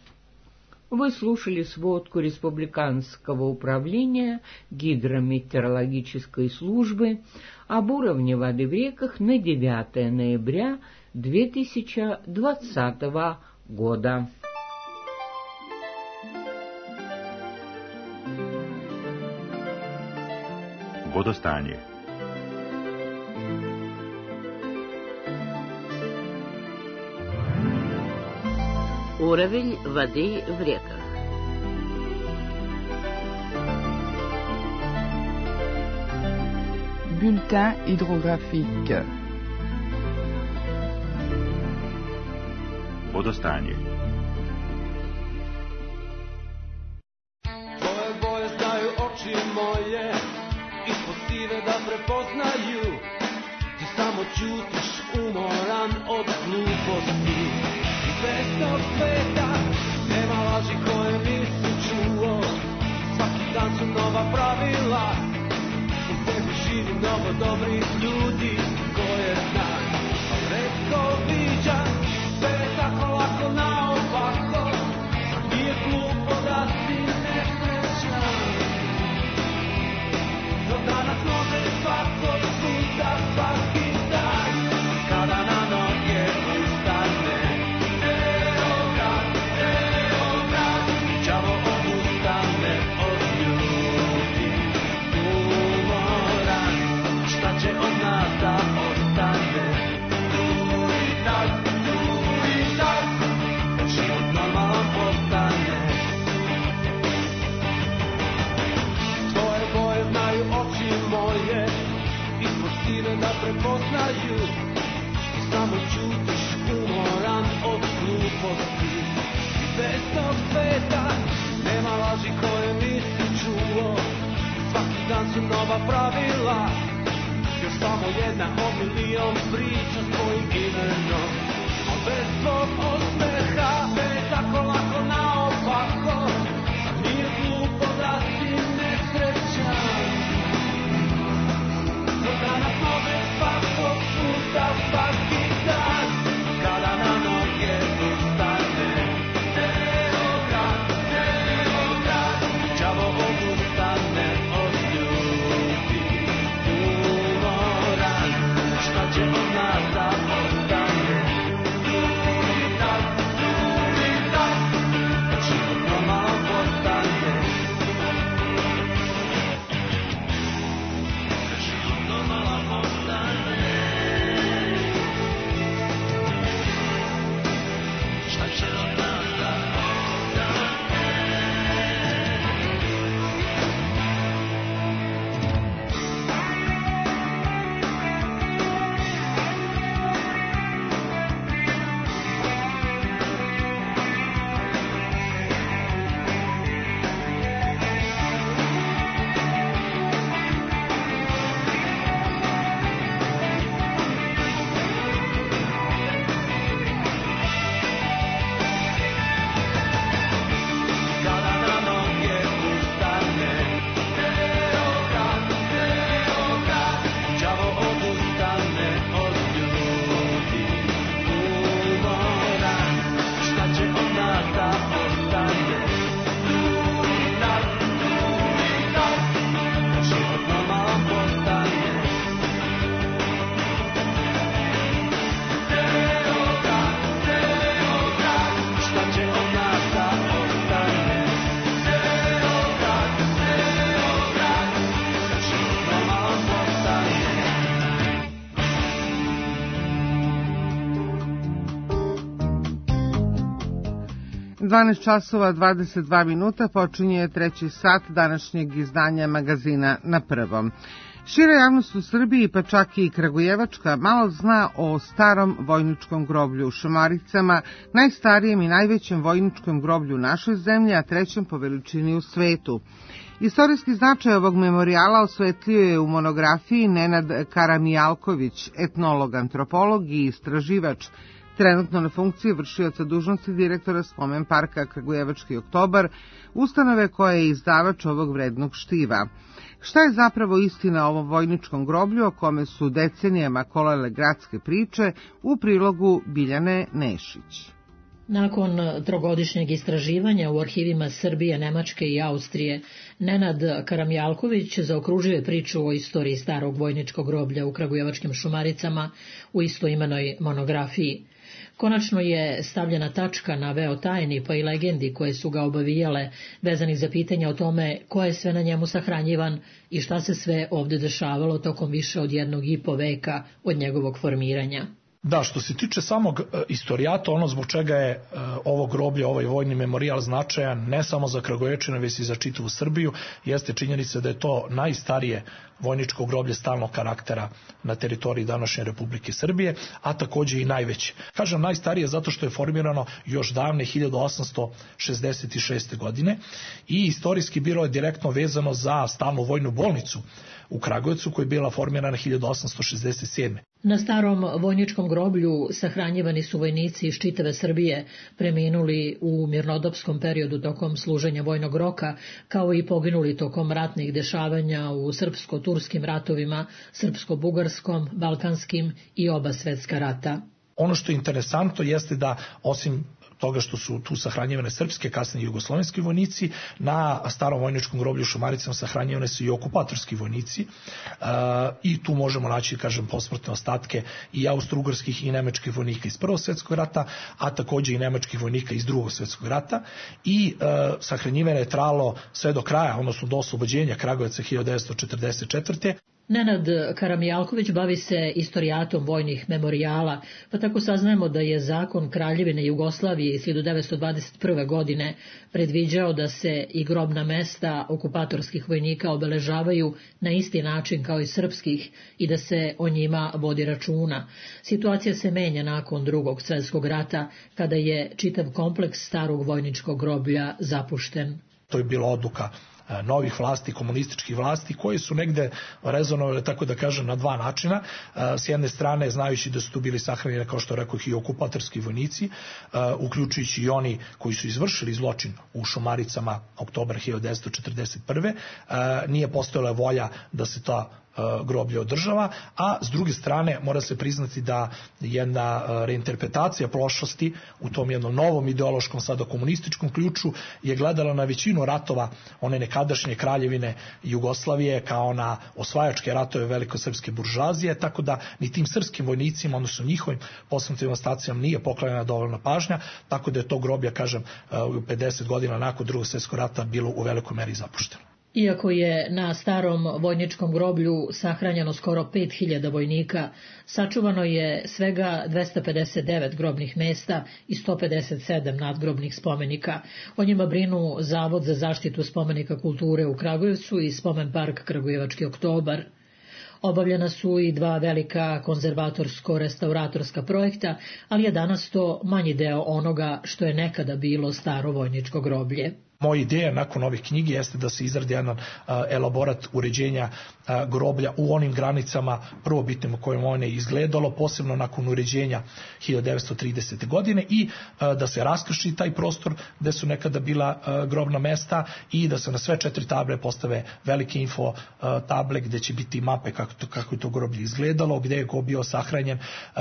Вы слушали сводку Республиканского управления гидрометеорологической службы об уровне воды в реках на девятое ноября две тысячи двадцатого года. Водостanje. Уровень воды в реках. Bulletin hydrographique. Водостanje. Tvoje boje znaju oči moje, ispod sive da prepoznaju. Ti samo ćutiš umoran od gluposti. I bez tog sveta nema laži koje nisi čuo. Svaki dan su nova pravila, u tebi živi mnogo dobrih ljudi koje znam. Ali retko viđam, sve je tako lako naopako. Nije glupo da si nesrećan. Do danas može svakog puta, svaki dan, kada na noge ustane. Evo ga, evo ga, đavo odustane od ljudi. Umoran, šta će od nas da ostane? Tu i tak, tu i tak, život normalan postane. Tvoje boje znaju oči moje, ispod sive da prepoznaju. Ti samo ćutiš umoran od gluposti. I bez tog sveta nema laži koje nisi čuo. Svaki dan su nova pravila, još samo jedna od milion priča s tvojim imenom. A bez tvog osmeha tako lako naopako, nije glupo da si nesrećan. Od dana pogled svakog puta, svaki dan, kada na noge ustane ceo grad, ceo grad, đavo odustane od ljudi umoran. Šta će od nas da ostane? Drugi tak, drugi tak, život pomalo postane. Život pomalo postane. Šta će od nas da ostane? Kada na noge ustane ceo grad, ceo grad, đavo odustane od ljudi umoran. Šta će od nas da ostane? Drugi tak, drugi tak, život normalan postane. Ceo grad, ceo grad, šta će od nas da ostane? Ceo grad, ceo grad, život normalan postane. dvanaest časova dvadeset dva minuta počinje treći sat današnjeg izdanja magazina Na prvom. Šira javnost u Srbiji, pa čak i Kragujevačka, malo zna o starom vojničkom groblju u Šumaricama, najstarijem i najvećem vojničkom groblju u našoj zemlji, a trećem po veličini u svetu. Istorijski značaj ovog memorijala osvetlio je u monografiji Nenad Karamijalković, etnolog, antropolog i istraživač, trenutno na funkciji vršioca dužnosti direktora Spomen parka Kragujevački oktobar, ustanove koja je izdavač ovog vrednog štiva. Šta je zapravo istina o ovom vojničkom groblju o kome su decenijama kolale gradske priče, u prilogu Biljane Nešić. Nakon trogodišnjeg istraživanja u arhivima Srbije, Nemačke i Austrije, Nenad Karamjalković zaokružio je priču o istoriji starog vojničkog groblja u Kragujevačkim Šumaricama u istoimenoj monografiji. Konačno je stavljena tačka na veo tajni pa i legendi koje su ga obavijale, vezanih za pitanja o tome ko je sve na njemu sahranjivan i šta se sve ovdje dešavalo tokom više od jednog i po veka od njegovog formiranja. Da, što se tiče samog e, istorijata, ono zbog čega je e, ovo groblje, ovaj vojni memorijal značajan ne samo za Kragujevčane, već i za čitavu Srbiju, jeste činjenica da je to najstarije vojničko groblje stalnog karaktera na teritoriji današnje Republike Srbije, a takođe i najveće. Kažem najstarije zato što je formirano još davne hiljadu osamsto šezdeset šeste. godine i istorijski bilo je direktno vezano za stalnu vojnu bolnicu u Kragujevcu koja je bila formirana hiljadu osamsto šezdeset sedme. Na starom vojničkom groblju sahranjivani su vojnici iz čitave Srbije, preminuli u mirnodopskom periodu tokom služenja vojnog roka, kao i poginuli tokom ratnih dešavanja u srpsko-turskim ratovima, srpsko-bugarskom, balkanskim i oba svetska rata. Ono što je interesantno jeste da osim toga što su tu sahranjivane srpske, kasnije jugoslovenski vojnici, na starom vojničkom groblju u Šumaricama sahranjivane su i okupatorski vojnici uh, i tu možemo naći, kažem, posmrtne ostatke i austrougarskih i nemačkih vojnika iz Prvog svjetskog rata, a takođe i nemačkih vojnika iz Drugog svjetskog rata i uh, sahranjivane je trajalo sve do kraja, odnosno do oslobođenja Kragujevca hiljadu devetsto četrdeset četvrte. Nenad Karamjalković bavi se istorijatom vojnih memorijala, pa tako saznajemo da je zakon Kraljevine Jugoslavije iz hiljadu devetsto dvadeset prve. godine predviđao da se i grobna mesta okupatorskih vojnika obeležavaju na isti način kao i srpskih i da se o njima vodi računa. Situacija se menja nakon Drugog svjetskog rata, kada je čitav kompleks starog vojničkog groblja zapušten. To je bila odluka novih vlasti, komunističkih vlasti, koje su negde rezonovale, tako da kažem, na dva načina. S jedne strane, znajući da su tu bili sahranjeni, kao što rekao, i okupatorski vojnici, uključujući i oni koji su izvršili zločin u Šumaricama oktobar hiljadu devetsto četrdeset prve. Nije postojala volja da se ta groblje održava, a s druge strane mora se priznati da jedna reinterpretacija prošlosti u tom jednom novom ideološkom, sada komunističkom ključu je gledala na većinu ratova one nekadašnje kraljevine Jugoslavije kao na osvajačke ratove velikosrpske buržoazije, tako da ni tim srpskim vojnicima, odnosno njihovim posmrtnim ostacijama nije poklonjena dovoljna pažnja, tako da je to groblje, kažem, pedeset godina nakon Drugog svjetskog rata bilo u velikoj meri zapušteno. Iako je na starom vojničkom groblju sahranjeno skoro pet hiljada vojnika, sačuvano je svega dvesta pedeset devet grobnih mesta i sto pedeset sedam nadgrobnih spomenika. O njima brinu Zavod za zaštitu spomenika kulture u Kragujevcu i Spomen park Kragujevački oktobar. Obavljena su i dva velika konzervatorsko-restauratorska projekta, ali je danas to manji deo onoga što je nekada bilo staro vojničko groblje. Moja ideja nakon ovih knjige jeste da se izradi jedan elaborat uređenja groblja u onim granicama prvobitnim u kojim ono je izgledalo, posebno nakon uređenja hiljadu devetsto tridesete. godine i da se raskrči taj prostor gde su nekada bila grobna mesta i da se na sve četiri table postave velike info table gde će biti mape kako, to, kako je to groblje izgledalo, gde je go bio sahranjen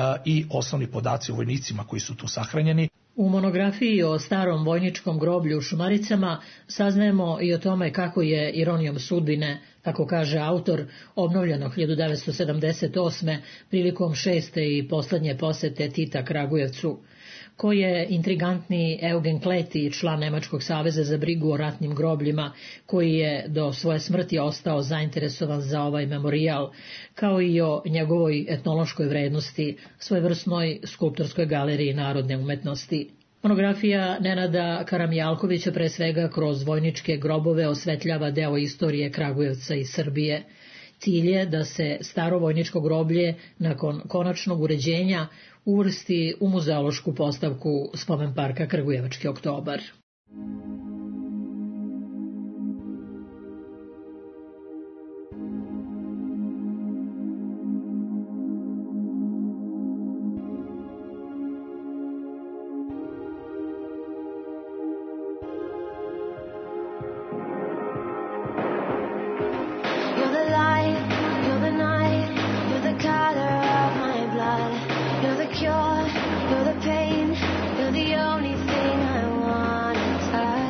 i osnovni podaci o vojnicima koji su tu sahranjeni. U monografiji o starom vojničkom groblju u Šumaricama saznajemo i o tome kako je ironijom sudbine, kako kaže autor, obnovljeno hiljadu devetsto sedamdeset osme prilikom šeste i poslednje posete Tita Kragujevcu, ko je intrigantni Eugen Kleti, član Nemačkog saveza za brigu o ratnim grobljima, koji je do svoje smrti ostao zainteresovan za ovaj memorijal, kao i o njegovoj etnološkoj vrednosti, svojevrsnoj skulptorskoj galeriji narodne umetnosti. Monografija Nenada Karamjalkovića pre svega kroz vojničke grobove osvetljava deo istorije Kragujevca i Srbije. Cilj je da se staro vojničko groblje nakon konačnog uređenja uvrsti u muzeološku postavku Spomen parka Kragujevački oktobar. You're the pain, you're the only thing I wanna touch.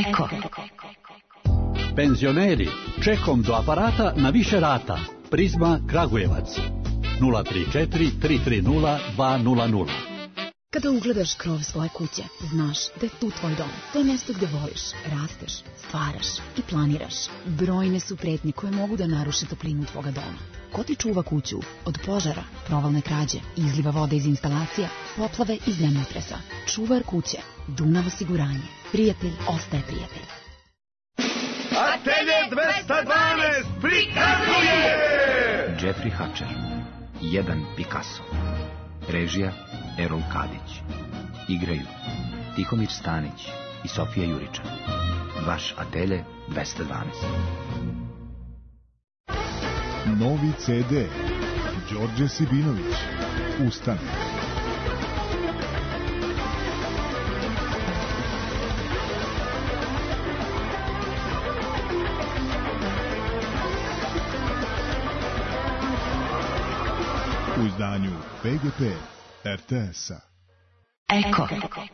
Eko. Penzioneri, čekom do aparata na više rata. Prizma Kragujevac. nula tri četiri tri tri nula dva nula nula. Kada ugledaš krov svoje kuće, znaš da je tu tvoj dom. To je mjesto gdje voliš, rasteš, stvaraš i planiraš. Brojne su pretnje koje mogu da naruše toplinu tvoga doma. Ko ti čuva kuću od požara, provalne krađe, izliva vode iz instalacija, poplave i zemljotresa? Čuvar kuće, Dunav osiguranje. Prijatelj ostaje prijatelj. Atelje dvesta dvanaest prikazuje! Jeffrey Hatcher, jedan Picasso. Režija Erol Kadić. Igraju Tihomir Stanić i Sofija Juriča. Vaš Atelje dvesta dvanaest. Novi ce de. Đorđe Sibinović. Ustane. U izdanju pe ge pe er te es-a. Eko.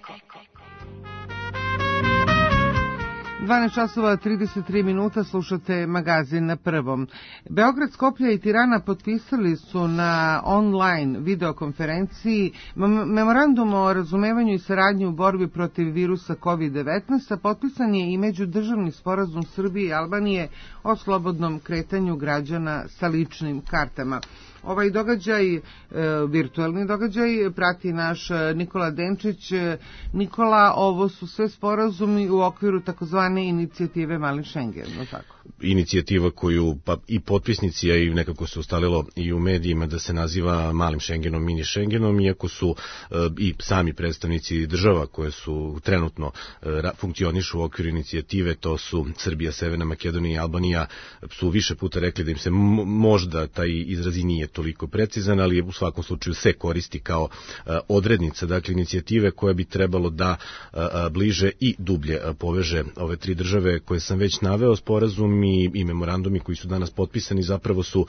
dvanaest časova trideset tri minuta, slušate magazin na prvom. Beograd, Skoplje i Tirana potpisali su na online videokonferenciji memorandum o razumevanju i saradnji u borbi protiv virusa kovid devetnaest, a potpisan je i međudržavni sporazum Srbije i Albanije o slobodnom kretanju građana sa ličnim kartama. Ovaj događaj, e, virtualni događaj, prati naš Nikola Denčić. Nikola, ovo su sve sporazumi u okviru takozvane inicijative Mali Šengen, no tako? Inicijativa koju pa i potpisnici, a i nekako se ustalilo i u medijima da se naziva Malim Šengenom, mini Šengenom, iako su e, i sami predstavnici država koje su trenutno e, funkcionišu u okviru inicijative, to su Srbija, Severna Makedonija i Albanija, su više puta rekli da im se možda taj izraz i nije toliko precizan, ali u svakom slučaju se koristi kao a, odrednica, dakle inicijative koja bi trebalo da a, a, bliže i dublje a, poveže ove tri države koje sam već naveo. Sporazum i, i memorandumi koji su danas potpisani zapravo su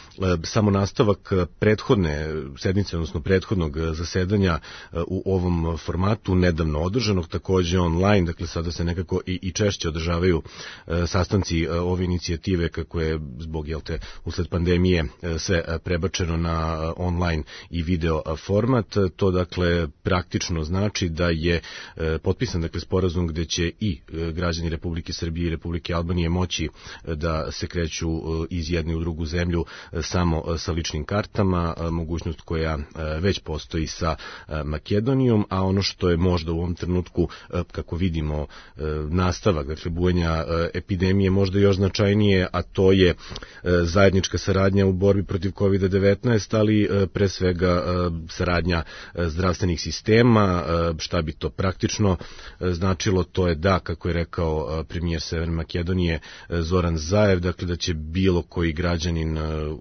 samo nastavak prethodne sednice, odnosno prethodnog zasedanja u ovom formatu, nedavno održanog, takođe online, dakle sada se nekako i, i češće održavaju sastanci ove inicijative, kako je zbog, jel te, usled pandemije sve prebačeno na online i video format. To dakle praktično znači da je potpisan dakle sporazum gde će i građani Republike Srbije i Republike Albanije moći da se kreću iz jedne u drugu zemlju samo sa ličnim kartama, mogućnost koja već postoji sa Makedonijom, a ono što je možda u ovom trenutku, kako vidimo, nastavak, dakle bujanja epidemije možda još značajnije, a to je zajednička saradnja u borbi protiv kovid devetnaest, ali pre svega saradnja zdravstvenih sistema. Šta bi to praktično značilo? To je da, kako je rekao premijer Severne Makedonije Zoran Zaev, dakle da će bilo koji građanin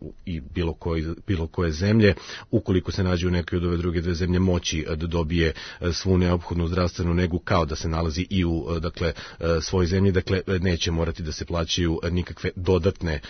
i bilo, koji, bilo koje zemlje, ukoliko se nađe u nekoj od ove druge dve zemlje, moći da dobije svu neophodnu zdravstvenu negu kao da se nalazi i u dakle svojoj zemlji, dakle neće morati da se plaćaju nikakve dodatne,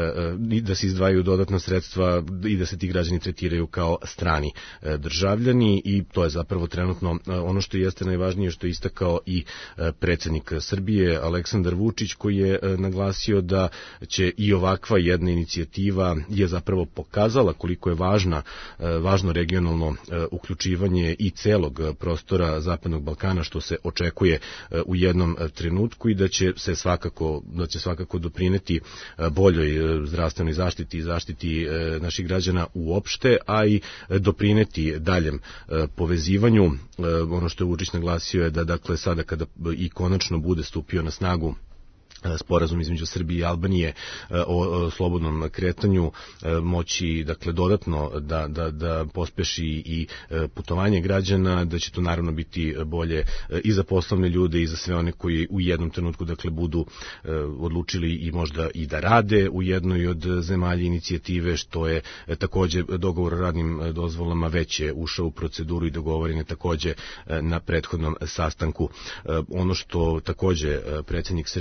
da se izdvajaju dodatna sredstva i da se ti građani tretiraju kao strani državljani, i to je zapravo trenutno ono što jeste najvažnije, što je istakao i predsjednik Srbije Aleksandar Vučić, koji je naglasio da će i ovakva jedna inicijativa je zapravo pokazala koliko je važna, važno regionalno uključivanje i celog prostora Zapadnog Balkana, što se očekuje u jednom trenutku, i da će se svakako, da će svakako doprineti boljoj zdravstvenoj zaštiti i zaštiti naših građana uopšte, a i doprineti daljem povezivanju. Ono što je Vučić naglasio je da dakle sada kada i konačno bude stupio na snagu sporazum između Srbije i Albanije o slobodnom kretanju, moći dakle dodatno da, da, da pospeši i putovanje građana, da će to naravno biti bolje i za poslovne ljude i za sve one koji u jednom trenutku dakle budu odlučili i možda i da rade u jednoj od zemalja inicijative, što je takođe dogovor o radnim dozvolama već je ušao u proceduru i dogovoren je takođe na prethodnom sastanku. Ono što takođe predsjednik Srbije ističe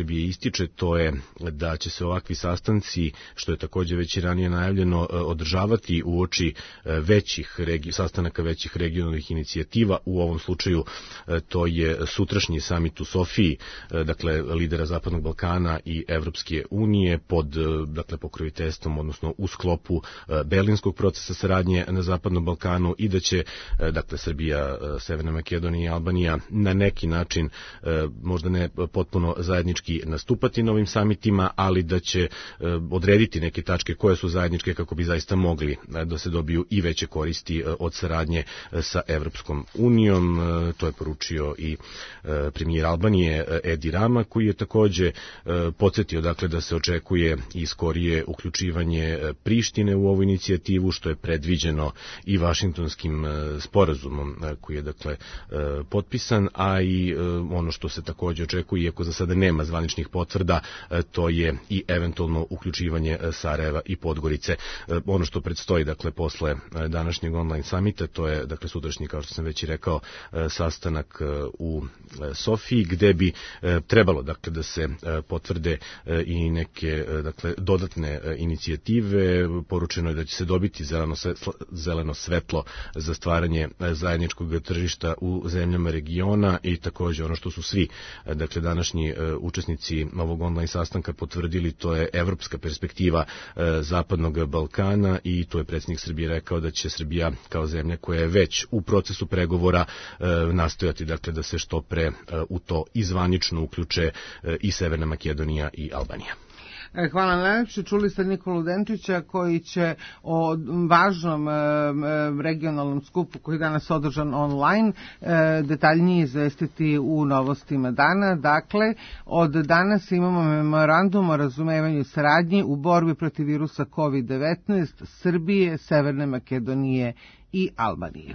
ističe, to je da će se ovakvi sastanci, što je takođe već i ranije najavljeno, održavati uoči većih regi, sastanaka većih regionalnih inicijativa. U ovom slučaju to je sutrašnji samit u Sofiji, dakle lidera Zapadnog Balkana i Evropske unije pod dakle pokroviteljstvom, odnosno u sklopu Berlinskog procesa saradnje na Zapadnom Balkanu, i da će dakle Srbija, Severna Makedonija i Albanija na neki način, možda ne potpuno zajednički nastupati na ovim samitima, ali da će odrediti neke tačke koje su zajedničke kako bi zaista mogli da se dobiju i veće koristi od saradnje sa Evropskom unijom. To je poručio i premijer Albanije Edi Rama, koji je takođe podsjetio dakle da se očekuje i skorije uključivanje Prištine u ovu inicijativu, što je predviđeno i Vašingtonskim sporazumom koji je dakle potpisan, a i ono što se takođe očekuje, iako za sada nema zvaničnih potvrda, to je i eventualno uključivanje Sarajeva i Podgorice. Ono što predstoji dakle posle današnjeg online samita, to je dakle sutrašnji, kao što sam već i rekao, sastanak u Sofiji, gde bi trebalo dakle da se potvrde i neke dakle dodatne inicijative. Poručeno je da će se dobiti zeleno svetlo, zeleno svetlo za stvaranje zajedničkog tržišta u zemljama regiona, i takođe ono što su svi dakle današnji učesnici ovog online sastanka potvrdili, to je evropska perspektiva Zapadnog Balkana, i to je predsjednik Srbije rekao da će Srbija kao zemlja koja je već u procesu pregovora nastojati dakle da se što pre u to izvanično uključe i Severna Makedonija i Albanija. Hvala najlepše. Čuli ste Nikolu Denčića koji će o važnom regionalnom skupu koji je danas održan online detaljnije izvestiti u novostima dana. Dakle, od danas imamo memorandum o razumevanju saradnji u borbi protiv virusa kovid devetnaest Srbije, Severne Makedonije i Albanije.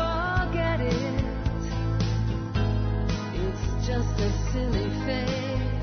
Just a silly face.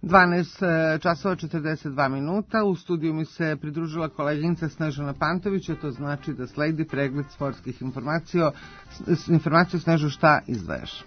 dvanaest časova četrdeset dva minuta. U studiju mi se pridružila koleginica Snežana Pantović, a to znači da sledi pregled sportskih informacija. Informaciju, Snežo, šta izdvajaš?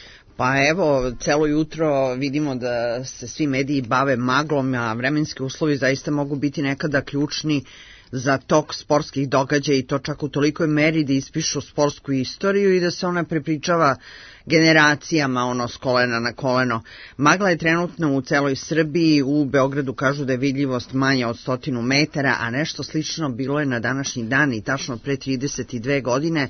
Pa evo, celo jutro vidimo da se svi mediji bave maglom, a vremenski uslovi zaista mogu biti nekada ključni za tok sportskih događaja i to čak u tolikoj meri da ispišu sportsku istoriju i da se ona prepričava generacijama, ono, s kolena na koleno. Magla je trenutno u celoj Srbiji, u Beogradu kažu da je vidljivost manja od stotinu metara, a nešto slično bilo je na današnji dan i tačno pre trideset dve godine.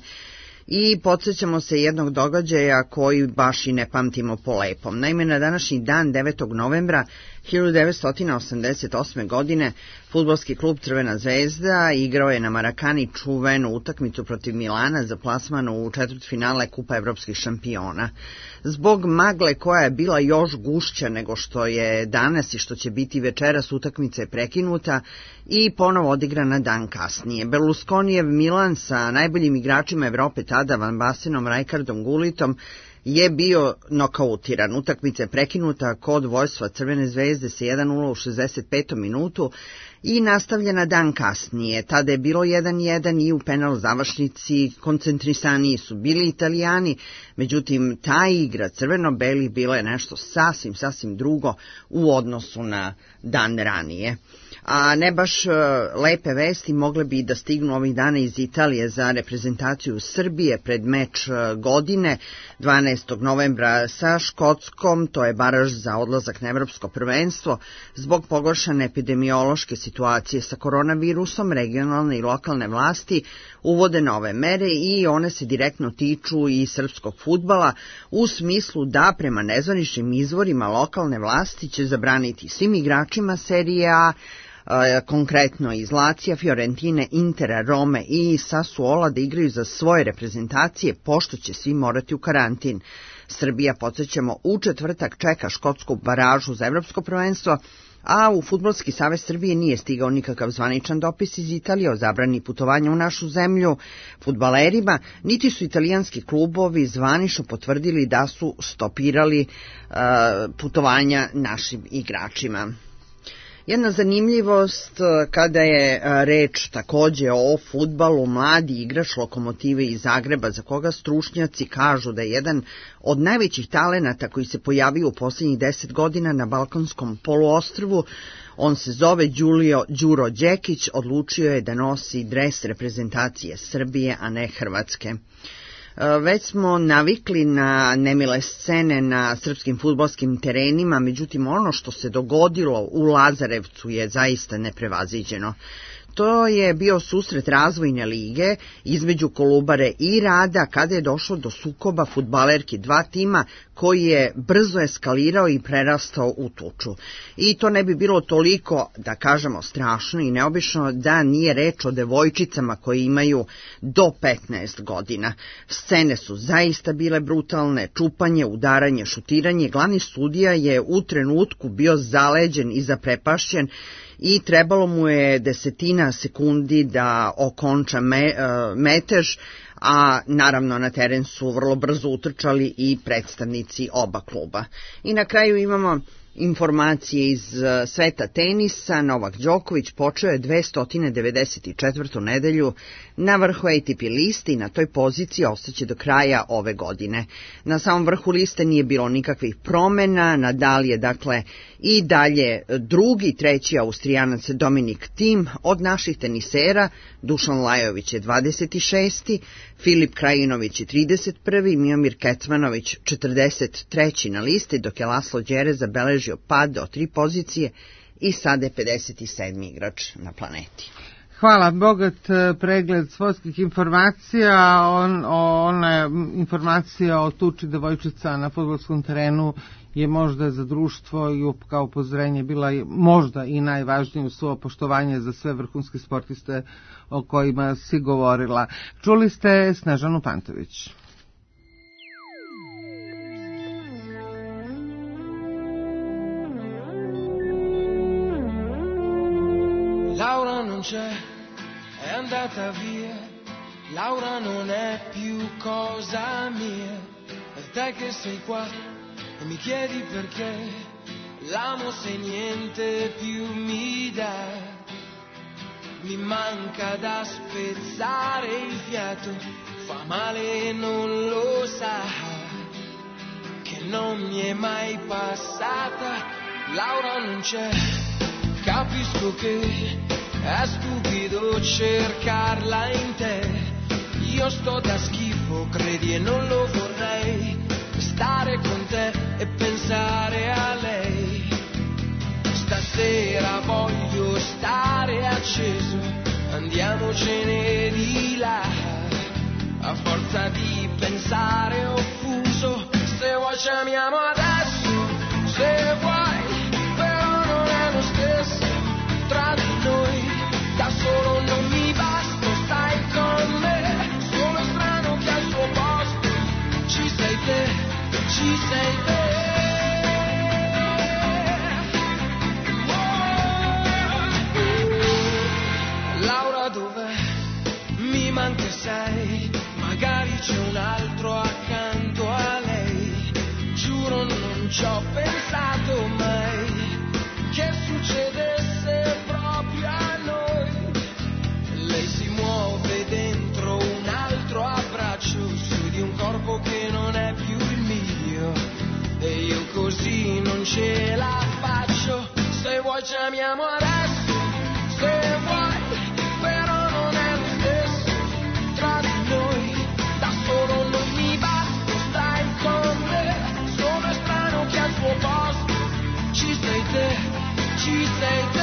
I podsjećamo se jednog događaja koji baš i ne pamtimo po lepom. Naime, na današnji dan, devetog novembra hiljadu devetsto osamdeset osme. godine, fudbalski klub Crvena zvezda igrao je na Marakani čuvenu utakmicu protiv Milana za plasman u četvrtfinale Kupa evropskih šampiona. Zbog magle koja je bila još gušća nego što je danas i što će biti večeras, utakmica je prekinuta i ponovo odigrana dan kasnije. Berlusconijev Milan sa najboljim igračima Evrope tada, Van Bastenom, Rijkaardom, Gulitom, je bio nokautiran. Utakmica je prekinuta kod vođstva Crvene zvezde sa jedan nula u šezdeset petom minutu i nastavljena dan kasnije. Tada je bilo jedan jedan i u penal završnici koncentrisaniji su bili Italijani, međutim ta igra crveno-belih bila je nešto sasvim, sasvim drugo u odnosu na dan ranije. A ne baš lepe vesti mogle bi da stignu ovih dana iz Italije za reprezentaciju Srbije pred meč godine dvanaestog novembra sa Škotskom. To je baraž za odlazak na evropsko prvenstvo. Zbog pogoršane epidemiološke situacije sa koronavirusom, regionalne i lokalne vlasti uvode nove mere i one se direktno tiču i srpskog fudbala, u smislu da prema nezvaničnim izvorima lokalne vlasti će zabraniti svim igračima Serije A, konkretno iz Lazija, Fiorentine, Intera, Rome i Sassuola da igraju za svoje reprezentacije, pošto će svi morati u karantin. Srbija, podsjećamo, u četvrtak čeka škotsku baražu za evropsko prvenstvo, a u Fudbalski savez Srbije nije stigao nikakav zvaničan dopis iz Italije o zabrani putovanja u našu zemlju fudbalerima, niti su italijanski klubovi zvanično potvrdili da su stopirali uh, putovanja našim igračima. Jedna zanimljivost kada je reč takođe o fudbalu, mladi igrač Lokomotive iz Zagreba, za koga stručnjaci kažu da je jedan od najvećih talenata koji se pojavio u posljednjih deset godina na Balkanskom poluostrvu. On se zove Đulio Đuro Đekić, odlučio je da nosi dres reprezentacije Srbije, a ne Hrvatske. Već smo navikli na nemile scene na srpskim fudbalskim terenima, međutim ono što se dogodilo u Lazarevcu je zaista neprevaziđeno. To je bio susret razvojne lige između Kolubare i Rada kada je došlo do sukoba fudbalerki dva tima koji je brzo eskalirao i prerastao u tuču. I to ne bi bilo toliko, da kažemo, strašno i neobično da nije reč o devojčicama koje imaju do petnaest godina. Scene su zaista bile brutalne, čupanje, udaranje, šutiranje. Glavni sudija je u trenutku bio zaleđen i zaprepašćen i trebalo mu je desetina sekundi da okonča me, metež, a naravno na teren su vrlo brzo utrčali i predstavnici oba kluba. I na kraju imamo informacije iz sveta tenisa. Novak Đoković počeo je dvesta devedeset četvrtu nedelju na vrhu A T P liste i na toj poziciji ostaće do kraja ove godine. Na samom vrhu liste nije bilo nikakvih promena. Nadal je dakle i dalje drugi, treći Austrijanac Dominik Thiem. Od naših tenisera Dušan Lajović je dvadeset šesti, Filip Krajinović je trideset prvi, Miomir Kecmanović četrdeset treći na listi, dok je Laslo Đere zabeležio pad od tri pozicije i sada je pedeset sedmi igrač na planeti. Hvala, bogat pregled sportskih informacija. On, ona informacija o tuči devojčica na fudbalskom terenu je možda za društvo i kao upozorenje bila možda i najvažnije u svo poštovanje za sve vrhunske sportiste o kojima si govorila. Čuli ste Snežanu Pantović. Laura non c'è, è andata via. Laura non è più cosa mia. Per te che sei qua e mi chiedi perché. l'amo se niente più mi dà, mi manca da spezzare il fiato, fa male e non lo sa, che non mi è mai passata. Laura non c'è, capisco che è stupido cercarla in te. Io sto da schifo, credi, e non lo vorrei, stare con te e pensare a lei. Stasera voglio stare acceso, andiamocene di là, a forza di pensare offuso. Se vuoi ci amiamo adesso, se vuoi, però non è lo stesso tra di noi. Da solo non mi basta, stai con me. Sono strano che al suo posto ci sei te, ci sei te. Oh, Laura dov'è? Mi manca sei, magari c'è un altro accanto a lei. Giuro non ci ho pensato mai che succedesse proprio a noi. Lei si muove dentro un altro abbraccio, su di un corpo che non è più il mio, e io così non ce la faccio. Se vuoi ci amiamo adesso, se vuoi, però non è lo stesso tra di noi. Da solo non mi basta, stai con me. Sono strano che al suo posto ci sei te, ci sei te.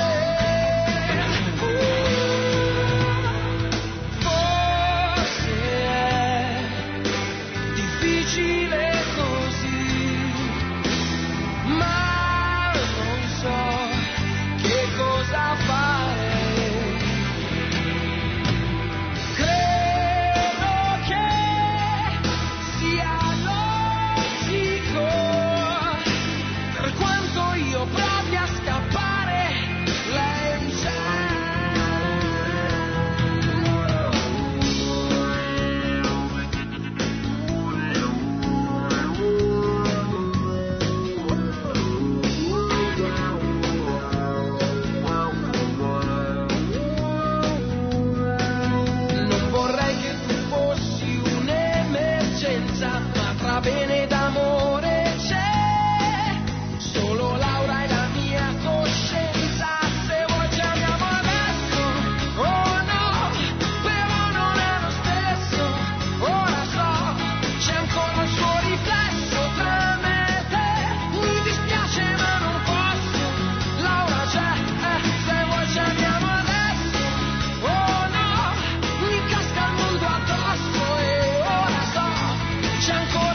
Bene d'amore c'è, solo Laura è la mia coscienza. Se vuoi ci amiamo adesso, oh no, però non è lo stesso. Ora so, c'è ancora il suo riflesso tra me e te. Mi dispiace ma non posso, Laura c'è, eh, se vuoi ci amiamo adesso, oh no, mi casca il mondo addosso. E ora so, c'è ancora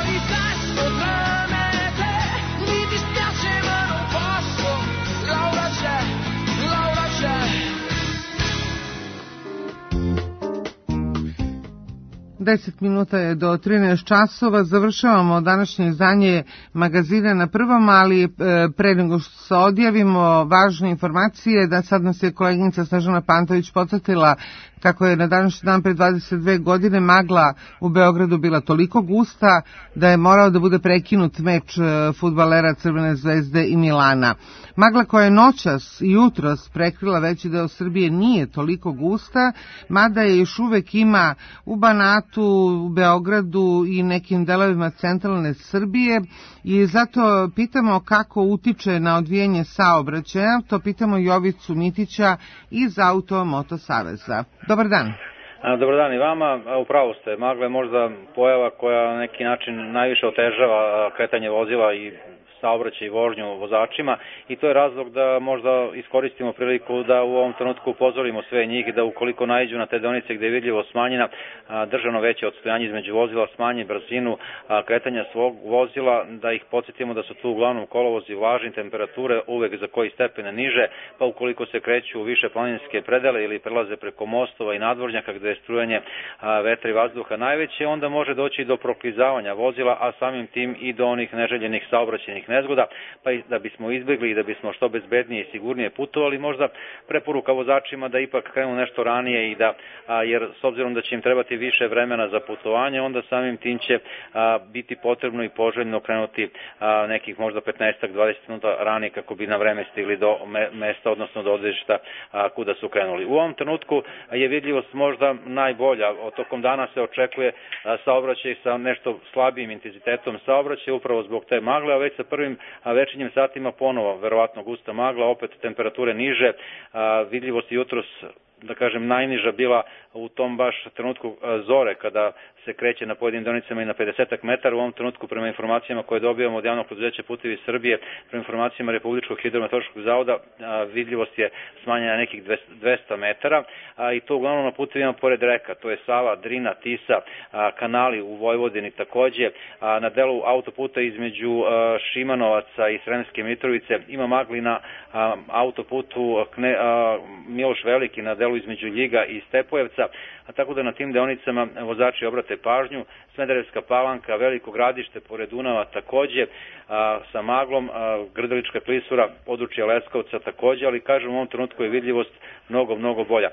deset minuta je do trinaest časova. Završavamo današnje izdanje magazina na prvom, ali pre nego što se odjavimo, važne informacije da sad nas je koleginica Snežana Pantović podsjetila kako je na današnji dan pre dvadeset dve godine magla u Beogradu bila toliko gusta da je morao da bude prekinut meč fudbalera Crvene zvezde i Milana. Magla koja je noćas i jutros prekrila veći deo Srbije nije toliko gusta, mada je još uvek ima u Banatu, u Beogradu i nekim delovima centralne Srbije, i zato pitamo kako utiče na odvijanje saobraćaja. To pitamo Jovicu Mitića iz Auto Moto Saveza. Dobar dan. Dobar dan i vama. Upravo ste, magla je možda pojava koja na neki način najviše otežava kretanje vozila i saobraćaj i vožnju vozačima, i to je razlog da možda iskoristimo priliku da u ovom trenutku upozorimo sve njih da ukoliko naiđu na te deonice gde je vidljivo smanjena državno veće odstojanje između vozila, smanje brzinu kretanja svog vozila, da ih podsjetimo da su tu uglavnom kolovozi vlažni, temperature uvek za koji stepene niže, pa ukoliko se kreću u više planinske predele ili prelaze preko mostova i nadvožnjaka gde je strujanje vetra i vazduha najveće, onda može doći do proklizavanja vozila, a samim tim i do onih neželjenih saobraćajnih velikih nezgoda, pa i da bismo izbjegli i da bismo što bezbednije i sigurnije putovali, možda preporuka vozačima da ipak krenu nešto ranije i da, a, jer s obzirom da će im trebati više vremena za putovanje, onda samim tim će a, biti potrebno i poželjno krenuti a, nekih možda petnaest do dvadeset minuta ranije kako bi na vreme stigli do me, mesta, odnosno do odredišta a, kuda su krenuli. U ovom trenutku je vidljivost možda najbolja. Od tokom dana se očekuje a, saobraćaj sa nešto slabijim intenzitetom saobraćaja upravo zbog te magle, a već sa prvim a, večernjim satima ponovo verovatno gusta magla, opet temperature niže, a, vidljivost jutros da kažem najniža bila u tom baš trenutku zore kada se kreće na pojedinim deonicama i na pedeset metara. U ovom trenutku prema informacijama koje dobijamo od javnog preduzeća Putevi Srbije, prema informacijama Republičkog hidrometeorološkog zavoda, vidljivost je smanjena na nekih dvesta metara i to uglavnom na putevima pored reka, to je Sava, Drina, Tisa, kanali u Vojvodini takođe. Na delu autoputa između Šimanovaca i Sremske Mitrovice ima magli na autoputu Miloš Veliki na delu između Ljiga i Stepojevca, a tako da na tim deonicama vozači obrate pažnju. Smederevska Palanka, Veliko Gradište pored Dunava takođe a, sa maglom, a, Grdelička klisura, područje Leskovca takođe, ali kažem u ovom trenutku je vidljivost mnogo, mnogo bolja.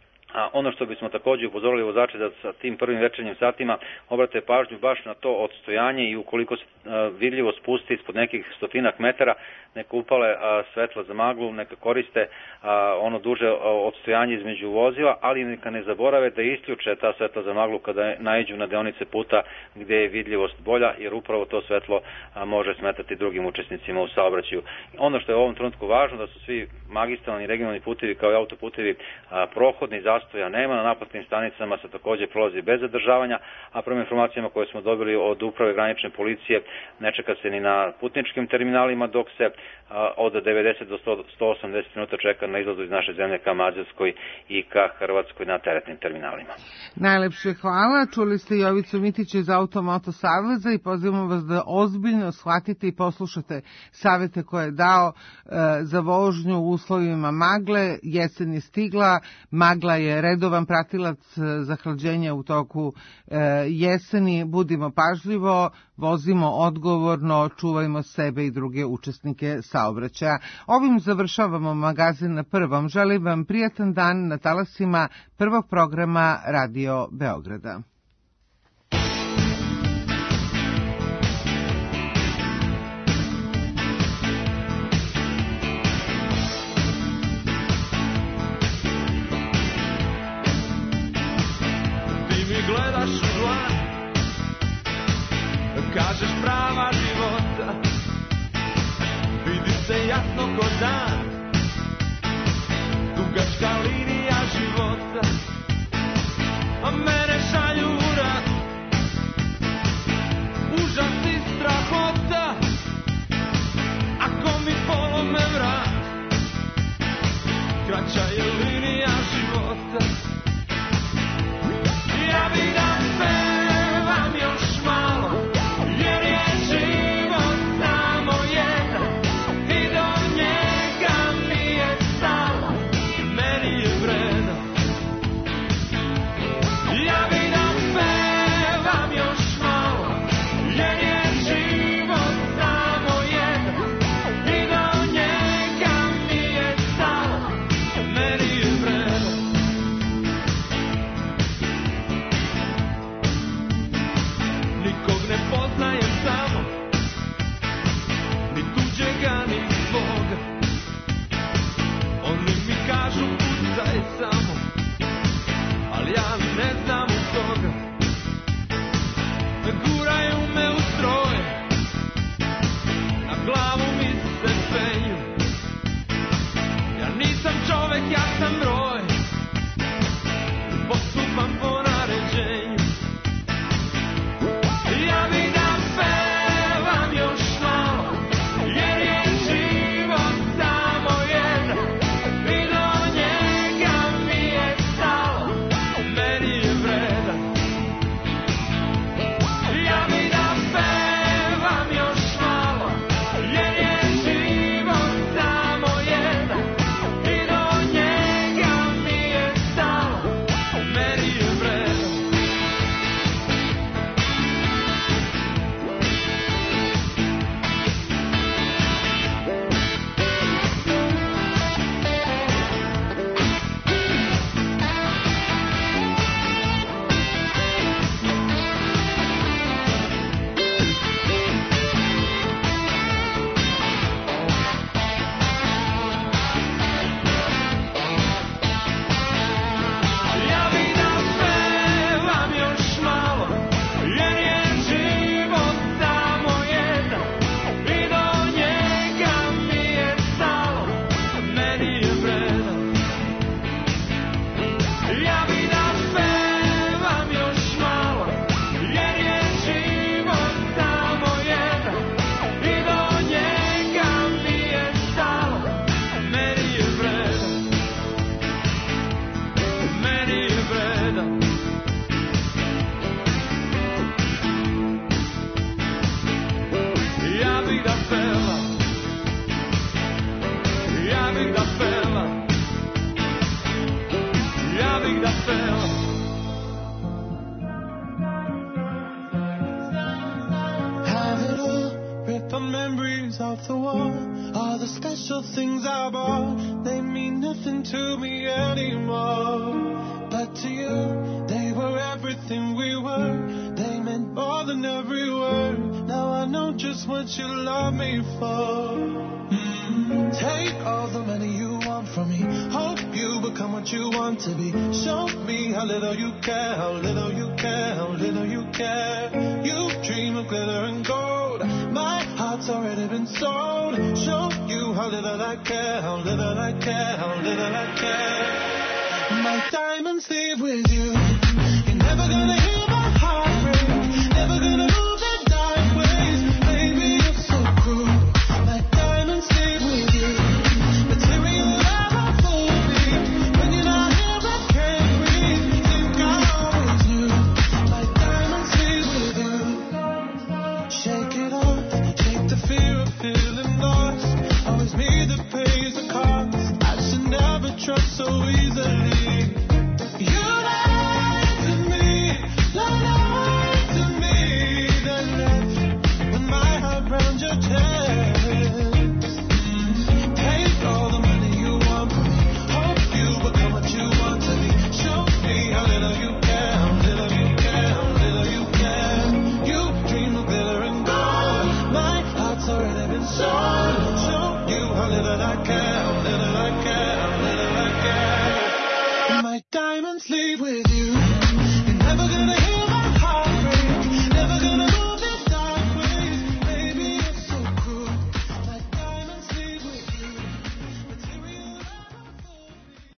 A ono što bismo takođe upozorili vozače da sa tim prvim večernjim satima obrate pažnju baš na to odstojanje i ukoliko se vidljivo spusti ispod nekih stotinak metara, neka upale a, svetla za maglu, neka koriste a, ono duže odstojanje između vozila, ali neka ne zaborave da isključe ta svetla za maglu kada naiđu na deonice puta gde je vidljivost bolja, jer upravo to svetlo a, može smetati drugim učesnicima u saobraćaju. Ono što je u ovom trenutku važno da su svi magistralni i regionalni putevi kao i autoputevi a, prohodni, zastoja nema, na naplatnim stanicama se takođe prolazi bez zadržavanja, a prema informacijama koje smo dobili od uprave granične policije ne čeka se ni na putničkim terminalima, dok se a, od devedeset do sto osamdeset minuta čeka na izlazu iz naše zemlje ka Mađarskoj i ka Hrvatskoj na teretnim terminalima. Najlepše hvala. Čuli ste Jovicu Mitića iz Automoto Saveza i pozivamo vas da ozbiljno shvatite i poslušate savete koje je dao e, za vožnju u uslovima magle. Jesen je stigla, magla je redovan pratilac zahlađenja u toku e, jeseni. Budimo pažljivo, vozimo odgovorno, čuvajmo sebe i druge učesnike saobraćaja. Ovim završavamo magazin na prvom. Želim vam prijatan dan na talasima prvog programa Radio Beograda. Gledaš u dlan, kažeš prava života, vidi se jasno ko dan, dugačka linija života, a mene šalju u rat, užas i strahota, ako mi polome vrat, kraća je linija života. Ja bih da pevam još malo, jer je život samo jedan i do njega mi je stalo, meni je vredan. Ja bih da fun memories of the war. All the special things I bought, they mean nothing to me anymore. But to you, they were everything we were. They meant more than every word. Now I know just what you love me for. Mm-hmm. Take all the money you want from me. Hope you become what you want to be. Show me how little you care, how little you care, how little you care. You dream of glitter and gold. My heart's already been sold. Show you how little I care, how little I care, how little I care. My diamonds leave with you. You're never gonna hear my heart break. Never gonna move in dark ways. Baby, you're so cruel. My diamonds leave with you. Material never fooled me. When you're not here, I can't breathe. Think I always knew. My diamonds leave with you. Shake it off. Shake the fear of feeling lost. Always me that pays the cost. I should never trust so easily. You lied to me, lied to me, then left with my heart round your chest. Take all the money you want from me. Hope you become what you want to be. Show me how little you care, how little you care, how little you care. You dream of glitter and gold. My heart's already been sold. Show you how little I care, how little I care, how little I care. My diamonds leave with you.